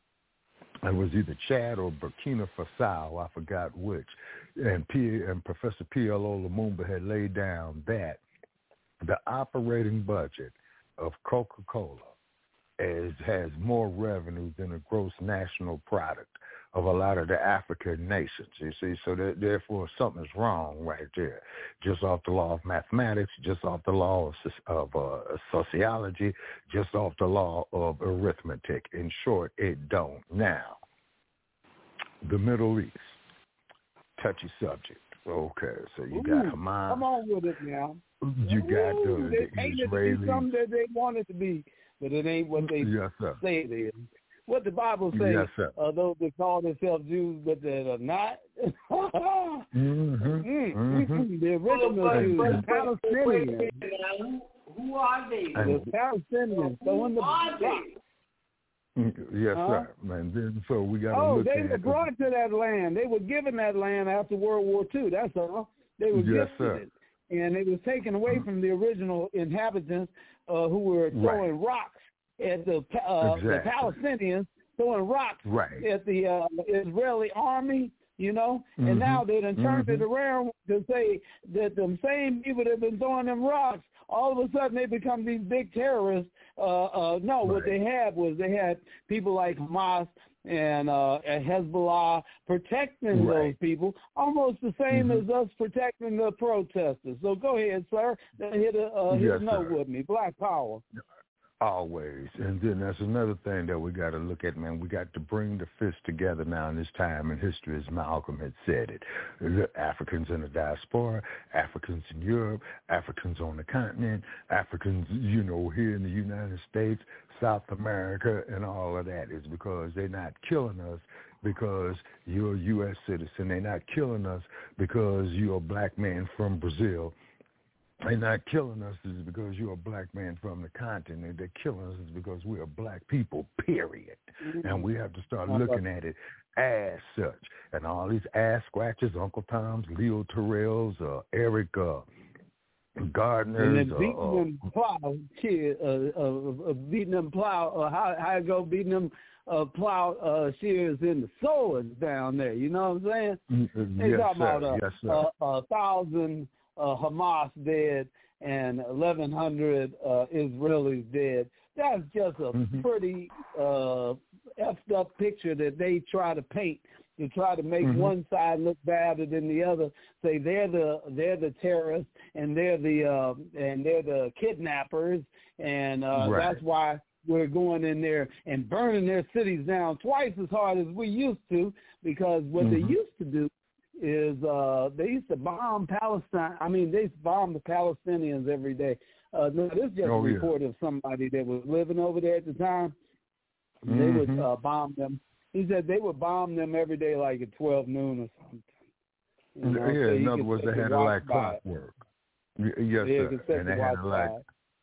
it was either Chad or Burkina Faso, I forgot which, and P, and Professor P L O Lumumba had laid down that the operating budget of Coca-Cola is, has more revenue than the gross national product of a lot of the African nations, you see. So that, therefore, something's wrong right there. Just off the law of mathematics, just off the law of, of uh, sociology, just off the law of arithmetic. In short, it don't. Now, the Middle East, touchy subject. Okay, so you got Ooh, Hamas. Come on with it now. You got Ooh, the, they the Israelis. It to be something that they want it to be, but it ain't what they yes, sir. say it is. What the Bible says, yes, sir. Uh, those that call themselves Jews but that are not. mm-hmm. Mm-hmm. The original but, Jews, but, the Palestinians. Who, who are they? The Palestinians. Who in the are they? Yes, huh? sir. And then so we got to oh, look they at were brought to that land. They were given that land after World War Two. That's all. They were yes, gifted sir. it, and it was taken away mm-hmm. from the original inhabitants uh, who were throwing right. rocks at the uh, exactly. the Palestinians, throwing rocks right. at the uh, Israeli army. You know, mm-hmm. and now they done turned mm-hmm. it around to say that the same people that have been throwing them rocks, all of a sudden they become these big terrorists. Uh, uh, no, right. what they had was they had people like Hamas and, uh, and Hezbollah protecting right. those people, almost the same mm-hmm. as us protecting the protesters. So go ahead, sir. Hit a, uh, hit yes, a note sir. with me. Black Power. Always. And then that's another thing that we got to look at, man. We got to bring the fist together now in this time in history, as Malcolm had said it. The Africans in the diaspora, Africans in Europe, Africans on the continent, Africans, you know, here in the United States, South America, and all of that is because they're not killing us because you're a U S citizen. They're not killing us because you're a black man from Brazil. They're not killing us is because you're a black man from the continent. They're killing us is because we are black people, period. Mm-hmm. And we have to start looking at it as such. And all these ass scratches, Uncle Toms, Leo Terrells, uh, Eric uh, Gardner's. And then beating uh, them plow, kid, uh, uh, uh, beating them plow, uh, how, how I go beating them uh, plow uh, shears in the swords down there. You know what I'm saying? Mm-hmm. They're yes, talking sir. about a, yes, sir. a, a thousand Uh, Hamas dead and eleven hundred uh, Israelis dead. That's just a mm-hmm. pretty uh, effed up picture that they try to paint to try to make mm-hmm. one side look badder than the other. Say they're the they're the terrorists and they're the uh, and they're the kidnappers, and uh, right. that's why we're going in there and burning their cities down twice as hard as we used to, because what mm-hmm. they used to do is uh, they used to bomb Palestine. I mean, they bomb the Palestinians every day. Uh, no, this is just oh, a report yeah. of somebody that was living over there at the time. Mm-hmm. They would uh, bomb them. He said they would bomb them every day like at twelve noon or something. You know, yeah, so in other words, they had it like clockwork. Yes, yeah, sir. And they had it like,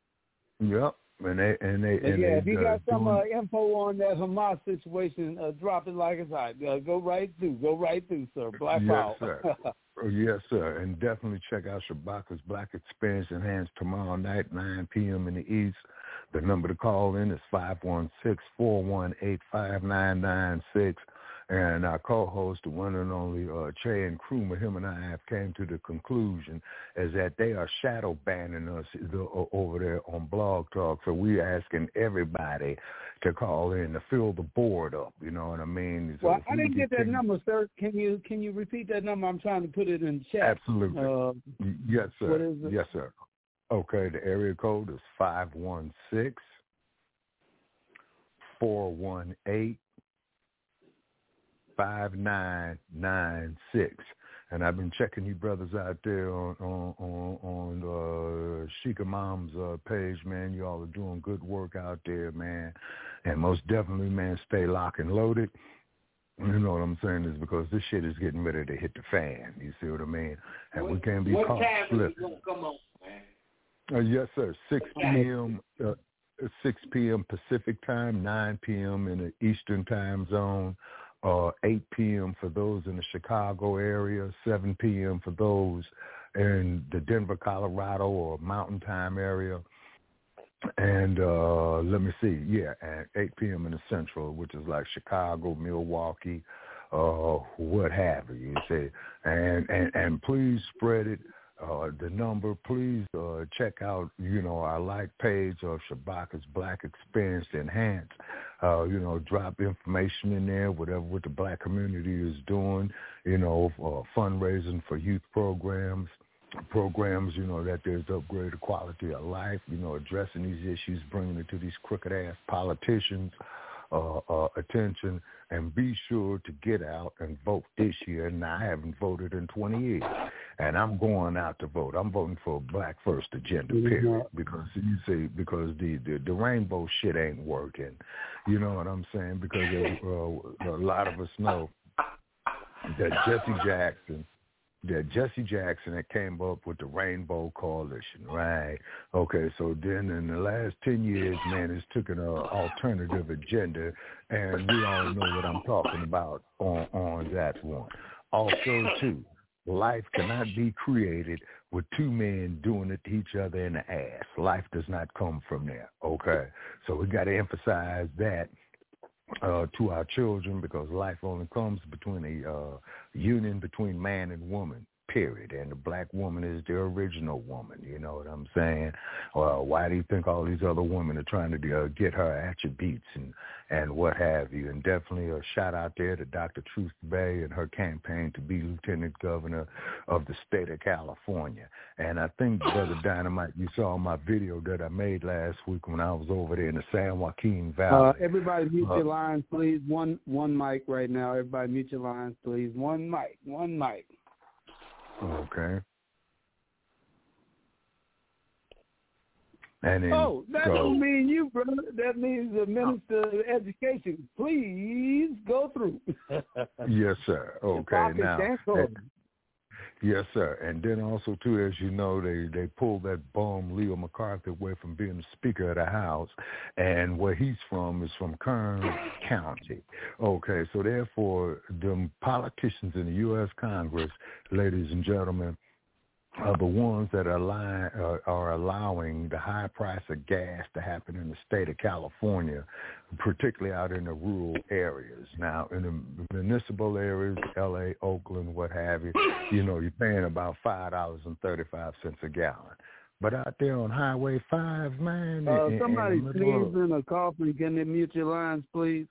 yep. And they, and they, and yeah, they, if you uh, got some doing... uh, info on that Hamas situation, uh, drop it like it's hot. Uh, go right through. Go right through, sir. Black yes, Power. Sir. Oh, yes, sir. And definitely check out Shabaka's Black Experience Enhanced tomorrow night, nine p.m. in the East. The number to call in is five one six, four one eight, five nine nine six. And our co-host, the one and only uh, Che and Krumer, him and I have came to the conclusion is that they are shadow banning us the, uh, over there on Blog Talk. So we're asking everybody to call in to fill the board up. You know what I mean? So well, I didn't we get that continue... number, sir. Can you can you repeat that number? I'm trying to put it in chat. Absolutely. Uh, yes, sir. What is it? Yes, sir. Okay, the area code is five one six, four one eight, five nine nine six. And I've been checking you brothers out there on on on, on uh, Sheikah Mom's uh, page, man. You all are doing good work out there, man. And most definitely, man, stay locked and loaded. You know what I'm saying? Is because this shit is getting ready to hit the fan. You see what I mean? And what, we can't be what caught time slipping. Is you gonna come on, man? Uh, yes, sir. six p.m. Uh, six p.m. Pacific time, nine p.m. in the Eastern time zone, uh, eight p.m. for those in the Chicago area, seven p.m. for those in the Denver, Colorado, or Mountain Time area. And uh, let me see, yeah, and eight p.m. in the Central, which is like Chicago, Milwaukee, uh, what have you, you see. And, and, and please spread it. uh, the number, please uh, check out, you know, our like page of Shabaka's Black Experience Enhanced. Uh, you know, drop information in there, whatever what the black community is doing, you know, uh, fundraising for youth programs, programs, you know, that there's upgraded quality of life, you know, addressing these issues, bringing it to these crooked-ass politicians' uh, uh, attention, and be sure to get out and vote this year. And I haven't voted in twenty years, and I'm going out to vote. I'm voting for a Black First agenda, period, because you see, because the, the, the rainbow shit ain't working. You know what I'm saying? Because uh, a lot of us know that Jesse Jackson, that Jesse Jackson had came up with the Rainbow Coalition, right? Okay, so then in the last ten years, man, it's taken an alternative agenda, and we all know what I'm talking about on, on that one. Also, too, life cannot be created with two men doing it to each other in the ass. Life does not come from there, okay? So we got to emphasize that Uh, to our children, because life only comes between a uh, union between man and woman, period. And the black woman is the original woman, you know what I'm saying? Well, why do you think all these other women are trying to uh, get her attributes and, and what have you? And definitely a shout out there to Doctor Truth Bay and her campaign to be Lieutenant Governor of the state of California. And I think, Brother Dynamite, you saw my video that I made last week when I was over there in the San Joaquin Valley. Uh, everybody mute uh, your lines, please. One one mic right now. Everybody mute your lines, please. One mic. One mic. Okay. And then oh, that go. don't mean you, brother. That means the Minister of Education. Please go through. Yes, sir. Okay, now. Yes, sir. And then also, too, as you know, they, they pulled that bum Leo McCarthy away from being the Speaker of the House. And where he's from is from Kern County. Okay, so therefore, the politicians in the U S Congress, ladies and gentlemen, are the ones that are, allow, uh, are allowing the high price of gas to happen in the state of California, particularly out in the rural areas. Now, in the municipal areas, L A, Oakland, what have you, you know, you're paying about five dollars and thirty-five cents a gallon. But out there on Highway five, man... Uh, in, somebody in sneezing or coughing. Can they mute your lines, please?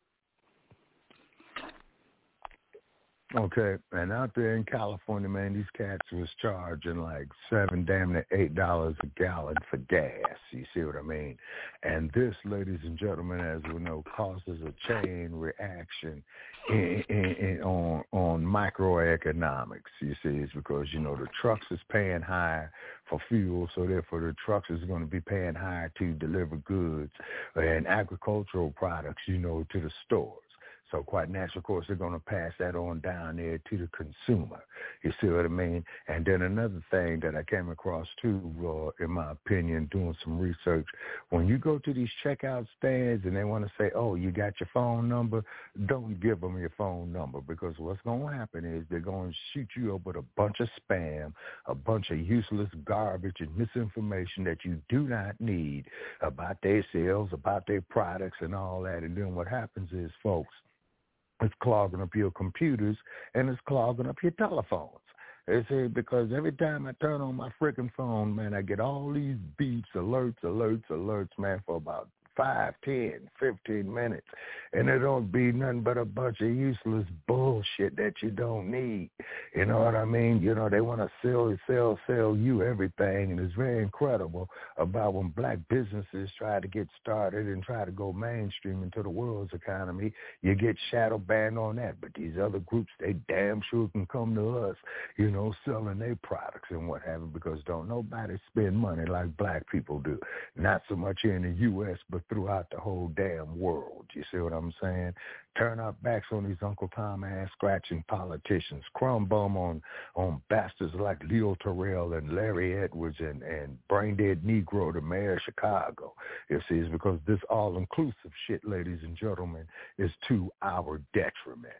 Okay, and out there in California, man, these cats was charging like seven, damn near eight dollars a gallon for gas. You see what I mean? And this, ladies and gentlemen, as we know, causes a chain reaction in, in, in, on on microeconomics. You see, it's because you know the trucks is paying higher for fuel, so therefore the trucks is going to be paying higher to deliver goods and agricultural products, you know, to the stores. So quite natural, of course, they're going to pass that on down there to the consumer. You see what I mean? And then another thing that I came across, too, uh, in my opinion, doing some research, when you go to these checkout stands and they want to say, oh, you got your phone number, don't give them your phone number, because what's going to happen is they're going to shoot you up with a bunch of spam, a bunch of useless garbage and misinformation that you do not need about their sales, about their products and all that. And then what happens is, folks, it's clogging up your computers, and it's clogging up your telephones. It's uh, because every time I turn on my freaking phone, man, I get all these beeps, alerts, alerts, alerts, man, for about five, ten, fifteen minutes. And it don't be nothing but a bunch of useless bullshit that you don't need. You know what I mean? You know, they want to sell, sell, sell you everything. And it's very incredible about when black businesses try to get started and try to go mainstream into the world's economy, you get shadow banned on that. But these other groups, they damn sure can come to us, you know, selling their products and what have you, because don't nobody spend money like black people do. Not so much here in the U S, but throughout the whole damn world. You see what I'm saying? Turn our backs on these Uncle Tom ass scratching politicians, crumb bum on on bastards like Leo Terrell and Larry Edwards and, and brain dead Negro, the mayor of Chicago. You see, it's because this all inclusive shit, ladies and gentlemen, is to our detriment.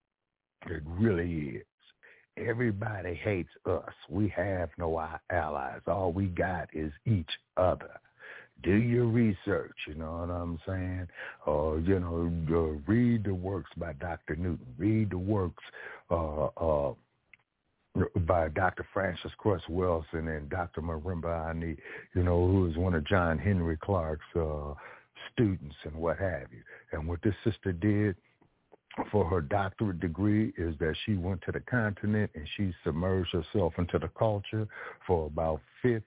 It really is. Everybody hates us. We have no allies. All we got is each other. Do your research, you know what I'm saying? Or, uh, you know, uh, read the works by Doctor Newton. Read the works uh, uh, by Doctor Francis Cress Wilson and Doctor Marimba Ani, you know, who is one of John Henry Clark's uh, students and what have you. And what this sister did for her doctorate degree is that she went to the continent and she submerged herself into the culture for about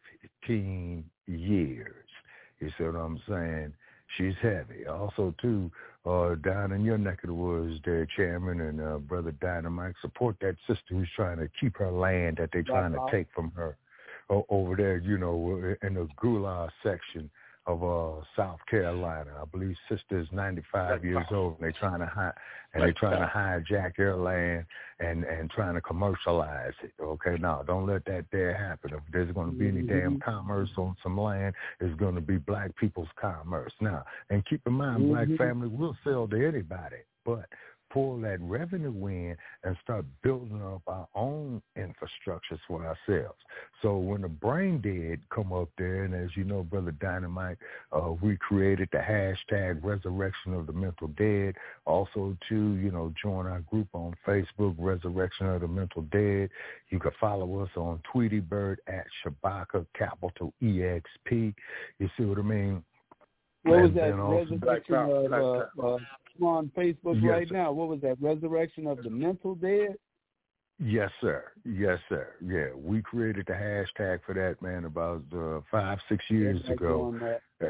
fifteen years. You see what I'm saying? She's heavy. Also, too, uh, down in your neck of the woods there, Chairman and uh, Brother Dynamite, support that sister who's trying to keep her land that they're trying to take from her o- over there, you know, in the Gula section of uh, South Carolina. I believe sister is ninety-five years old, and they're trying to hi- and they're trying to hijack her land and, and trying to commercialize it. Okay, now don't let that there happen. If there's going to be any damn commerce on some land, it's going to be black people's commerce. Now, and keep in mind, mm-hmm. black family will sell to anybody, but pull that revenue in and start building up our own infrastructures for ourselves. So when the brain dead come up there, and as you know, Brother Dynamite, uh, we created the hashtag Resurrection of the Mental Dead. Also, too, you know, join our group on Facebook, Resurrection of the Mental Dead. You can follow us on Tweety Bird at Shabaka, capital E X P. You see what I mean? What was that resurrection of, uh, uh, on Facebook yes, right sir. now? What was that, Resurrection of the Mental Dead? Yes, sir. Yes, sir. Yeah, we created the hashtag for that, man, about uh, five, six years yes, ago. Uh,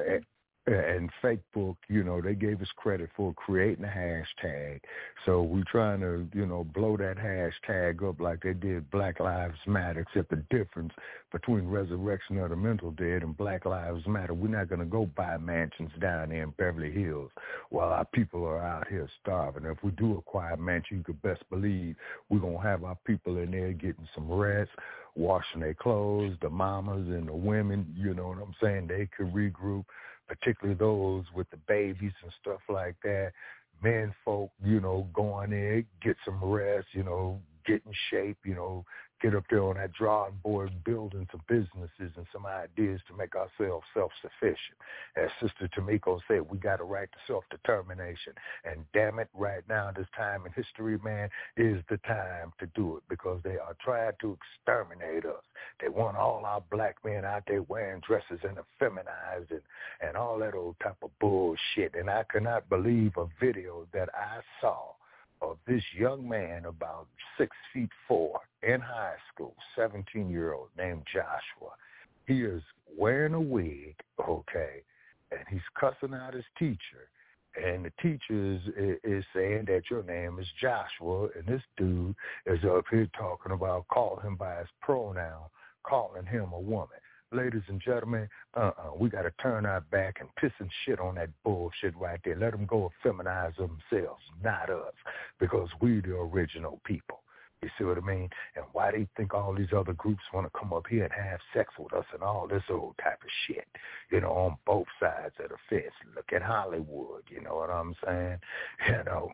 and Facebook, you know, they gave us credit for creating a hashtag. So we're trying to, you know, blow that hashtag up like they did Black Lives Matter, except the difference between Resurrection of the Mental Dead and Black Lives Matter. We're not going to go buy mansions down there in Beverly Hills while our people are out here starving. If we do acquire a mansion, you could best believe we're going to have our people in there getting some rest, washing their clothes, the mamas and the women, you know what I'm saying? They could regroup, particularly those with the babies and stuff like that. Men folk, you know, go on there, get some rest, you know, get in shape, you know, get up there on that drawing board, building some businesses and some ideas to make ourselves self-sufficient. As Sister Tamiko said, we got a right to self-determination. And damn it, right now, this time in history, man, is the time to do it because they are trying to exterminate us. They want all our black men out there wearing dresses and effeminized and, and all that old type of bullshit. And I cannot believe a video that I saw of this young man about six feet four in high school, seventeen-year-old named Joshua. He is wearing a wig, okay, and he's cussing out his teacher. And the teacher is, is saying that your name is Joshua, and this dude is up here talking about calling him by his pronoun, calling him a woman. Ladies and gentlemen, uh-uh, we got to turn our back and piss and shit on that bullshit right there. Let them go feminize themselves, not us, because we the original people. You see what I mean? And why do you think all these other groups want to come up here and have sex with us and all this old type of shit, you know, on both sides of the fence? Look at Hollywood, you know what I'm saying? You know,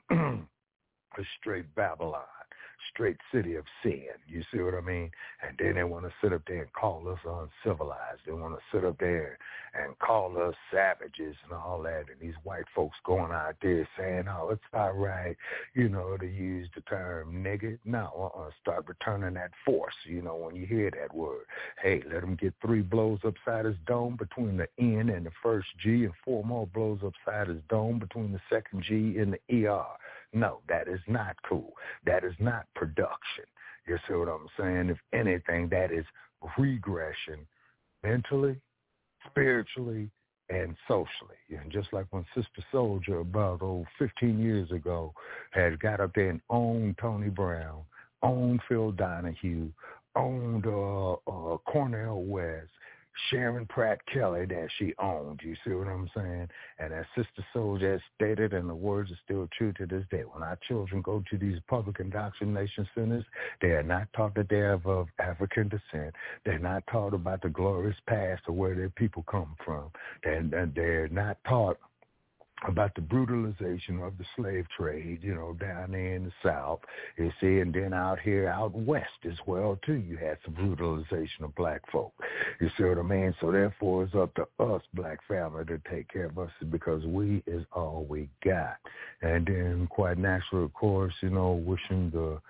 a straight Babylon. Straight city of sin, you see what I mean? And then they want to sit up there and call us uncivilized. They want to sit up there and call us savages and all that. And these white folks going out there saying, oh, it's all right, you know, to use the term nigga. No, uh-uh, start returning that force, you know, when you hear that word. Hey, let him get three blows upside his dome between the N and the first G and four more blows upside his dome between the second G and the E R. No, that is not cool. That is not production. You see what I'm saying? If anything, that is regression mentally, spiritually, and socially. And just like when Sister Soldier about oh, fifteen years ago had got up there and owned Tony Brown, owned Phil Donahue, owned uh, uh, Cornel West, Sharon Pratt Kelly that she owned, you see what I'm saying? And as Sister Soldier has stated, and the words are still true to this day, when our children go to these public indoctrination centers, they are not taught that they are of African descent. They're not taught about the glorious past of where their people come from. They're, they're not taught about the brutalization of the slave trade, you know, down there in the South, you see, and then out here, out west as well, too, you had some brutalization of black folk. You see what I mean? So therefore, it's up to us, black family, to take care of us because we is all we got. And then quite naturally, of course, you know, wishing the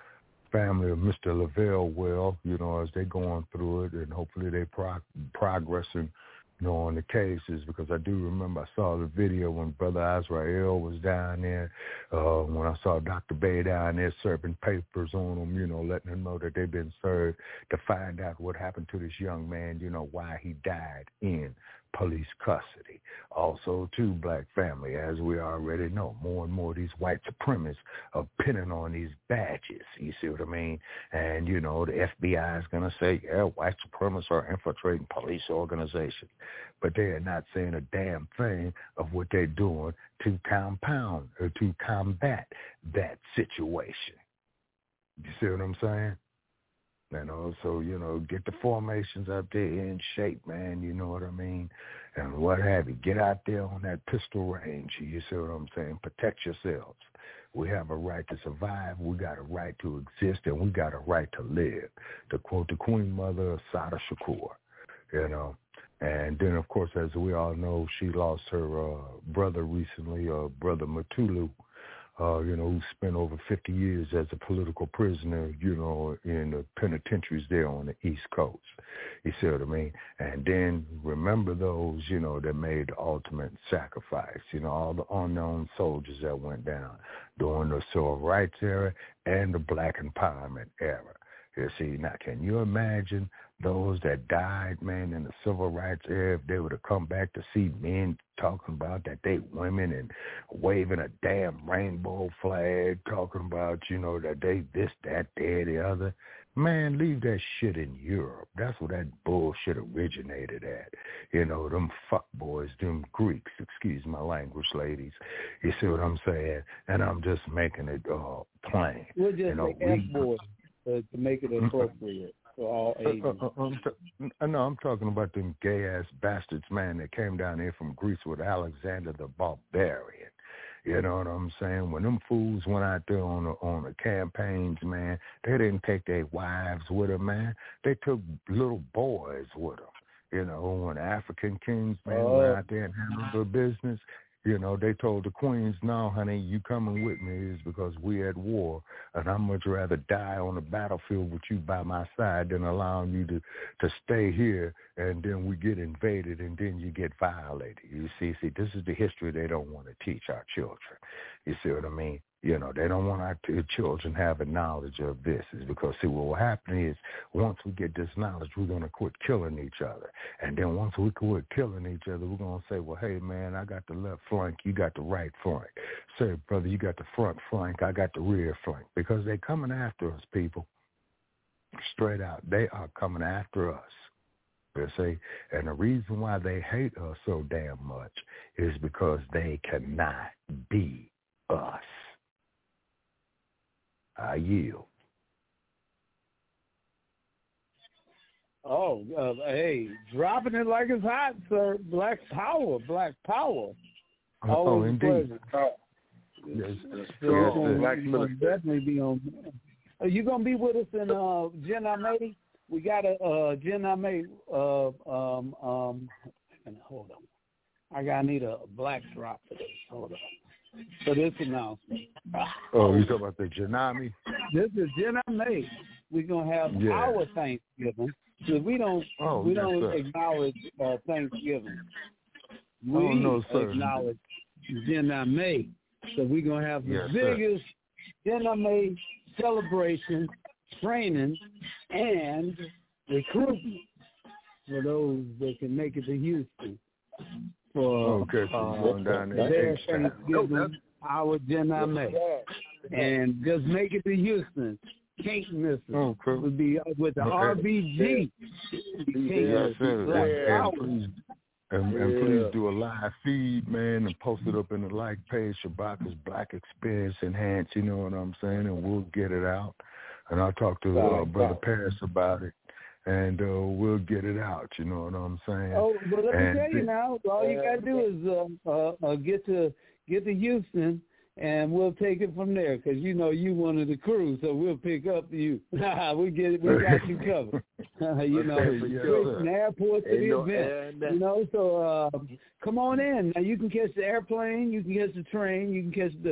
family of Mister Lavelle well, you know, as they going through it, and hopefully they pro- progressing, you know, on the cases, because I do remember I saw the video when Brother Azrael was down there, uh, when I saw Doctor Bay down there serving papers on them, you know, letting them know that they've been served, to find out what happened to this young man, you know, why he died in police custody. Also, too, black family, as we already know, more and more of these white supremacists are pinning on these badges, you see what I mean? And, you know, the F B I is going to say, yeah, white supremacists are infiltrating police organizations, but they are not saying a damn thing of what they're doing to compound or to combat that situation. You see what I'm saying? And also, you know, get the formations up there in shape, man, you know what I mean? And what have you. Get out there on that pistol range, you see what I'm saying? Protect yourselves. We have a right to survive. We got a right to exist, and we got a right to live, to quote the Queen Mother, Assata Shakur, you know. And then, of course, as we all know, she lost her uh, brother recently, uh, Brother Matulu, Uh, you know, who spent over fifty years as a political prisoner, you know, in the penitentiaries there on the East Coast. You see what I mean? And then remember those, you know, that made the ultimate sacrifice, you know, all the unknown soldiers that went down during the civil rights era and the black empowerment era. You see, now can you imagine those that died, man, in the civil rights era, if they were to come back to see men talking about that they women and waving a damn rainbow flag, talking about, you know, that they this, that, that, the other. Man, leave that shit in Europe. That's where that bullshit originated at. You know, them fuck boys, them Greeks, excuse my language, ladies. You see what I'm saying? And I'm just making it uh, plain. We'll just you know, say F-boys uh, to make it appropriate. All ages. Uh, uh, I'm t- no, I'm talking about them gay-ass bastards, man, that came down here from Greece with Alexander the Barbarian. You know what I'm saying? When them fools went out there on the, on the campaigns, man, they didn't take their wives with them, man. They took little boys with them. You know, when African kings, man, oh. went out there and handled their business, you know, they told the queens, no, honey, you coming with me is because we at war, and I'd much rather die on the battlefield with you by my side than allowing you to, to stay here, and then we get invaded, and then you get violated. You see, see, this is the history they don't want to teach our children. You see what I mean? You know, they don't want our t- children having knowledge of this. Is because, see, what will happen is once we get this knowledge, we're going to quit killing each other. And then once we quit killing each other, we're going to say, well, hey, man, I got the left flank, you got the right flank. Say, brother, you got the front flank, I got the rear flank. Because they're coming after us, people. Straight out. They are coming after us. You see? And the reason why they hate us so damn much is because they cannot be us. I yield. Oh, uh, hey, dropping it like it's hot, sir. Black power, black power. Oh, Always indeed. a pleasure. Yes, yes, yes, black you definitely be on. Are you gonna be with us in uh, Jen May? We got a uh, Jen May. Uh, um, um, hold on. I got need a black drop for this. Hold on. For this announcement. Oh, you talking about the Janami? This is Janami. We're gonna have yeah. our Thanksgiving. So we don't oh, we yes, don't sir. acknowledge uh, Thanksgiving. We oh, no, sir. acknowledge Janami. So we're gonna have the yes, biggest Janami celebration, training, and recruitment for those that can make it to Houston. For okay, uh, down their there. Thanksgiving, our Janami. And just make it to Houston. Can't miss it. Okay. We'll be with the okay. R B G. Yes, sir. And, please, and, yeah. and please do a live feed, man, and post it up in the like page, Shabaka's Black Experience Enhanced, you know what I'm saying, and we'll get it out. And I'll talk to uh, Brother Paris about it, and uh, we'll get it out, you know what I'm saying. Oh, but let me and tell you now, all you got to do is uh, uh, uh, get to get to Houston, and we'll take it from there, because you know you one of the crew, so we'll pick up you. we get it, we got you covered. you know, yes, from the airport to the event. You know, so uh, come on in. Now you can catch the airplane, you can catch the train, you can catch the.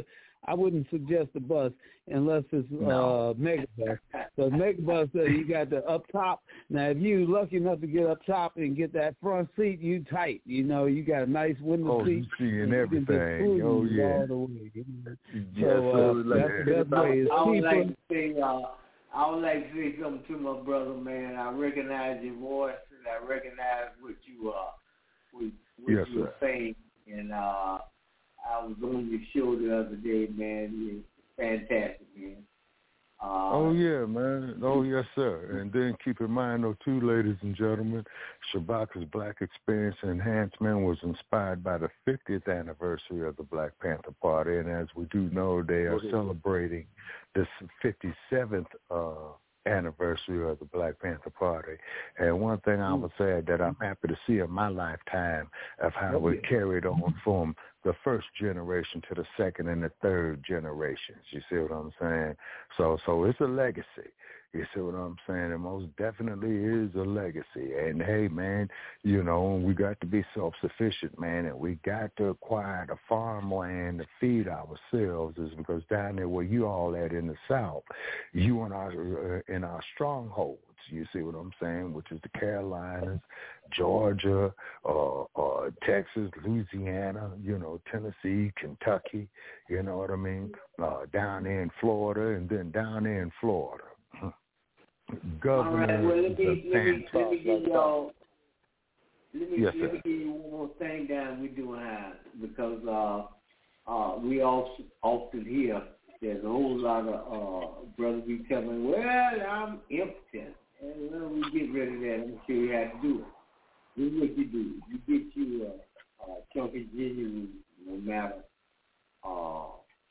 I wouldn't suggest the bus unless it's no. uh, Megabus. So Megabus, uh, you got the up top. Now, if you lucky enough to get up top and get that front seat, you tight. You know, you got a nice window oh, seat. Oh, you seeing everything. Oh, yeah. All the way. Yes, so uh, that's the best way. It's I would cheaper. like to say, uh, I would like to say something to my brother, man. I recognize your voice and I recognize what you uh, what, what yes, you were saying. And uh, I was on your show the other day, man. It's fantastic, man. Uh, oh, yeah, man. Oh, yes, sir. And then keep in mind, though, too, ladies and gentlemen, Shabaka's Black Experience Enhancement was inspired by the fiftieth anniversary of the Black Panther Party. And as we do know, they are celebrating this fifty-seventh uh, anniversary of the Black Panther Party. And one thing I would say that I'm happy to see in my lifetime of how we carried on from the first generation to the second and the third generations. You see what I'm saying? So so it's a legacy. You see what I'm saying? It most definitely is a legacy. And, hey, man, you know, we got to be self-sufficient, man, and we got to acquire the farmland to feed ourselves is because down there where you all at in the South, you in our, uh, in our strongholds, you see what I'm saying, which is the Carolinas, Georgia, uh, uh, Texas, Louisiana, you know, Tennessee, Kentucky, you know what I mean, uh, down there in Florida, and then down there in Florida. Governor, all right, well, let me, let me, let me give y'all, let me, yes, let me give you one more thing down we're doing uh, because uh, uh, we also often hear there's a whole lot of uh, brothers be telling, well, I'm impotent. And well, we get rid of that. I'm going to show you how to do it. This is what you do. You get you a, a chunky ginger, no matter. Uh,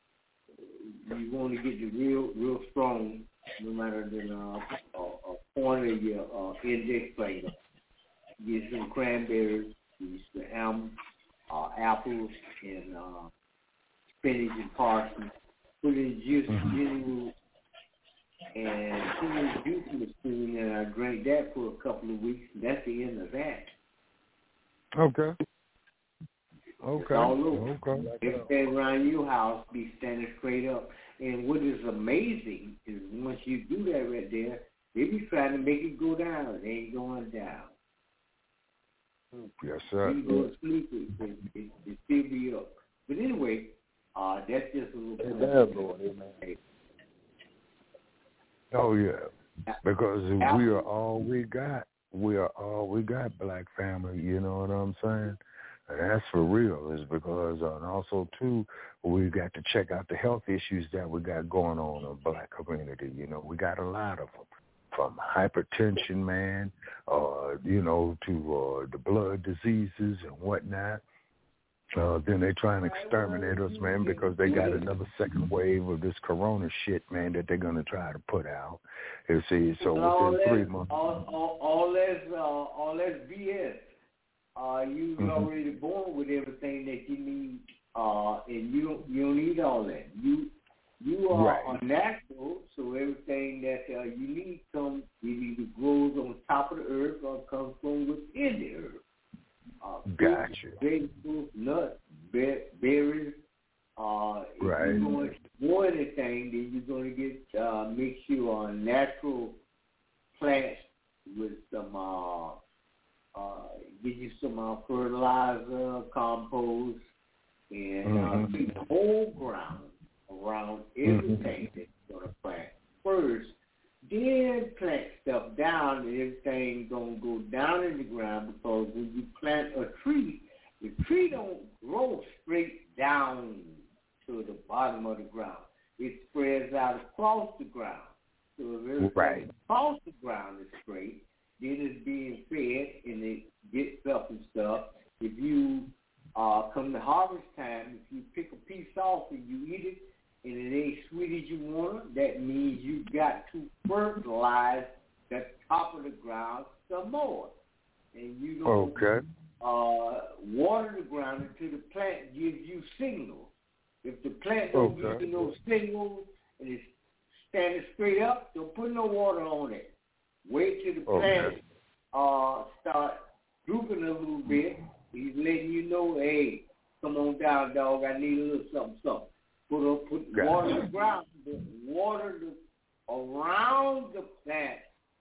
you want to get the real, real strong, no matter than uh, a, a point of your uh, index finger. Get some cranberries, get some almonds, uh, apples, and uh, spinach and parsnip. Put in juice, mm-hmm. ginger, and put in juice in the spoon, and I drank that for a couple of weeks. And that's the end of that. Okay. Okay. All over. Okay. Everything around your house be standing straight up. And what is amazing is once you do that right there, they be trying to make it go down. It ain't going down. Yes, sir. You go to sleep, it, it, it, it still be up. But anyway, uh, that's just a little bit. Oh, yeah. Because we are all we got. We are all we got, black family. You know what I'm saying? And that's for real. Is because, uh, and also, too, we got to check out the health issues that we got going on in the black community. You know, we got a lot of them. From hypertension, man, uh, you know, to uh, the blood diseases and whatnot. Uh, then they try and exterminate us, man, because they got another second wave of this corona shit, man, that they're going to try to put out. You see, so all within that, three months. All, all, all that's, uh, all that's B S. Uh, you're mm-hmm. already born with everything that you need, uh, and you don't, you don't need all that. You you are right. unnatural, so everything that uh, you need comes, it either grows on top of the earth or comes from within the earth. Uh, gotcha. Vegetables, nuts, berries. Uh, if right. you're going to grow anything, then you're going to get uh, mix your uh, natural plants with some, uh, uh, give you some uh, fertilizer, compost, and mm-hmm. uh, keep the whole ground around everything mm-hmm. that you're going to plant first. Then plant stuff down, and everything gonna go down in the ground because when you plant a tree, the tree don't grow straight down to the bottom of the ground. It spreads out across the ground. So if everything right. across the ground is straight, then it's being fed and it gets up and stuff. If you uh, come to harvest time, if you pick a piece off and you eat it, and it ain't sweet as you want it, that means you got to fertilize the top of the ground some more. And you don't okay. uh, water the ground until the plant gives you signals. If the plant don't okay. give you no signals and it's standing straight up, don't put no water on it. Wait till the okay. plant uh, start drooping a little bit. He's letting you know, hey, come on down, dog, I need a little something, something. Put up, put Got water it. the ground, but water the, around the plant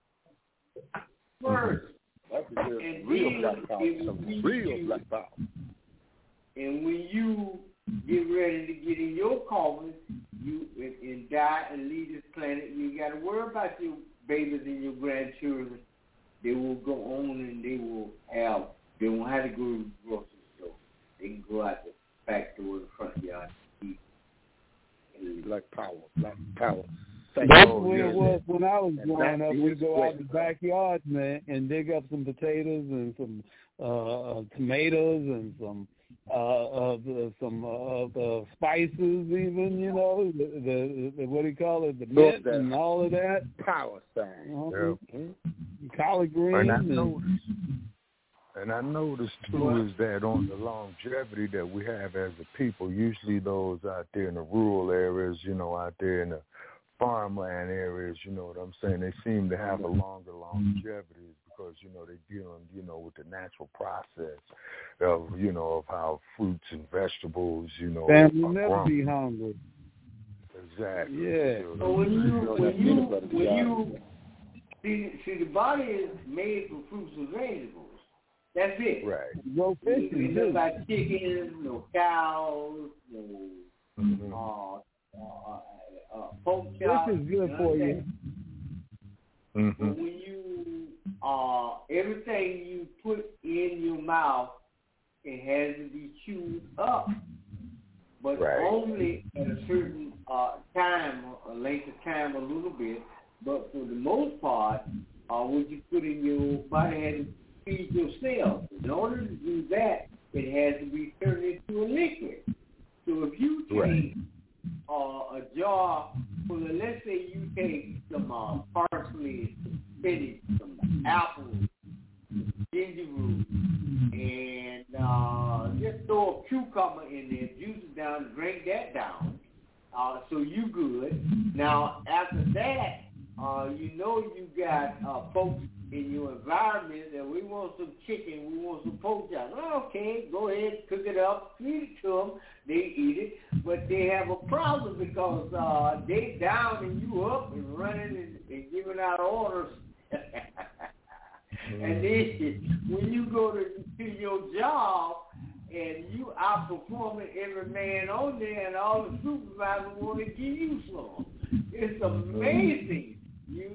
first. That's a good, and real then black power. it will Some be real you. black power. And when you get ready to get in your coffin, you and, and die and leave this planet, you got to worry about your babies and your grandchildren. They will go on and they will have, they won't have to go to the grocery store. They can go out the back door in the front yard and eat. Black power, black power. That's oh, what yeah. it was when I was And growing that up. We is go what- out in the backyard, man, and dig up some potatoes and some uh, uh, tomatoes and some uh, uh, the, some uh, the spices, even you know, the, the, the what do you call it, the mint and all of that. Power sign. Uh-huh. Yeah. Collard greens. And I and, noticed, and I noticed too is that on the longevity that we have as a people, usually those out there in the rural areas, you know, out there in the farmland areas, you know what I'm saying, they seem to have a longer longevity because, you know, they're dealing, you know, with the natural process of, you know, of how fruits and vegetables, you know, family are never grown. be hungry. Exactly. Yeah. So when you, when you, when you, see, see, the body is made for fruits and vegetables. That's it. Right. No fishing, It's too. just like chickens, no cows, no Mm-hmm. uh, uh, uh, pork chop. This is good for you. Mm-hmm. But when you, uh, everything you put in your mouth, it has to be chewed up. But Right. only at a certain uh, time, a length of time, a little bit. But for the most part, uh, what you put in your body has to feed your cells. In order to do that, it has to be turned into a liquid. So if you take Right. uh, a jar, well, let's say you take some uh, parsley, some spinach, some apples, ginger root, and uh, just throw a cucumber in there, juice it down, drink that down. Uh, so you good. Now, after that, uh, you know you got uh, folks in your environment that we want some chicken, we want some pork chop. Well, okay, go ahead, cook it up, feed it to them. They eat it, but they have a problem because uh, they down and you up and running and, and giving out orders. And then when you go to, to your job and you outperforming every man on there and all the supervisors want to give you some. It's amazing. You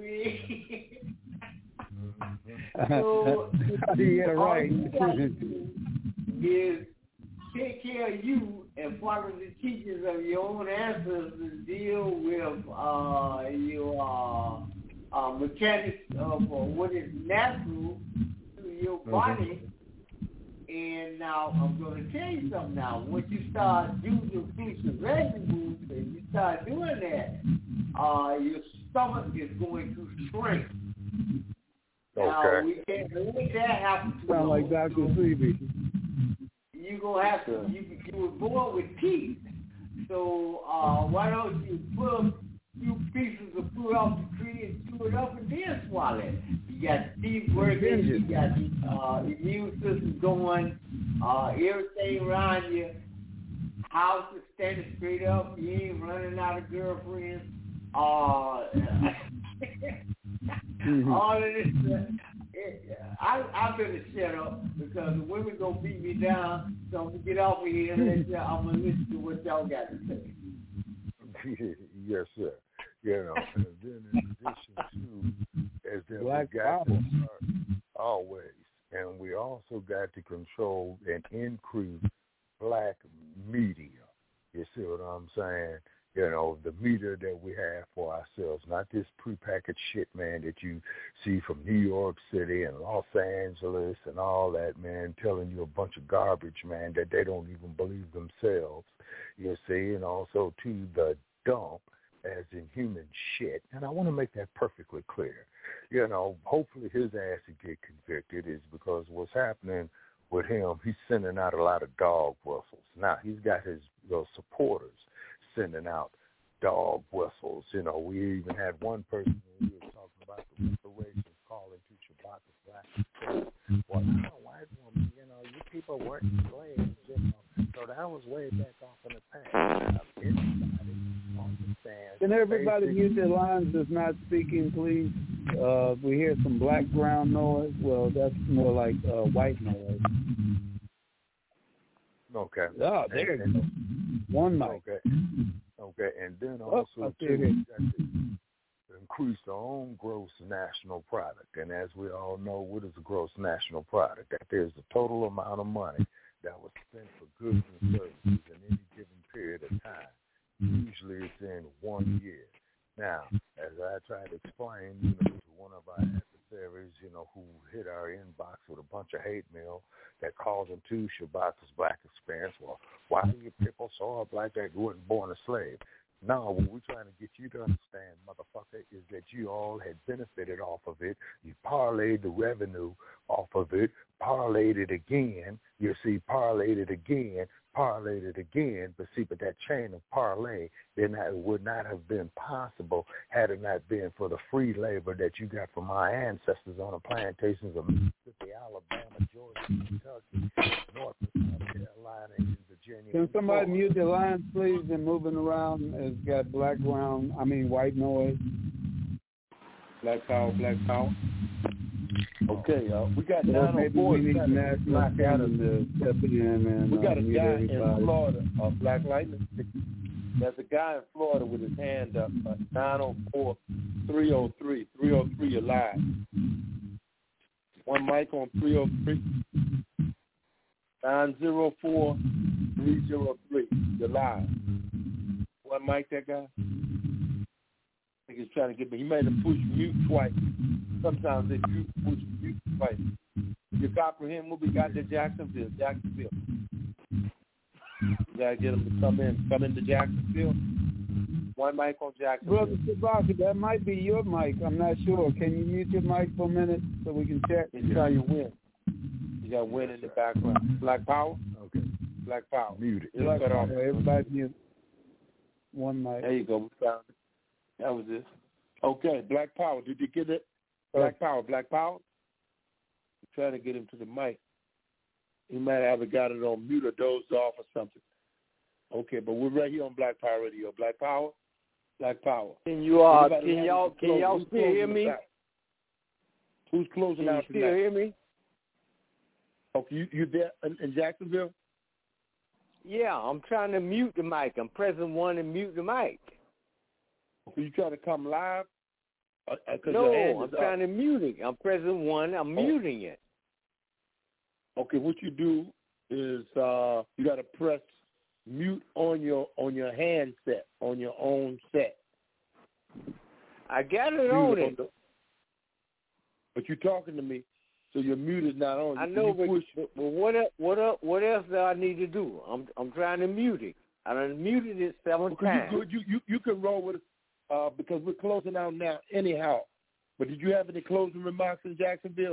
so yeah, all right. you got to do is take care of you and follow the teachings of your own ancestors. Deal with uh, your uh, uh, mechanics of uh, what is natural to your body. And now I'm going to tell you something. Now, once you start using fruits and vegetables, and you start doing that, uh, your stomach is going to shrink. Now, Okay. we can't let that happen to Sound like Doctor Seeley. You're going to have to, you, you were born with teeth. So uh, why don't you put a few pieces of fruit off the tree and chew it up and then swallow it? You got teeth working, you got the uh, immune system going, uh, everything around you. House is standing straight up. You ain't running out of girlfriends. Uh, Mm-hmm. all of this. Uh, it, I I better shut up because the women gonna beat me down. So I'm gonna get off of here and let y'all, I'm gonna listen to what y'all got to say. Yes, sir. You know, and then in addition to, is that Black we got power. to start always, and we also got to control and increase black media. You see what I'm saying? You know, the media that we have for ourselves, not this prepackaged shit, man, that you see from New York City and Los Angeles and all that, man, telling you a bunch of garbage, man, that they don't even believe themselves. You see, and also to the dump as in human shit. And I want to make that perfectly clear. You know, hopefully his ass will get convicted is because what's happening with him, he's sending out a lot of dog whistles. Now, he's got his you know, supporters sending out dog whistles. You know, we even had one person when we were talking about the reparations calling to Shabbat the black. Well, I'm a white woman, you know, you people weren't slaves, you know. So that was way back off in the past. Now, it's Can everybody mute their lines that's not speaking, please? Uh, we hear some background noise. Well, that's more like uh, white noise. Okay. Oh, there you go. One mic. Okay. Okay, and then also oh, too, we got to increase our own gross national product. And as we all know, what is a gross national product? That there's a total amount of money that was spent for goods and services in any given period of time. Usually it's in one year. Now, as I tried to explain, you know, to one of our adversaries, you know, who hit our inbox with a bunch of hate mail that called him to Shabbat's black experience. Well, why do you people saw a black guy who wasn't born a slave? No, what we're trying to get you to understand, motherfucker, is that you all had benefited off of it. You parlayed the revenue off of it, parlayed it again. You see, parlayed it again, parlayed it again. But see, but that chain of parlay then that would not have been possible had it not been for the free labor that you got from our ancestors on the plantations of Mississippi, Alabama, Georgia, Kentucky, North Carolina, and Virginia. Can somebody mute their lines, please? They're moving around. It's got background, I mean white noise. Black power, black power. Okay, uh, we got well, nine maybe we need national standards to step in and we got uh, a guy everybody. in Florida, uh, Black Lightning. There's a guy in Florida with his hand up, uh, nine oh four, three oh three. three oh three, you're live. One mic on three oh three. nine oh four, three oh three, you're live. One mic, that guy? I think he's trying to get me. He made him push mute twice. Sometimes they do push mute twice. You comprehend what we got to Jacksonville, Jacksonville. You gotta get him to come in, come into Jacksonville. One mic on Jacksonville. Brother Sabaka, that might be your mic. I'm not sure. Can you mute your mic for a minute so we can check? It's how you win. You got win in the background. Black power? Okay. Black power. Mute it. Black power. Everybody mute. One mic. There you go. We found it. That was it. Okay, Black Power. Did you get it? Black oh. Power, Black Power? I'm trying to get him to the mic. He might have got it on mute or dozed off or something. Okay, but we're right here on Black Power Radio. Black Power, Black Power. Can you uh, Everybody can y'all can y'all still hear me? Who's closing can out you tonight? Still hear me? Okay, you you there in, in Jacksonville? Yeah, I'm trying to mute the mic. I'm pressing one and mute the mic. So you trying to come live? Uh, no, I'm trying up. to mute it. I'm pressing one. I'm oh. muting it. Okay, what you do is uh, you got to press mute on your on your handset, on your own set. I got it on it. On the, but you're talking to me, so your mute is not on. I know, but, push. but, but what what what else do I need to do? I'm I'm trying to mute it. I done muted it seven okay, times. You, you you you can roll with it uh, because we're closing out now anyhow. But did you have any closing remarks in Jacksonville?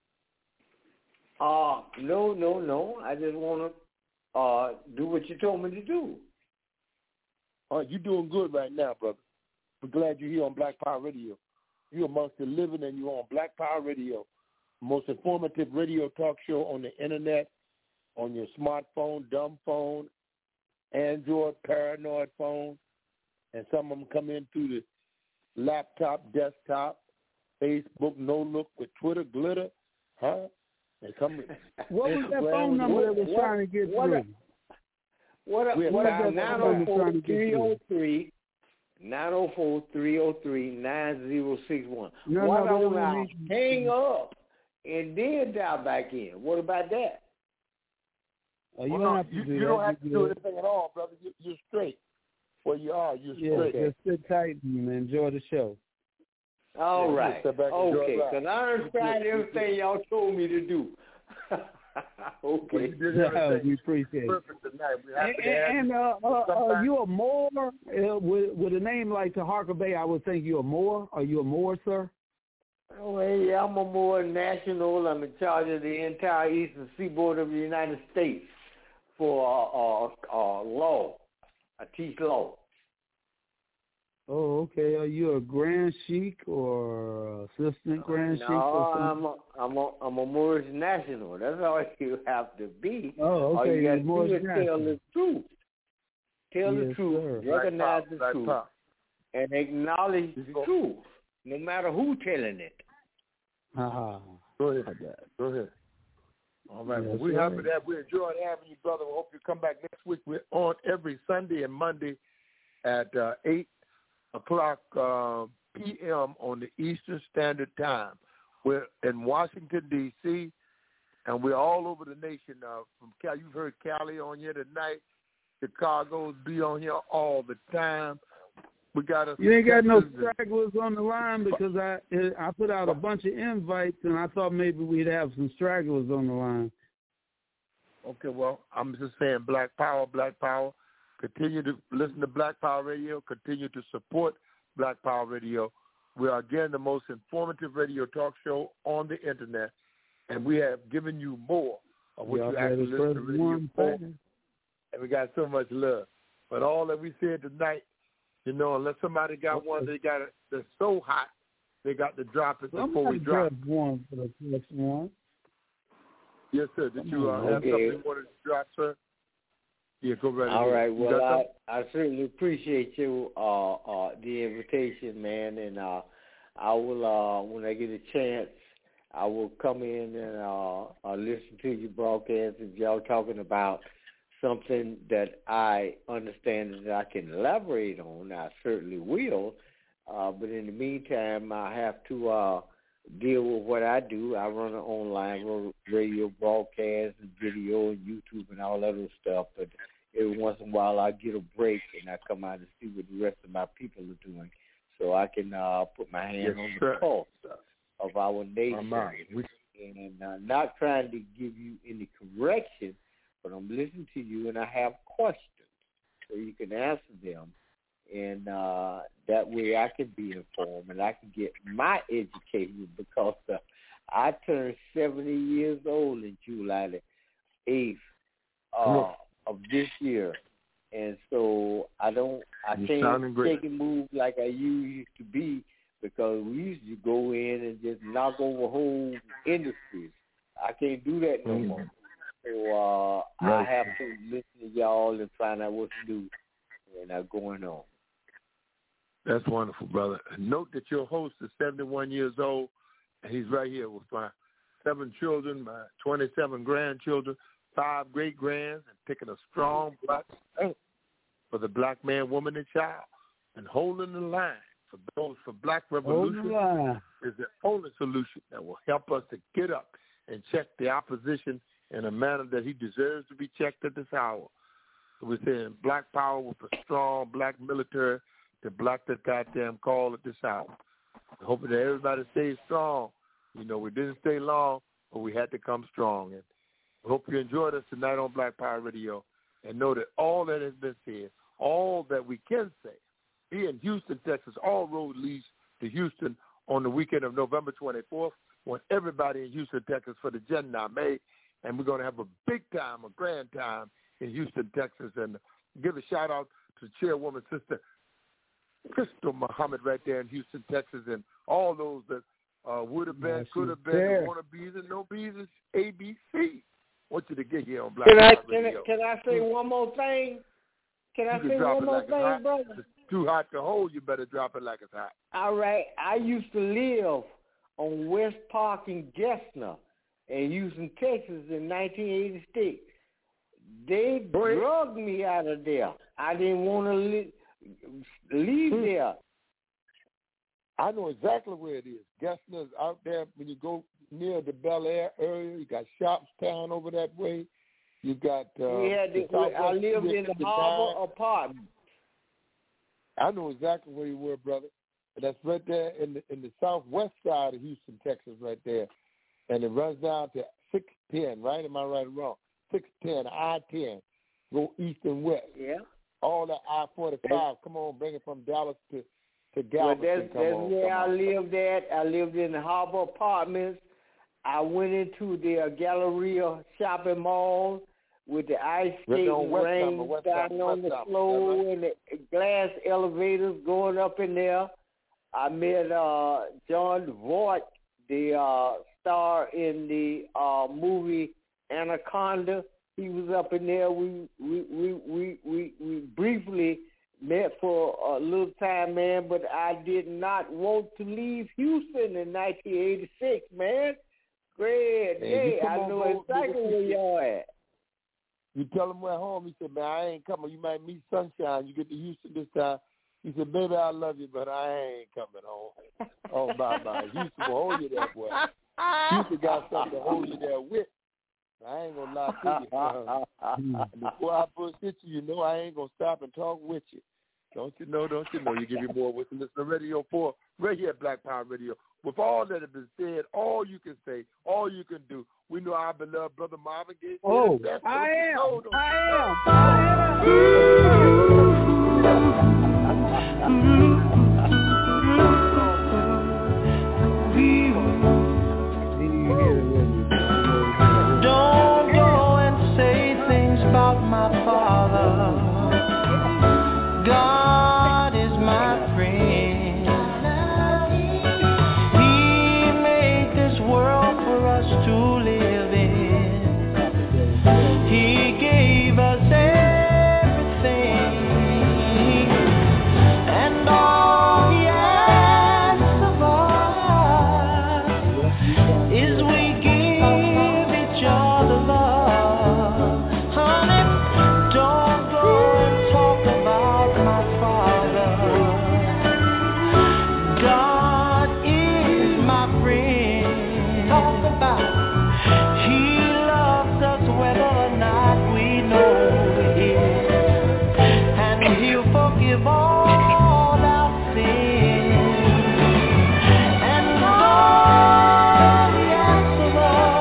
Uh, no, no, no. I just want to uh, do what you told me to do. All right, you're doing good right now, brother. We're glad you're here on Black Power Radio. You're amongst the living and you're on Black Power Radio, the most informative radio talk show on the internet, on your smartphone, dumb phone, Android, paranoid phone, and some of them come in through the laptop, desktop, Facebook, no look with Twitter, glitter, huh? And come what was that phone number that was what, trying to get what, through? What, what, what is that nine oh four, three oh three, nine oh four, three oh three, nine oh six one. No, what no, on now? Hang up and then dial back in. What about that? Oh, you well, don't no, have to you, do you that. don't have you to do anything at all, brother. You, you're straight. Where you are, you're yeah, straight. Just sit tight and enjoy the show. All yeah, right. Okay. Because I done tried everything y'all told me to do. okay. Well, we appreciate it. And, and uh, uh, uh, you a Moor uh, with, with a name like Taharka Bay? I would think you're a Moor. Are you a Moor, sir? Well, yeah, I'm a Moor national. I'm in charge of the entire eastern seaboard of the United States for uh, uh, uh, law. I teach law. Oh, okay. Are you a Grand Sheik or assistant Grand no, Sheik? No, I'm a, I'm a, I'm a Moorish national. That's all you have to be. Oh, okay. All you got to do is national. tell the truth. Tell yes, the truth. Sir. Recognize Black the Black truth. Pop. and acknowledge the truth, no matter who telling it. Uh-huh. Go ahead. Go ahead. All right. Well, we're happy that we enjoyed having you, brother. We hope you come back next week. We're on every Sunday and Monday at uh, eight o'clock uh, p m on the Eastern Standard Time. We're in Washington, D C, and we're all over the nation. Uh, from Cali, you've heard Cali on here tonight. Chicago's be on here all the time. We got a You ain't got no stragglers on the line because I I put out a bunch of invites and I thought maybe we'd have some stragglers on the line. Okay, well, I'm just saying Black Power, Black Power. Continue to listen to Black Power Radio. Continue to support Black Power Radio. We are, again, the most informative radio talk show on the Internet, and we have given you more of what you actually listen to radio for. And we got so much love. But all that we said tonight, you know, unless somebody got one, they got it that's so hot, they got to drop it before we drop it. One for the next one. Yes, sir. Did you uh, have okay. something you wanted to drop, sir? Yeah, go right ahead. All right. Well, I, I certainly appreciate you, uh, uh, the invitation, man. And uh, I will, uh, when I get a chance, I will come in and uh, uh, listen to your broadcast if y'all talking about something that I understand that I can elaborate on. I certainly will. Uh, but in the meantime, I have to uh, deal with what I do. I run an online radio broadcast and video and YouTube and all that other stuff. But every once in a while, I get a break and I come out and see what the rest of my people are doing, so I can uh, put my hand yes, on sir. the pulse of our nation. We- and uh, not trying to give you any correction, but I'm listening to you, and I have questions, so you can answer them, and uh, that way I can be informed, and I can get my education, because uh, I turned seventy years old in July the eighth uh, of this year, and so I don't, I you can't take and move like I used to be, because we used to go in and just knock over whole industries. I can't do that no mm-hmm. more. So uh, right. I have to listen to y'all and find out what to do and uh, going on. That's wonderful, brother. Note that your host is seventy-one years old, and he's right here with my seven children, my twenty-seven grandchildren, five great-grands, and taking a strong black stand for the black man, woman, and child, and holding the line for those for black revolution is the only solution that will help us to get up and check the opposition in a manner that he deserves to be checked at this hour. So we're saying black power with a strong black military to block that goddamn call at this hour. I hope that everybody stays strong. You know, we didn't stay long, but we had to come strong. And I hope you enjoyed us tonight on Black Power Radio, and know that all that has been said, all that we can say, here in Houston, Texas, all road leads to Houston on the weekend of November twenty-fourth. I want everybody in Houston, Texas for the Jannah May, and we're going to have a big time, a grand time in Houston, Texas, and give a shout-out to Chairwoman Sister Crystal Muhammad right there in Houston, Texas, and all those that uh, would have been, yes, could have been, and want to be, and no bees, A B C. I want you to get here on Black Can I, Power can Radio. I, can I say one more thing? Can I you say one more like thing, brother? It's too hot to hold. You better drop it like it's hot. All right. I used to live on West Park in Gessner in Houston, Texas in nineteen eighty-six. They drugged me out of there. I didn't want to li- leave hmm. there. I know exactly where it is. Gessner's out there when you go near the Bel Air area. You got Shopstown over that way. You got. Uh, we had the, we, I lived in the Harbor Apartment. I know exactly where you were, brother. And that's right there in the in the southwest side of Houston, Texas, right there. And it runs down to six ten, right? Am I right or wrong? six ten, I ten, go east and west. Yeah. All that I forty-five, come on, bring it from Dallas to, to Galveston. Well, that's, come that's on, where come I on. lived at. I lived in the Harbor Apartments. I went into the uh, Galleria shopping mall with the ice skating rings down on the floor and the glass elevators going up in there. I met uh, John Voight, the uh, star in the uh, movie Anaconda. He was up in there. We we we we we, we briefly met for a little time, man, but I did not want to leave Houston in nineteen eighty-six, man. Great day. I know exactly where y'all at. You tell him we're home. He said, man, I ain't coming. You might meet Sunshine. You get to Houston this time. He said, baby, I love you, but I ain't coming home. Oh, bye-bye. Houston will hold you that way. Houston got something to hold you there with. I ain't going to lie to you. Uh, before I first hit you, you know I ain't going to stop and talk with you. Don't you know, don't you know. You give you more with the listener radio for right here at Black Power Radio. With all that has been said, all you can say, all you can do, we know our beloved brother Marvin Gaye. Oh, best. I am, know, I am, I am. Don't go and say things about my father. God is my friend. He made this world for us to live in. He gave us everything, and all he asks of us is we give each other love. Honey, don't go and talk about my father. God is my friend. Talk about he loves us whether or not we know it, and he'll forgive all our sins, and all he asks of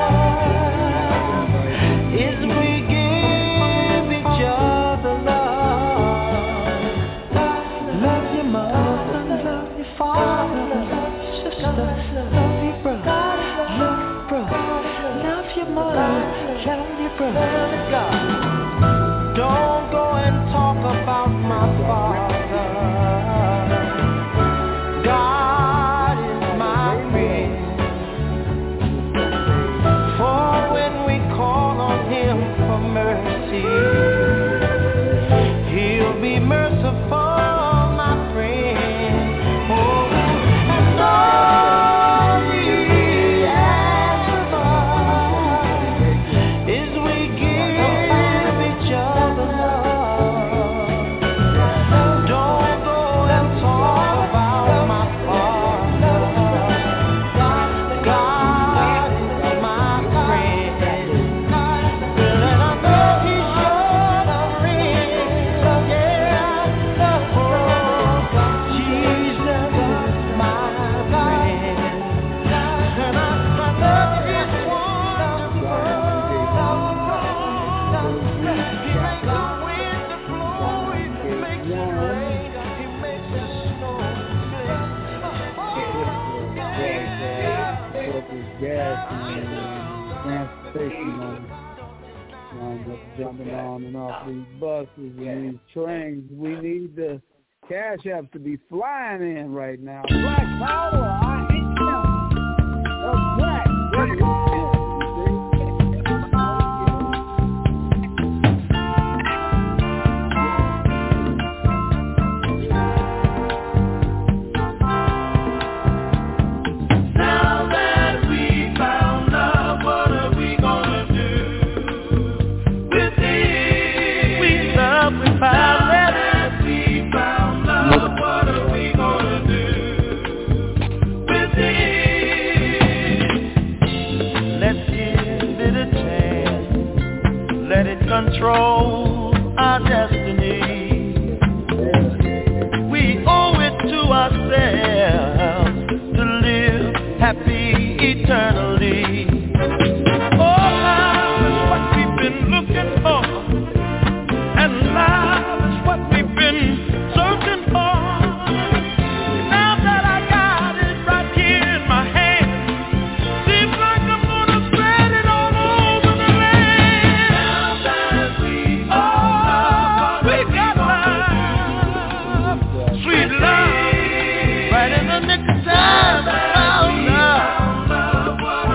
us is we give each other love. Love your mother, love your father, love your sister, love your brother, love your brother, love your mother, love your brother. Don't go and talk about my father. God is my friend. For when we call on him for mercy, he'll be merciful, my friend. Oh, and all he asks of us is we give each other love. Don't go and talk about my father. God is my friend. And I know he's sure to ring. Yeah. Oh, Jesus is my friend. And I, I love his wonderful. He makes the wind to blow. He makes it rain. He makes the snow to Gas and transportation money. Um, just jumping on and off these buses and these trains. We need the cash apps to be flying in right now. Black Power, I hate them. That's black. Now that we found love, what are we gonna do with it? We love, we found it. Now that we found love, what are we gonna do with it? Let's give it a chance. Let it control our destiny. We owe it to ourselves to live happy eternally. Oh, love is what we've been looking for, and love is what we've been searching for. Now that I got it right here in my hand, seems like I'm gonna spread it all over the land. Now that we oh, we got love, sweet love, right in the nick of time. I found love.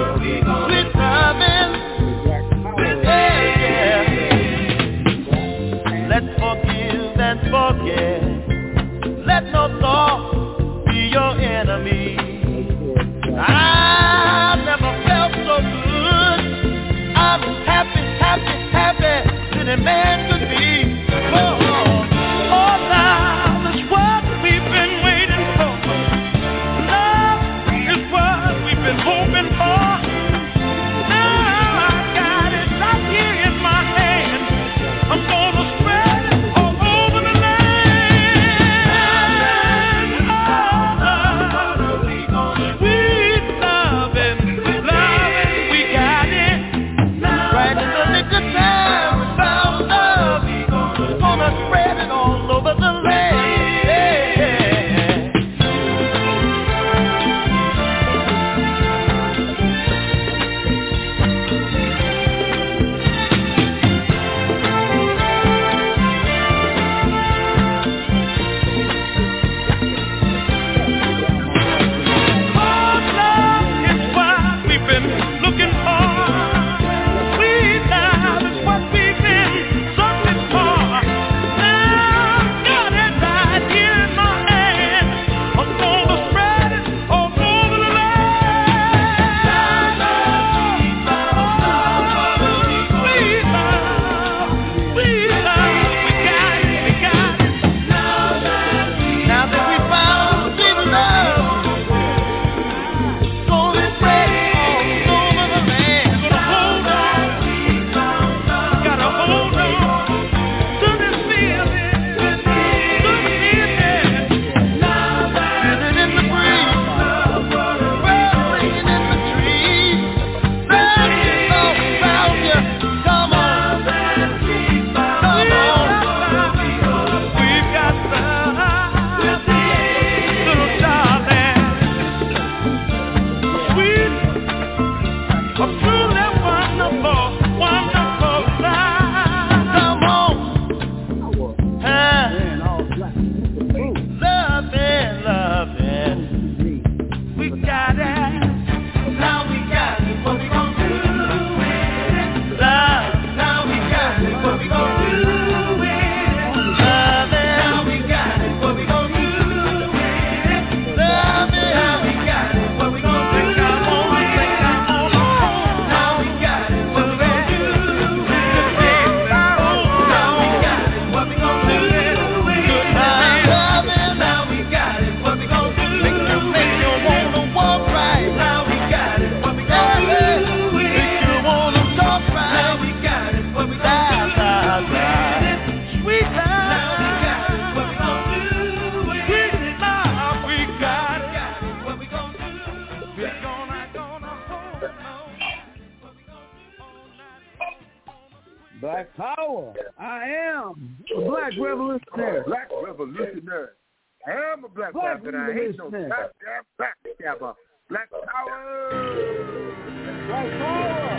Black Power. I am a black revolutionary. Black revolutionary. I am a black, black Panther. I ain't no goddamn backstabber. Black Power. Black Power.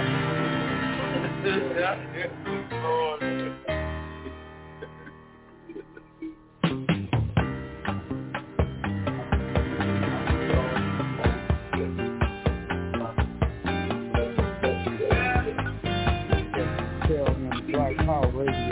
Black Power Radio.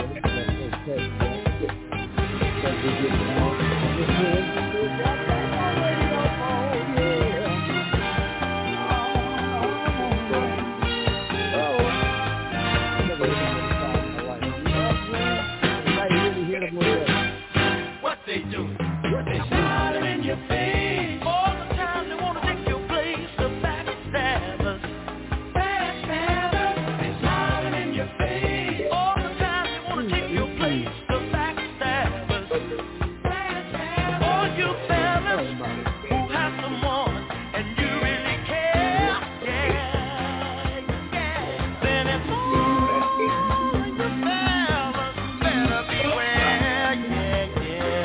What they do? What they smile in your face all the time. They wanna take your place. The backstabbers, backstabbers. They smiling in your face all the time. They wanna take your place. The backstabbers, backstabbers. All you fellas who have someone and you really care, yeah, yeah. Then it's all you fellas better beware, yeah, yeah.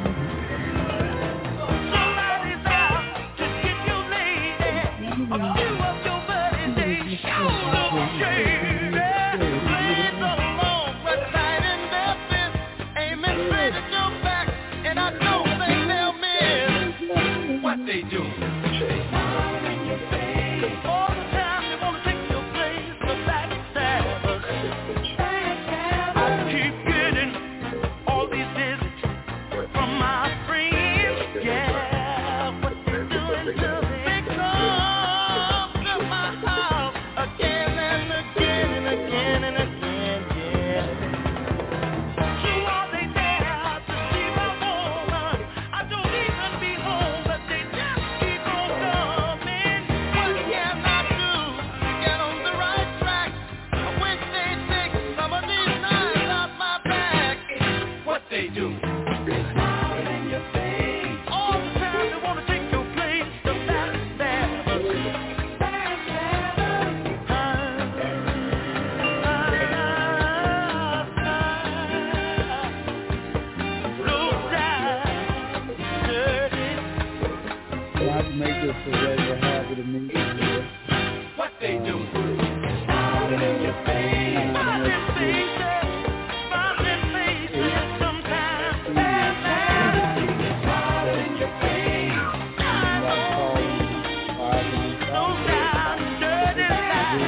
Somebody's out to get your lady. A few of your buddies, they sure look shady. Playing so long, but tight in their fist, aiming straight at your back, and I don't think they'll miss. What they do? They smile in your face all the time. They wanna take your place. The backstabbers, backstabbers. I keep getting all these visits from my friends. Yeah, what they doing to me? They come to my house again and again and again and again. Yeah. So are they there to see my woman? I don't even be home, but they just keep on coming. What can I do to get on the right track? I wish they'd take some of these knives out my back. What they do? They smile in your face all the time. They wanna take your place. The backstabbers, backstabbers. Ah, ah, ah. Low down, dirty. Not to make this a regular habit of me. What they do? Smiling in your face. Smiling faces. Smiling faces. Sometimes. Smiling in your face. I know. No doubt. Dirty lies.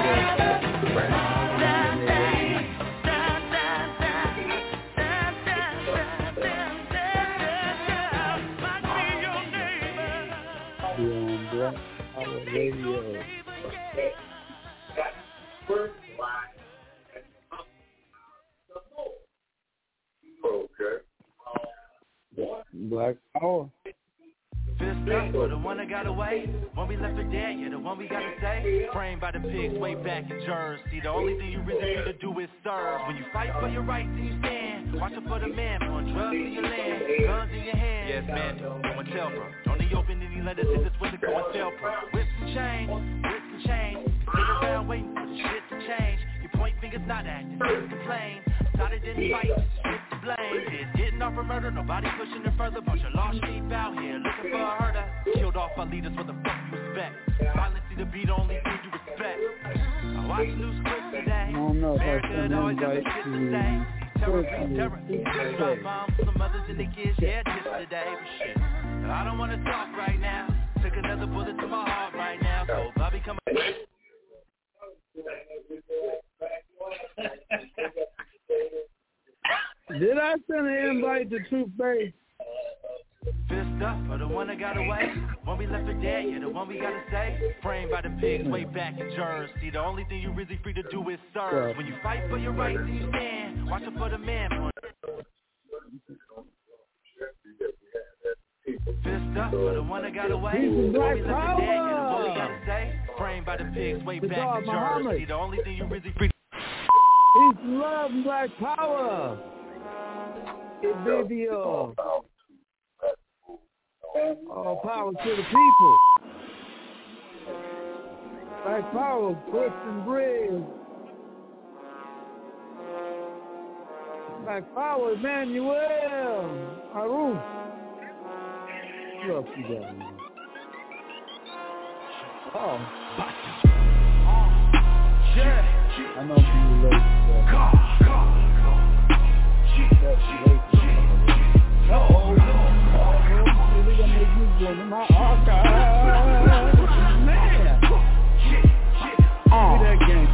On Black Power Radio. Okay. Black Power. Fist up for the one that got away. When we left for dead, yeah, the one we gotta say. Framed by the pigs way back in Jersey. The only thing you really need to do is serve. When you fight for your rights and you stand, watch out for the man, pouring drugs in your land, guns in your hand. Yes, man, I'm a tell, bro. Don't they open any letters if it's when to go and sell, bro. Whips and chains, whips and chains. Sit around waiting for the shit to change. You point fingers, not acting, just complain. Started didn't fight, spit the blame. Did getting off for murder, nobody pushing it further. Bunch of lost sheep out here looking for a herder. Killed off our leaders, what the fuck you expect? Violence see the beat, only thing you respect. I watch loose clips today. America always have a shit to say. Terror, terror, drop bombs for the mothers and the kids, yeah, just today. But shit, I don't wanna talk right now. Took another bullet to my heart right now. So Bobby come. Did I send an invite to Truth Bay? Fist up for the one that got away. When we left for dead, yeah, the one we gotta say. Framed by the pigs way back in Jersey. The only thing you really free to do is serve. When you fight for your rights and you stand, watch out for the man. Fist up for the one that got away. When we left for dead, yeah, the one we gotta say. Framed by the pigs way back in Jersey. The only thing you really free. Peace and love and Black Power. It's video. All power to the people. Black Power, Clifton Bridge. Black Power, Emmanuel, Haru. What else you got, man? Oh. I know you relate to that. That's late. Oh, we're gonna make you go to my archive. Man. Uh,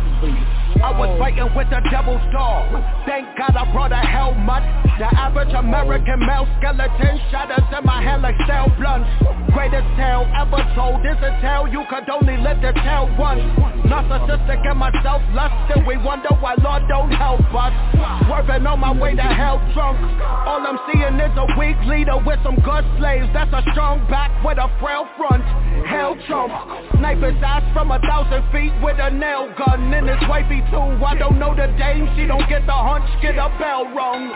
I was fighting with the devil's dog. Thank God I brought a helmet. The average American male skeleton shatters in my hand like steel blunts. Greatest tale ever told is a tale you could only live to tell once. Narcissistic and myself lusting, we wonder why Lord don't help us. Swerving on my way to hell drunk. All I'm seeing is a weak leader with some good slaves. That's a strong back with a frail front. Hell trump. Sniper's ass from a thousand feet with a nail gun in his wifey too. I don't know the dame, she don't get the hunch, get a bell rung.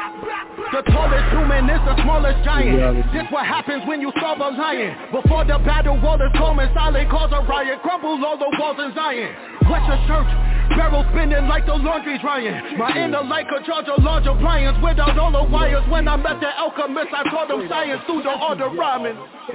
The tallest human is the smallest giant. This what happens when you starve a lion. Before the battle, all is calm and silent, cause a riot, crumble all the walls in Zion. What's your shirt? Barrel spinning like the laundry drying. My inner like a charge of large appliance without all the wires. When I met the alchemist, I taught them science through the art of rhyming.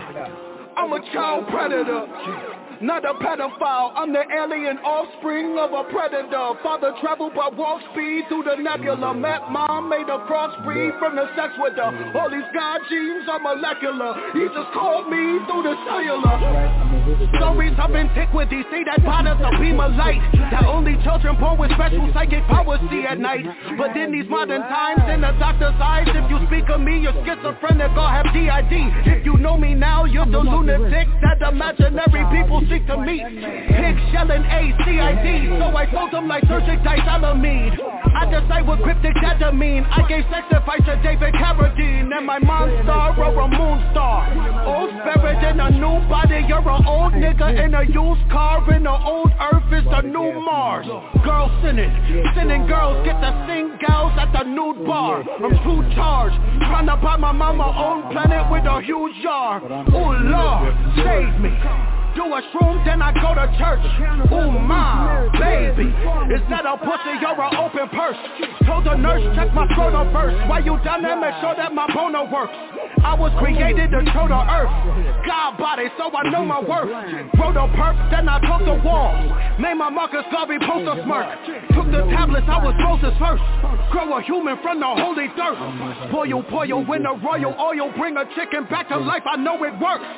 I'm a child predator, not a pedophile. I'm the alien offspring of a predator. Father traveled by walk speed through the nebula. Met mom, made a crossbreed from the sex with her. All these God genes are molecular. He just called me through the cellular. Stories of antiquity say that bodies a beam of light that only children born with special psychic powers see at night. But in these modern times, in the doctor's eyes, if you speak of me, you're schizophrenic or have D I D. If you know me now, you're the lunatic that imaginary people seek to meet. Pig shelling A C I D, so I sold them like surgic diethylamide. I decide what cryptic data mean. I gave sex advice to David Carradine and my monster or a moon star. Old spirit in a new body, you're an old nigga in a used car. In the old earth is the new Mars. Girls sinning, sinning girls get to sing gals at the nude bar. I'm too charged, trying to buy my mama own planet with a huge jar. Oh Lord, save me. Do a shroom, then I go to church. Ooh, my baby, is that a pussy or an open purse? Told the nurse, check my proto first. While you done that, make sure that my boner works. I was created to show the earth. God body, so I know my worth. Wrote a perk, then I took the walls. Made my Marcus Garvey post a smirk. Took the tablets, I was Moses first. Grow a human from the holy dirt. Boil, boil, win the royal oil. Bring a chicken back to life, I know it works.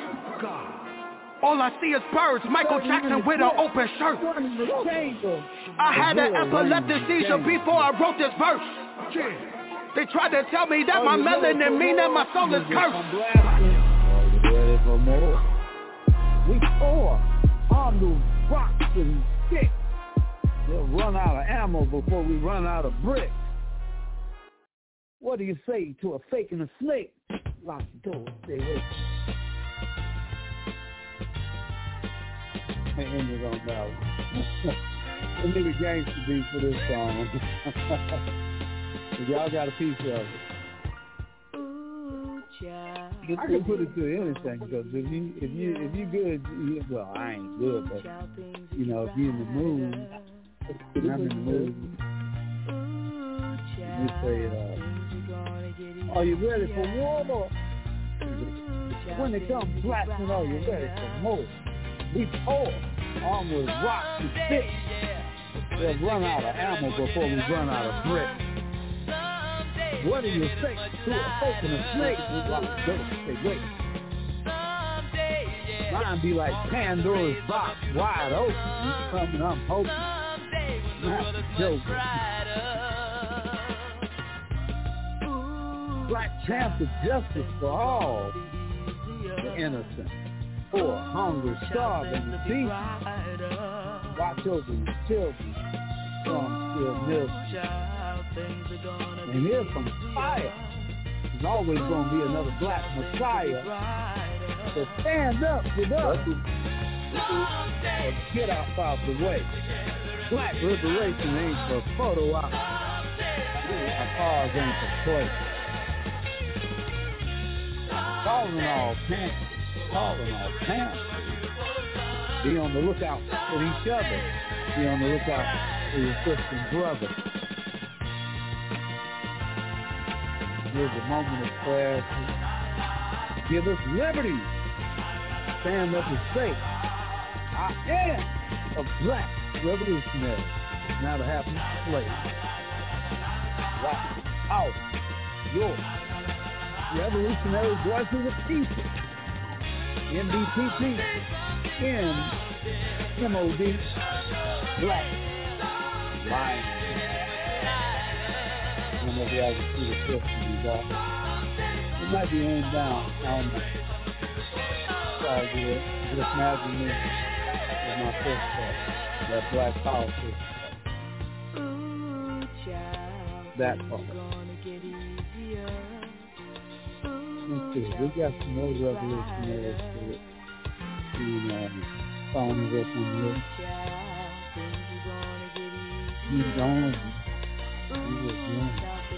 All I see is birds, Michael Jackson with an open shirt. I had an epileptic seizure before I wrote this verse. They tried to tell me that my melanin mean that my soul is cursed. We pour on the rocks and sticks. We'll run out of ammo before we run out of bricks. What do you say to a fake and a snake? Lock the door, stay away. End it on that one. A nigga gangster beat for this song. Y'all got a piece of it. I can put it to anything because if you if you if you good, you, well I ain't good, but you know if you in the mood, and I'm in the mood. You say, uh, "Are you ready for war?" When it comes blasting, are you ready for more? We pour on with rocks and sticks. We'll run out of ammo before we run out of bricks. What do you say to a fake and a snake? We lock the door, say wait. Mine be like Pandora's box, wide open. You coming, I'm hoping. Not joking. Black Panther justice for all the innocent. Poor, hungry, starving, beaten. Watch over your children from still milk. And here's some fire. There's always going to be another black Messiah. So stand up with us and get out of the way. Black liberation ain't for photo op. Our cars ain't for play. Calling all Panthers. Calling all Panthers. Be on the lookout for each other. Be on the lookout for your sister and brother. Give a moment of clarity. Give us liberty. Stand up and say, I am a black revolutionary, not a happy slave. Black power, your revolutionary voices of people. M B T P, M M O D, Black Lion. I don't know if y'all can see the clip from these off. It might be aimed down. I don't know. Sorry, good. Just imagine me as my first part. That Black Power first part. That part. Let's see. We got some more revolutionaries to it. And, um, following us on here. You don't. You just don't.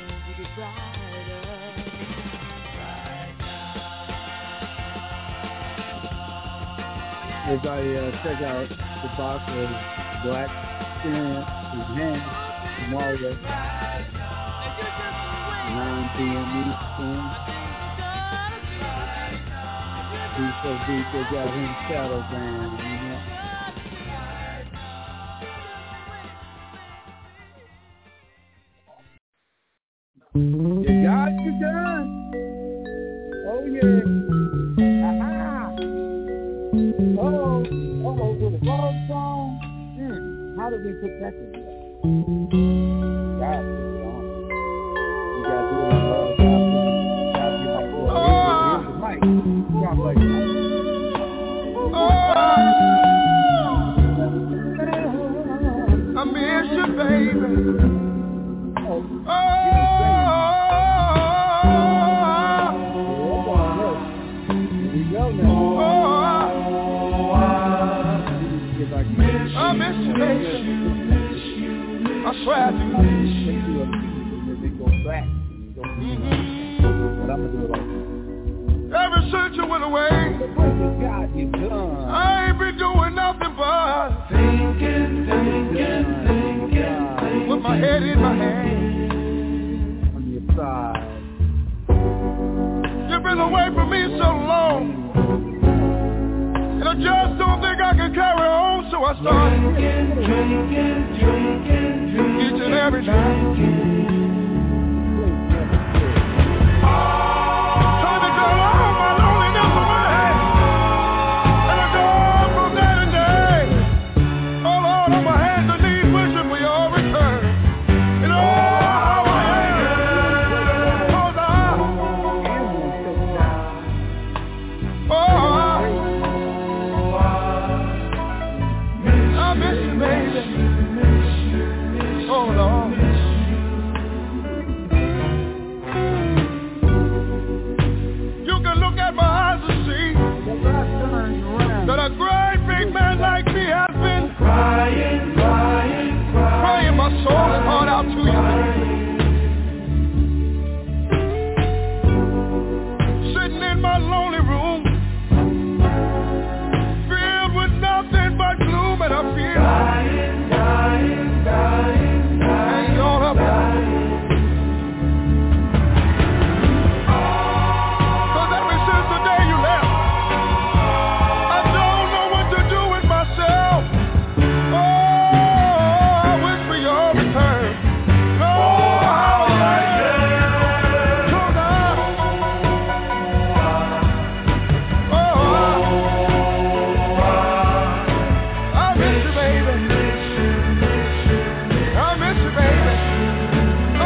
Everybody uh, check out the box of Black Experience with Hands tomorrow nine p.m. Eastern. He's so deep they got him shadow band, you know. You got you done. Oh yeah. Aha. Oh, oh, with a love song. Hmm. How did we put that together? God, you got to do it in love. God, you like love. Here's the mic. Drop like that. I miss you, baby. Oh. Oh. I miss you, baby. I swear I do. Ever since you went away, I ain't been doing nothing but thinking, thinking, thinking, with my head in my hand. On your side. You've been away from me so long, and I just don't think I can carry on, so I start drinking, drinking, drinking, drinking each and every night. Trying to get all my loneliness away, and I go on from day to day. Oh Lord, on my hands and knees wishing for your return. And oh, how I am, 'cause I, oh, I miss you, baby. Oh, Lord. You can look at my eyes and see that a great big man like me has been crying, crying, crying, crying my soul and heart out to you. Sitting in my lonely room, filled with nothing but gloom, and I feel dying, dying, dying, dying, all up. Cause ever since the day you left, I don't know what to do with myself. Oh, I wish for your return. Oh, how I am. Cause I, oh, I miss you, baby. I miss you, baby. Oh,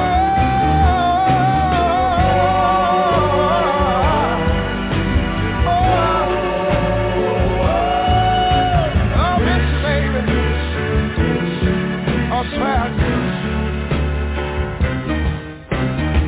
I miss you, baby. I swear I do. Oh,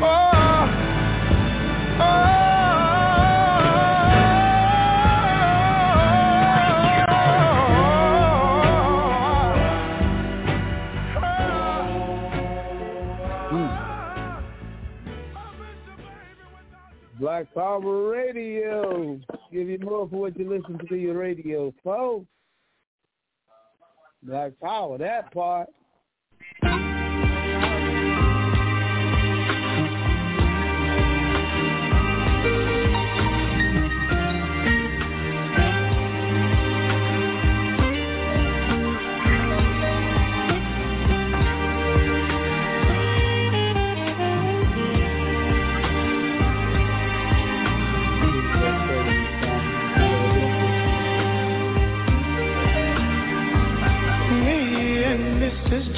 Black Power Radio. Give you more for what you listen to your radio, folks. Black Power, that part.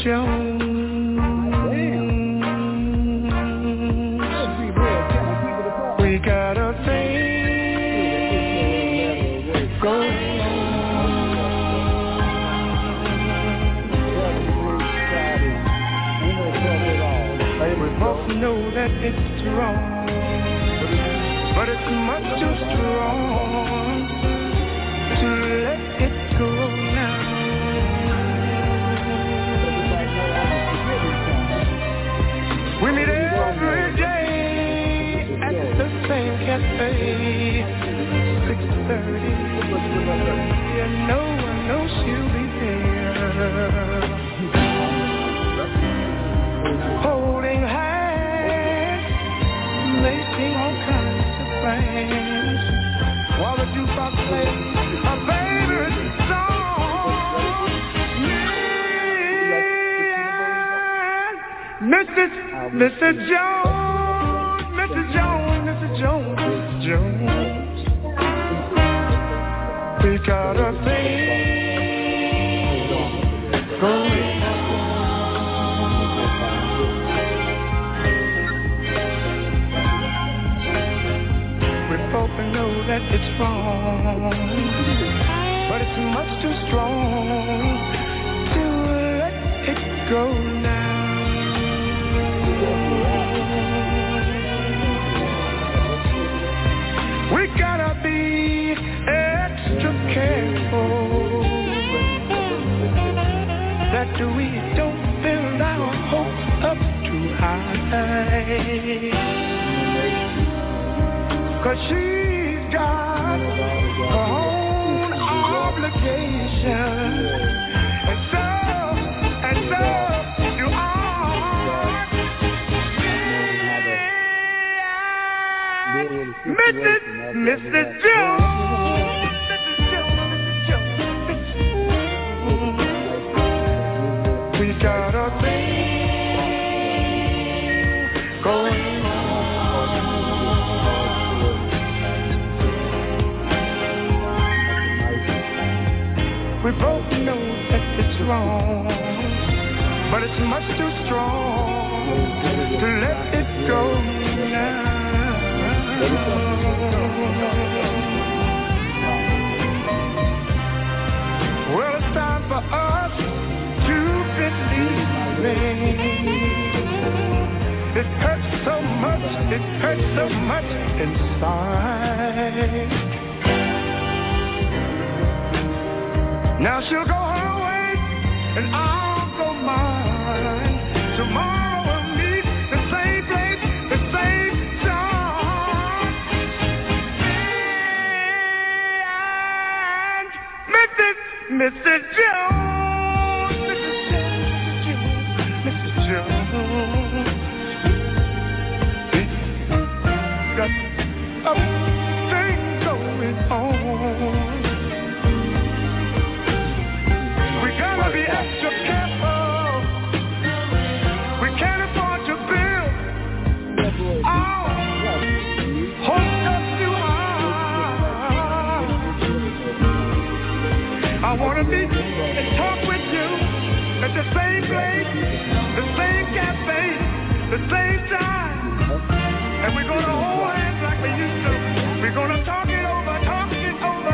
Jones. We got a thing going on. We both know that it's wrong, but it's much too strong to let it go now. We meet every day at the same cafe, six thirty. Yeah, no one knows she'll be there. Holding hands, making all kinds of plans, while the jukebox plays a favorite song. Yeah. Missus Missus Jones, Missus Jones, Missus Jones, Missus Jones. We got a thing going on. We both know that it's wrong, but it's much too strong to let it go now. We gotta be extra careful that we don't build our hopes up too high, 'cause she's got her own obligation, and so, and so you are. Missus Missus Jones, Missus Jones, Missus Jones. We got a thing going on. We both know that it's wrong, but it's much too strong to let it go now. Well, it's time for us to believe it. It hurts so much, it hurts so much inside. Now she'll go her way, and I'll go mine. Tomorrow we'll meet the same place, the same time. And Missus Missus Jones, Missus Jones, Missus Jones, got a thing going on. Gotta be extra careful. We can't afford to build our hopes up too high. I wanna be and talk with you at the same place, the same cafe, the same time, and we're gonna hold hands like we used to. We're gonna talk it over, talk it over.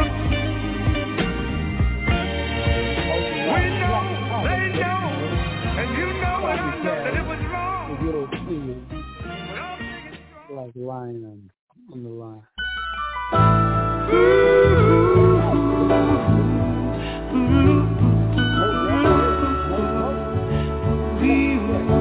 Like lion on the line. We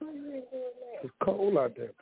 It's cold out there.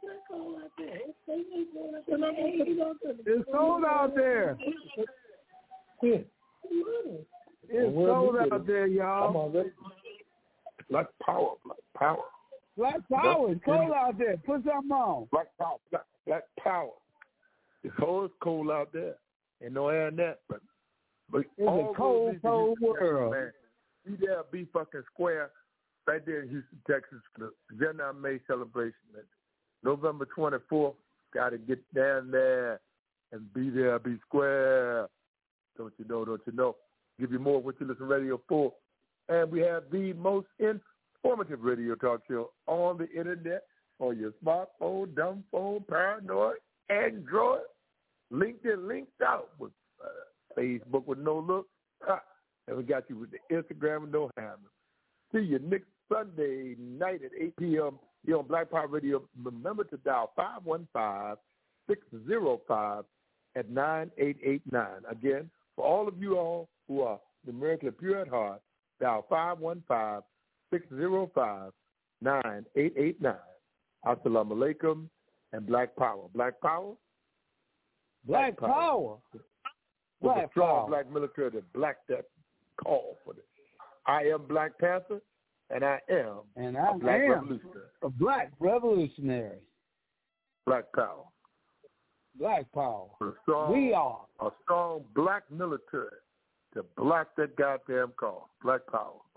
It's cold out there. Yeah. It's cold out there, y'all. I'm already. Black power, black power. Black power. It's cold out there. Put something on. Black power, black, black power. It's cold, it's cold out there. Ain't no air in that, but but it's a cold, cold world. Man, be there, be fucking square, right there in Houston, Texas, for the Vietnam May celebration. Man. November twenty-fourth, got to get down there and be there, be square. Don't you know? Don't you know? Give you more of what you listen to radio for. And we have the most informative radio talk show on the internet, on your smartphone, dumb phone, paranoid, Android. LinkedIn linked out with uh, Facebook with no look. Ah, and we got you with the Instagram with no handle. See you next Sunday night at eight p.m. here on Black Power Radio. Remember to dial five one five, six zero five at nine eight eight nine. Again, for all of you all who are numerically pure at heart, dial five one five, six zero five, nine eight eight nine. Assalamu alaikum and Black Power. Black Power? Black, Black Power. With Black a strong power. black military that black that call for this. I am Black Panther, and I am and I a black am revolutionary. A black revolutionary. Black Power. Black Power. A strong, we are. A strong black military to black that goddamn call. Black Power.